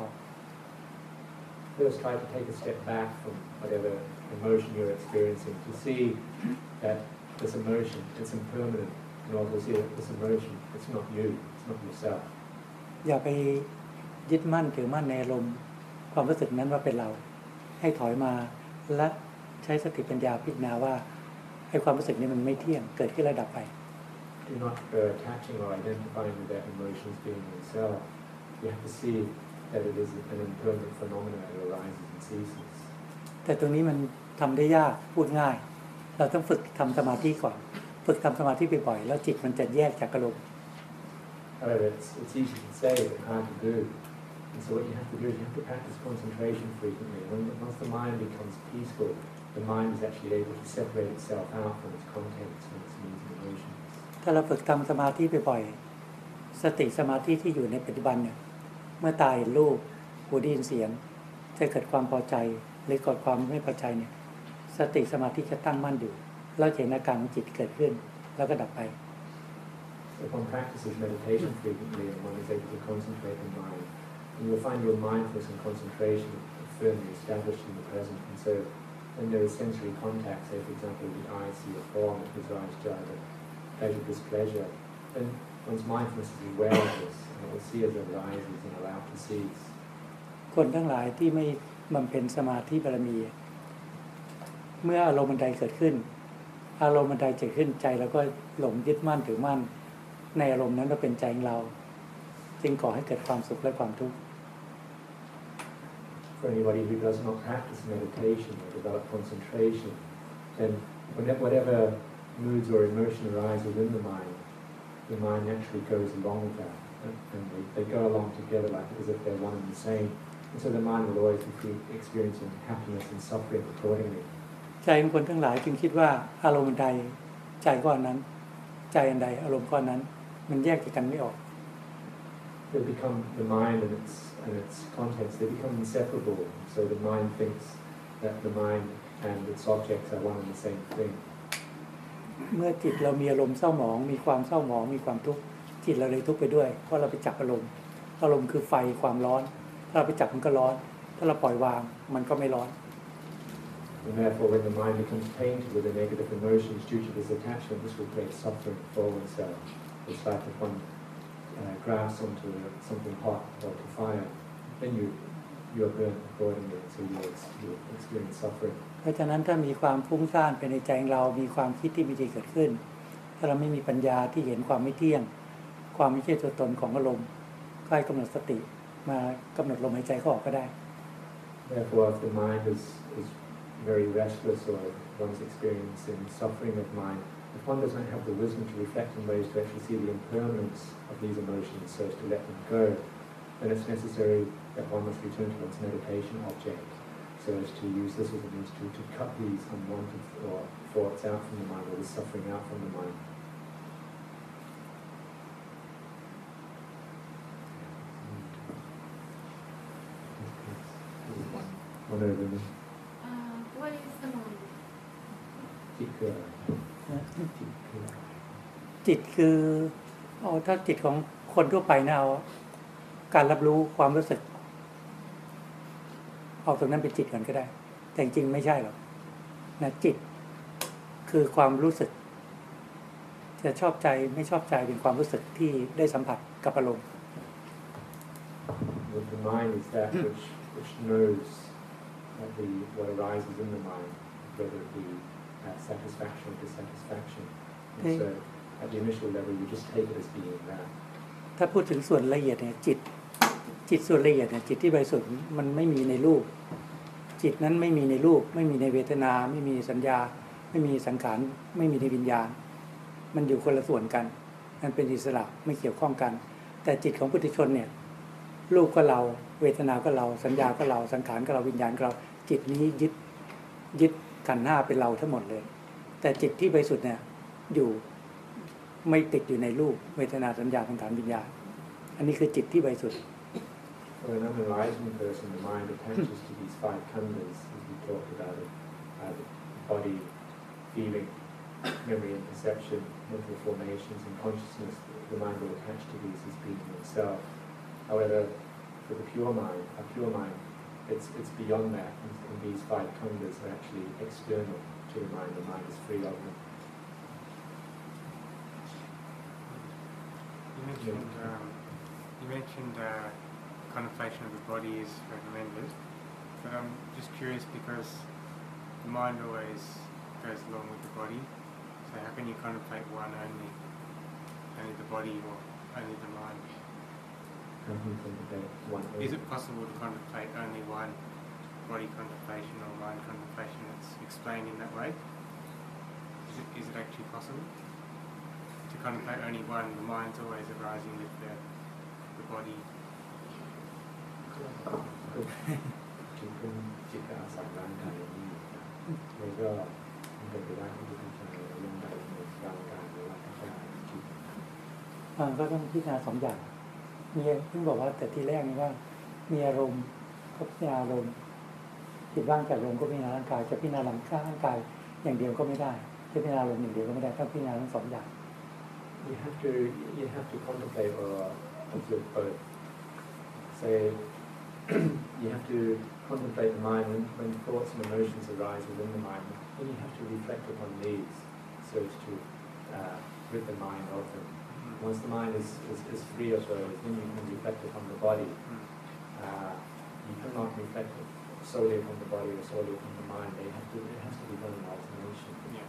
First try to take a step back from whatever emotion you're experiencing to see that this emotion it's impermanent and also see that this emotion it's not you it's not yourself อย่าไปยึดมั่นถือมั่นในอารมณ์ความรู้สึกนั้นว่าเป็นเราให้ถอยมาและใช้สติปัญญาพิจารณาว่าให้ความรู้สึกนี้มันไม่เที่ยงเกิดขึ้นแล้วดับไป Do not go attaching or identifying with that emotions being yourself. You have to see that it is an impermanent phenomenon that arises and ceases. แต่ตรงนี้มันทำได้ยากพูดง่ายเราต้องฝึกทำสมาธิก่อนฝึกทำสมาธิบ่อยๆแล้วจิตมันจะแยกจากอารมณ์ However, it's it's easy to say but hard to do. And so what you have to do is you have to practice concentration frequently. When once the mind becomes peaceful, the mind is actually able to separate itself out from its contents, from its needs and emotions. ถ้าเราฝึกทำสมาธิบ่อยๆสติสมาธิที่อยู่ในปัจจุบันเนี่ยเมื่อตาเห็นรูปหูได้ยินเสียงจะเกิดความพอใจหรือเกิดความไม่พอใจเนี่ยสติสมาธิจะตั้งมั่นอยู่แล้วเห็นอาการของจิตเกิดขึ้นแล้วก็ดับไป If one practices meditation frequently and one is able to concentrate the mind, you will find your mindfulness and concentration firmly established in the present. And so when there is sensory contact, say for example the eye see a form that gives rise to either pleasure, displeasure, then one's mindfulness is aware of this and it will see as it arises and allow to cease. คนทั้งหลายที่ไม่บำเพ็ญสมาธิบารมีเมื่ออารมณ์ใดเกิดขึ้นอารมณ์ใดเกิดขึ้นใจแล้วก็หลงยึดมั่นถือมั่นในอารมณ์นั้นเราเป็นใจของเราจึงก่อให้เกิดความสุขและความทุกข์ For anybody who does not practice meditation or develop concentration, then whatever moods or emotion arise within the mind, the mind naturally goes along with that, and they, they go along together like as if they're one and the same. And so the mind will always be experiencing happiness and suffering accordingly. ใจของคนทั้งหลายจึงคิดว่าอารมณ์ใดใจก้อนนั้นใจอันใดอารมณ์ก้อนนั้นมันแยกจากกันไม่ออก They become the mind and its and its contents. They become inseparable. So the mind thinks that the mind and its objects are one and the same thing. เมื่อจิตเรามีอารมณ์เศร้าหมองมีความเศร้าหมองมีความทุกข์จิตเราเลยทุกข์ไปด้วยเพราะเราไปจับอารมณ์อารมณ์คือไฟความร้อนถ้าเราไปจับมันก็ร้อนถ้าเราปล่อยวางมันก็ไม่ร้อน And therefore, when the mind becomes tainted with the negative emotions due to this attachment, this will create suffering for oneself. It's like if one uh, grabs onto something hot or to fire, then you you are burnt accordingly, so you you experience suffering. เพราะฉะนั้นถ้ามีความฟุ้งซ่านภายในใจของเรามีความคิดที่ไม่ดีเกิดขึ้นถ้าเราไม่มีปัญญาที่เห็นความไม่เที่ยงความไม่ใช่ตัวตนของอารมณ์ก็ให้กำหนดสติมากำหนดลมหายใจเข้าออกก็ได้ Therefore, if the mind is is very restless or one's experiencing suffering of mind, if one doesn't have the wisdom to reflect in ways to actually see the impermanence of these emotions so as to let them go, then it's necessary that one must return to one's meditation object so as to use this as a means to, to cut these unwanted or thoughts out from the mind or the suffering out from the mind. One, one over me. Uh, what is the mind? จิตคืออะไรนะจิตคืออะไรจิตคือเอาถ้าจิตของคนทั่วไปนะเอาการรับรู้ความรู้สึกเอาตรงนั้นเป็นจิตก่อนก็ได้ แต่จริงๆไม่ใช่หรอกนะจิตคือความรู้สึกจะชอบใจไม่ชอบใจเป็นความรู้สึกที่ได้สัมผัสกับอารมณ์ The, the mind is that which which knows that the what arises in the mind, whether it be uh, satisfaction or dissatisfaction. And Okay. so, at the initial level, you just take it as being that. ถ้าพูดถึงส่วนละเอียดเนี่ยจิตจิตส่วนละเอียดเนี่ยจิตที่บริสุทธิ์มันไม่มีในรูปจิตนั้นไม่มีในรูปไม่มีในเวทนาไม่มีสัญญาไม่มีสังขารไม่มีในวิญญาณมันอยู่คนละส่วนกันมันเป็นอิสระไม่เกี่ยวข้องกัน แต่จิตของปุถุชนเนี่ยรูปก็เราเวทนาก็เราสัญญาก็เราสังขารก็เราวิญญาณก็เราจิตนี้ยึดยึดขันธ์ห้าเป็นเราทั้งหมดเลยแต่จิตที่บริสุทธิ์เนี่ยอยู่ไม่ติดอยู่ในรูปเวทนาสัญญาสังขารวิญญาณอันนี้คือจิตที่บริสุทธิ์ For an unenlightened person, the mind attaches to these five khandhas, as we talked about it, uh, the body, feeling, memory and perception, mental formations and consciousness. The mind will attach to these as being itself. However, for the pure mind, a pure mind, it's it's beyond that, and, and these five khandhas are actually external to the mind. The mind is free of them. You mentioned, um, you mentioned uh, contemplation of the body is recommended, but I'm just curious because the mind always goes along with the body. So how can you contemplate one only, only the body or only the mind? How can you contemplate one Is only? it possible to contemplate only one body contemplation or mind contemplation that's explained in that way? Is it, is it actually possible to contemplate only one? The mind's always arising with the, the body. จิตเป็นจิตกับอาศัยร่างกายอย่างนี้แล้วก็มันเป็นไปได้ที่จะพิจารณาเรื่องใดในร่างกายหรือว่าพิจารณาจิตมันก็ต้องพิจารณาสองอย่างมีเพิ่งบอกว่าแต่ทีแรกนี่ว่ามีอารมณ์ก็พิจารณาอารมณ์จิตว่างจากอารมณ์ก็พิจารณาร่างกายจะพิจารณาร่างกายอย่างเดียวก็ไม่ได้จะพิจารณาอารมณ์อย่างเดียวก็ไม่ได้ต้องพิจารณาทั้งสองอย่าง You have to you have to contemplate or observe both. So you have to contemplate the mind when, when thoughts and emotions arise within the mind. Then you have to reflect upon these so as to uh, rid the mind of them. Once the mind is, is, is free of those, then you can reflect upon the body. Uh, you cannot reflect solely upon the body or solely upon the mind. They have to, it has to be done in alternation. Yeah.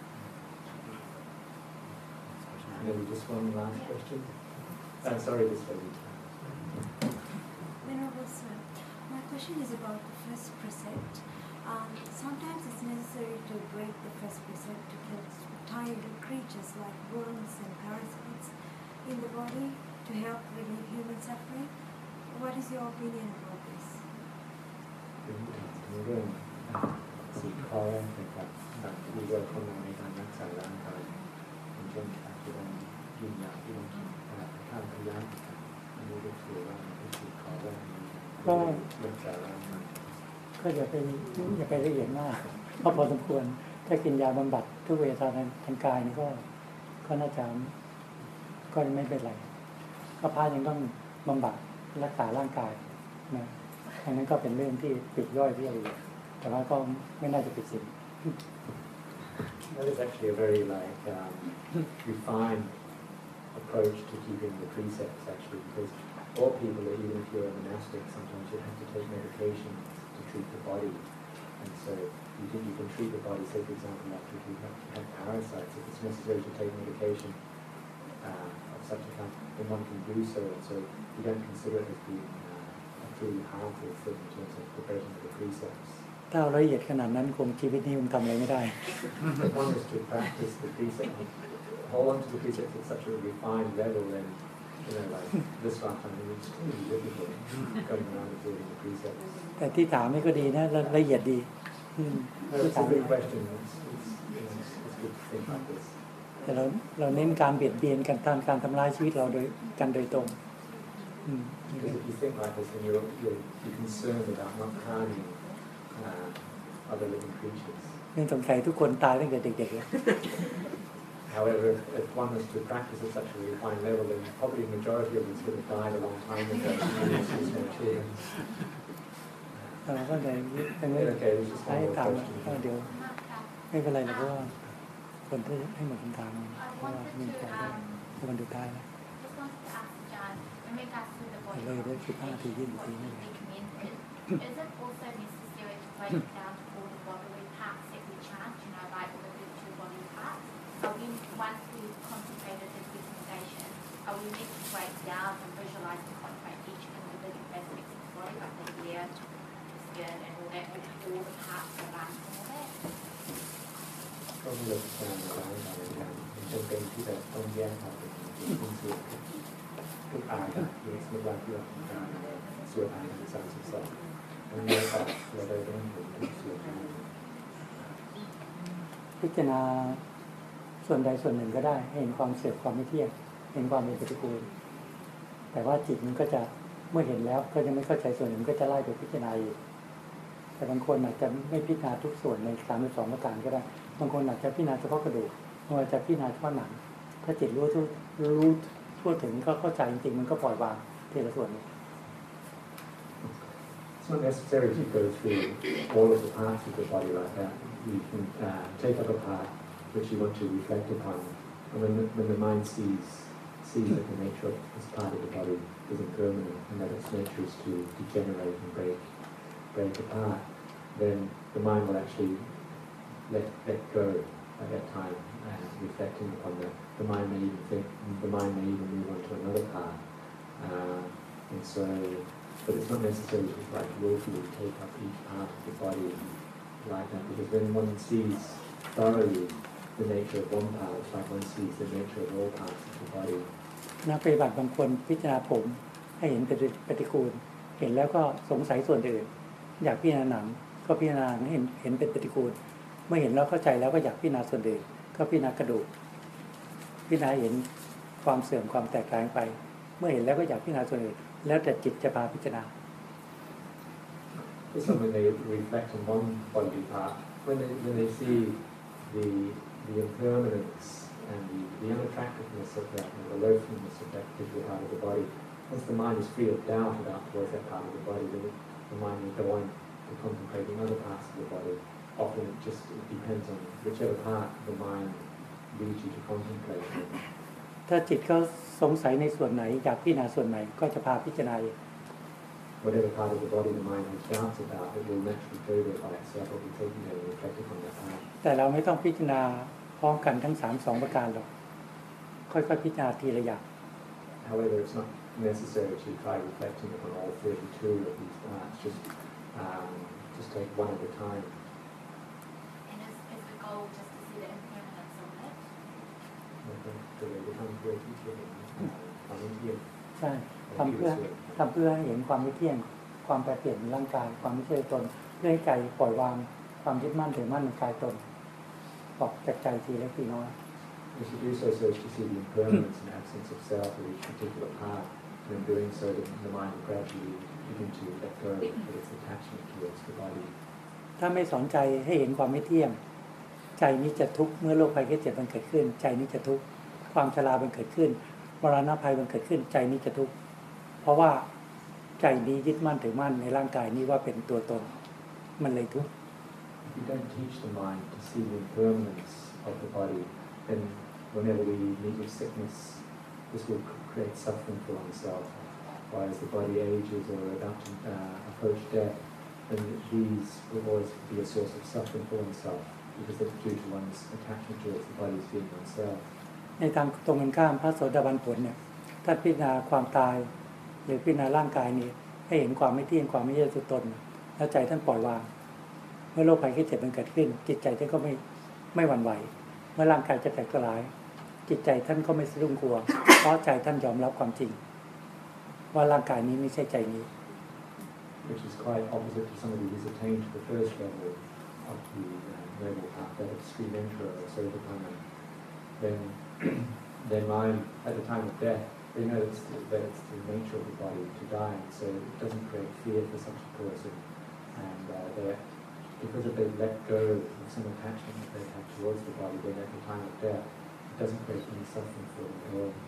And then just one last question. Uh, sorry, this lady. Venerable Sir, my question is about the first precept. Um, sometimes it's necessary to break the first precept to kill tiny creatures like worms and parasites in the body to help relieve human suffering. What is your opinion about this? ในเรื่องสี่ข้อแรกนะครับการที่เราเข้ามาในการรักษาร่างกายอย่างเช่นการที่เรากินยาที่เรากินการข้ามพยาธิอันนี้ก็ถือว่าเป็นสี่ข้อแรกในการรักษาร่างกายก็อย่าไปอย่าไปละเอียดมากเพราะพอสมควรถ้ากินยาบำบัดทุกเวทนาทางกายนี่ก็ก็น่าจะก็ไม่เป็นไรก็พายังต้องบำบัดรักษาร่างกายนะอันนั้นก็เป็นเรื่องที่ปลีกย่อยที่ละเอียดแต่ว่าก็ไม่น่าจะผิดศีล That is actually a very like um, refined approach to keeping the precepts actually, because all people, even if you're a monastic, sometimes you have to take medication to treat the body, and so you can you can treat the body. Say, for example, like if you have, have parasites, if it's necessary to take medication uh, of such a kind, then one can do so, and so you don't consider it as being uh, a truly harmful thing in terms of the breaking of the precepts. ถ้าเราละเอียดขนาดนั้นคงชีวิตนี้มันทำอะไรไม่ได้ If one is to practice the precept, hold on to the precepts at such a refined level, then you know, like this one time it's really difficult going around and building the precepts. แต่ที่ถามนี่ก็ดีนะละละเอียดดีอืม No, ที่ it's ถาม a good question. It's, it's, you know, it's, it's good to think like this. แต่เราเราเน้นการเบียดเบียนกันทางการทำร้ายชีวิตเราโดยกันโดยตรงอืม Because if you think like this, then you're, you're, you're concerned about not harming uh, other living creatures. นี่สงสัยทุกคนตายตั้งแต่เด็กๆแล้ว However, if, if one was to practice at such a refined level, then probably the majority of us would have died a long time ago. It's เราก็เลยเป็นไม่ okay, there's just ใช้ one more ตาม question. เดี๋ยวไม่เป็นไรหรอกเพราะว่าคนที่ให้หมดคำถามเพราะว่ามีใจได้วันสุดท้ายแล้ว Just wanted to ask John, in regards to the body เลยได้สิบห้าทียี่สิบทีนี่ commended, is it also necessary to break it down to all the bodily parts that we chant, you know, like the two body parts? Are we, once we've concentrated the presentation, are we meant to break down and visualize and concentrate each individual aspect of the body, like the ear, the skin, and all that, with all the parts, the lungs, and all that? ก็มีหลักการในการทำงานจำเป็นที่จะต้องแยกออกเป็นชิ้นส่วนทุกอายนะหรือสมมติว่าที่เราทำการส่วนอายเป็นสามสิบสองมันแยกออกเราเลยต้องเห็นทุกส่วนพิจารณาส่วนใดส่วนหนึ่งก็ได้ให้เห็นความเสื่อมความไม่เที่ยงเห็นความเป็นปฏิกูลแต่ว่าจิตมันก็จะเมื่อเห็นแล้วก็ยังไม่เข้าใจส่วนหนึ่งก็จะไล่ไปพิจารณาอีกแต่บางคนอาจจะไม่พิจารณาทุกส่วนในสามสิบสองประการก็ได้บางคนอาจจะพิจารณาเฉพาะกระดูกบางคนอาจจะพิจารณาเฉพาะหนังถ้าจิตรู้ทั่วรู้ทั่วถึงก็เข้าใจจริงๆมันก็ปล่อยวางทีละส่วน It's not necessary to go through all of the parts of the body like that. You can uh, take up a part which you want to reflect upon, and when the, when the mind sees sees that the nature of this part of the body is impermanent and that its nature is to degenerate and break break apart, then the mind will actually let let go at that time and reflecting upon that. The mind may even think, the mind may even move on to another part, uh, and so. But it's not necessary to like willfully take up each part of the body like that, because when one sees thoroughly the nature of one part, it's like one sees the nature of all parts of the body. นักปฏิบัติบางคนพิจารณาผมให้เห็นเป็นปฏิกูลเห็นแล้วก็สงสัยส่วนอื่นอยากพิจารณาหนังก็พิจารณาเห็นเห็นเป็นปฏิกูลเมื่อเห็นแล้วเข้าใจแล้วก็อยากพิจารณาส่วนอื่นก็พิจารณากระดูกพิจารณาเห็นความเสื่อมความแตกต่างไปเมื่อเห็นแล้วก็อยากพิจารณาส่วนอื่นแล้วแต่จิตจะพาพิจารณา It's when they reflect on one bodily part, when they when they see the the impermanence and the, the unattractiveness of that and the loathsomeness of that particular part of the body, once the mind is free of doubt about towards that part of the body, then it, the mind will go on to contemplating other parts of the body. Often it just it depends on whichever part the mind leads you to contemplate. ถ้าจิตเขาสงสัยในส่วนไหนอยากพิจารณาส่วนไหนก็จะพาพิจารณา Whatever part of the body the mind has doubts about, it will naturally go there by itself or be taken there and reflected on that part. แต่เราไม่ต้องพิจารณาพร้อมกันทั้งสามสองประการหรอกค่อยๆพิจารณาทีละอย่าง However, it's not necessary to try reflecting upon all thirty-two of these parts. Just um, just take one at a time. And is, is the goal just to see the impermanence of it? ก็เลยจะทำเพื่อที่จะเห็นความไม่เที่ยงใช่ทำเพื่อทำเพื่อให้เห็นความไม่เที่ยงความแปรเปลี่ยนในร่างกายความไม่ใช่ตนเพื่อให้ใจปล่อยวางความยึดมั่นถือมั่นในกายตนออกจากใจทีเล็กทีน้อย We should do so so as to see the impermanence and absence of self of each particular part. And in doing so, the, the mind will gradually begin to let go of its attachment towards the body. ถ้าไม่สนใจให้เห็นความไม่เที่ยงใจนี้จะทุกข์เมื่อโรคภัยแค่เจ็บมันเกิดขึ้นใจนี้จะทุกข์ความชรามันเกิดขึ้นมรณะภัยมันเกิดขึ้นใจนี้จะทุกข์เพราะว่าใจนี้ยึดมั่นถือมั่นในร่างกายนี้ว่าเป็นตัวตนมันเลยทุกข์ If you don't teach the mind to see the impermanence of the body, then whenever we meet with sickness, this will create suffering for oneself. While as the body ages or about to uh, approach death, then these will always be a source of suffering for oneself because it's due to one's attachment towards the body as being oneself. ในทางตรงกันข้ามพระโสดาบันผลเนี่ยถ้าพิจารณาความตายหรือพิจารณาร่างกายนี้ให้เห็นความไม่เที่ยงความไม่ใช่ตัวตนแล้วใจท่านปล่อยวางเมื่อโรคภัยไข้เจ็บมันเกิดขึ้น จิตใจท่านก็ไม่ไม่หวั่นไหวเมื่อร่างกายจะแตกสลายจิตใจท่านก็ไม่สะดุ้งกลัวเพราะใจท่านยอมรับความจริงว่าร่างกายนี้ไม่ใช่ใจนี้ which is quite opposite to somebody who's attained to the first level of the uh, noble path, that extreme emperor or Sotapanna. Then their mind, at the time of death, they know it's the, that it's the nature of the body to die, so it doesn't create fear for such a person. And uh, they, because if they've let go of some attachment that they have towards the body, then at the time of death, it doesn't create any suffering for them at all.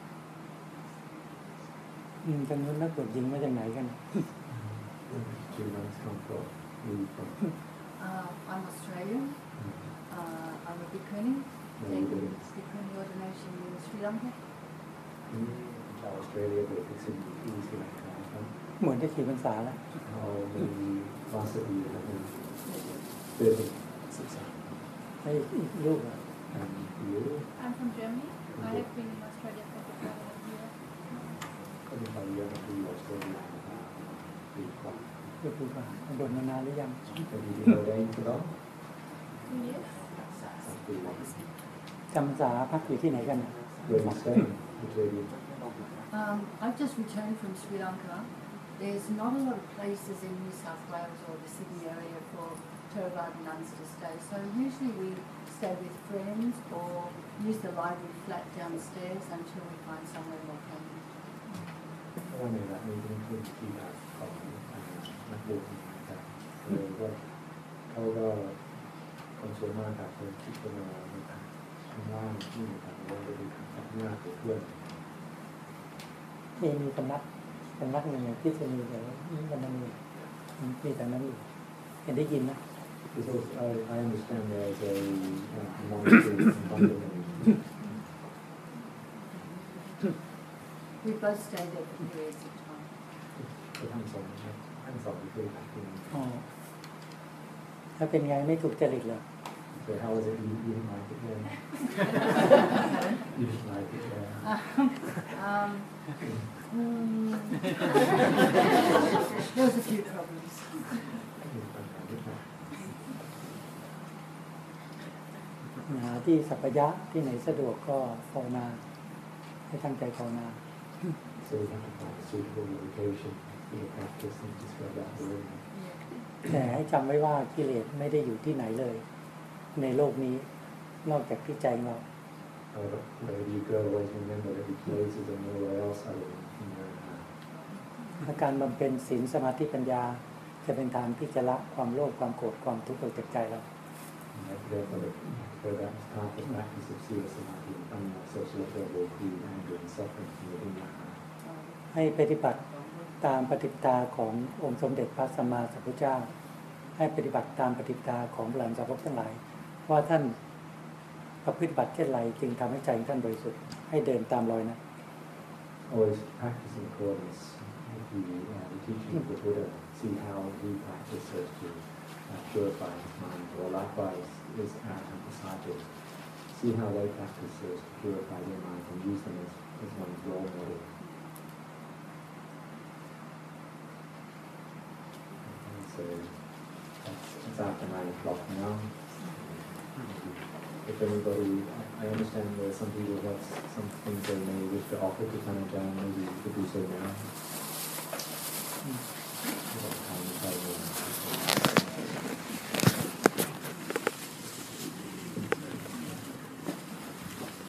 อืมทางนู้นนักบวชหญิงมาจากไหนกัน Two nuns come from, where are you from? Uh, I'm Australian. Uh, I'm a Bhikkhuni. No, you didn't. Bhikkhuni ordination in Sri Lanka. From Australia, but it's in New Zealand. เหมือนได้ขี่พรรษาแล้ว How many last of you have been serving Sipsa? ให้อีกลูกอ่ะ And you? I'm from Germany. I have been in Australia for the past year. ก็มีความเยอะที่ออสเตรเลียปีกว่าก็คือว่าบวชมานานหรือยัง Have you been ordained for long? Two years. สักปีแล้วจำพรรษาพักอยู่ที่ไหนกัน Where you staying? Which area? Um, I've just returned from Sri Lanka. There's not a lot of places in New South Wales or the Sydney area for Theravada nuns to stay. So usually we stay with friends or use the library flat downstairs until we find somewhere more permanent. เพราะว่าในรัฐนี้เป็นพื้นที่แบบของนักบวชนะครับเลยว่าเขาก็คนส่วนมากกับคนคิดกันมานะครับข้างล่างที่มีการว่าจะดูทางข้างหน้าเพื่อนที่มีสำนักสำนักหนึ่งที่จะมีแต่นี่มันมีมีแต่นั้นอยู่เห็นได้ยินนะ Because I, I understand there's a uh, monastery in London. We both stay there for periods of time. ก็ทั้งสองทั้งสองที่พักที่นี่อ๋อถ้าเป็นไงไม่ถูกจริตเหรอ So how was it? You, you didn't like it there? You didn't like it there? Um, mm, there was a few problems. หาที่สัพพยะที่ไหนสะดวกก็ภาวนาให้ตั้งใจภาวนา So we have to find a suitable location for the practice and just go that way. แต่ให้จำไว้ว่ากิเลสไม่ได้อยู่ที่ไหนเลย ในโลกนี้นอกจากที่ใจเรา However, wherever you go, always remember that the place is nowhere else other than in your heart. อาการบำเพ็ญศีลสมาธิปัญญาจะเป็นทางที่จะละความโลภความโกรธความทุกข์ออกจากใจเรา And therefore, for that path of practice of Sila Samadhi and Panna, so to let go of all greed, anger and suffering from within your heart. ให้ปฏิบัติตามปฏิปทาขององค์สมเด็จพระสัมมาสัมพุทธเจ้าให้ปฏิบัติตามปฏิปทาของพระอรหันตสาวกทั้งหลายว่าท่านประพฤติบัติเช่นไรจึงทำให้ใจท่านบริสุทธิ์ให้เดินตามรอยนะ Always practice in accordance with the, uh, the teaching of the Buddha. See how he practices to uh, purify his mind, or likewise his uh, disciples. See how they practice to purify their minds and use them as, as one's role model. And so that's, it's after nine o'clock now. If anybody, I understand there are some people who have some things they may wish to offer to Tanajan, maybe you could do so now.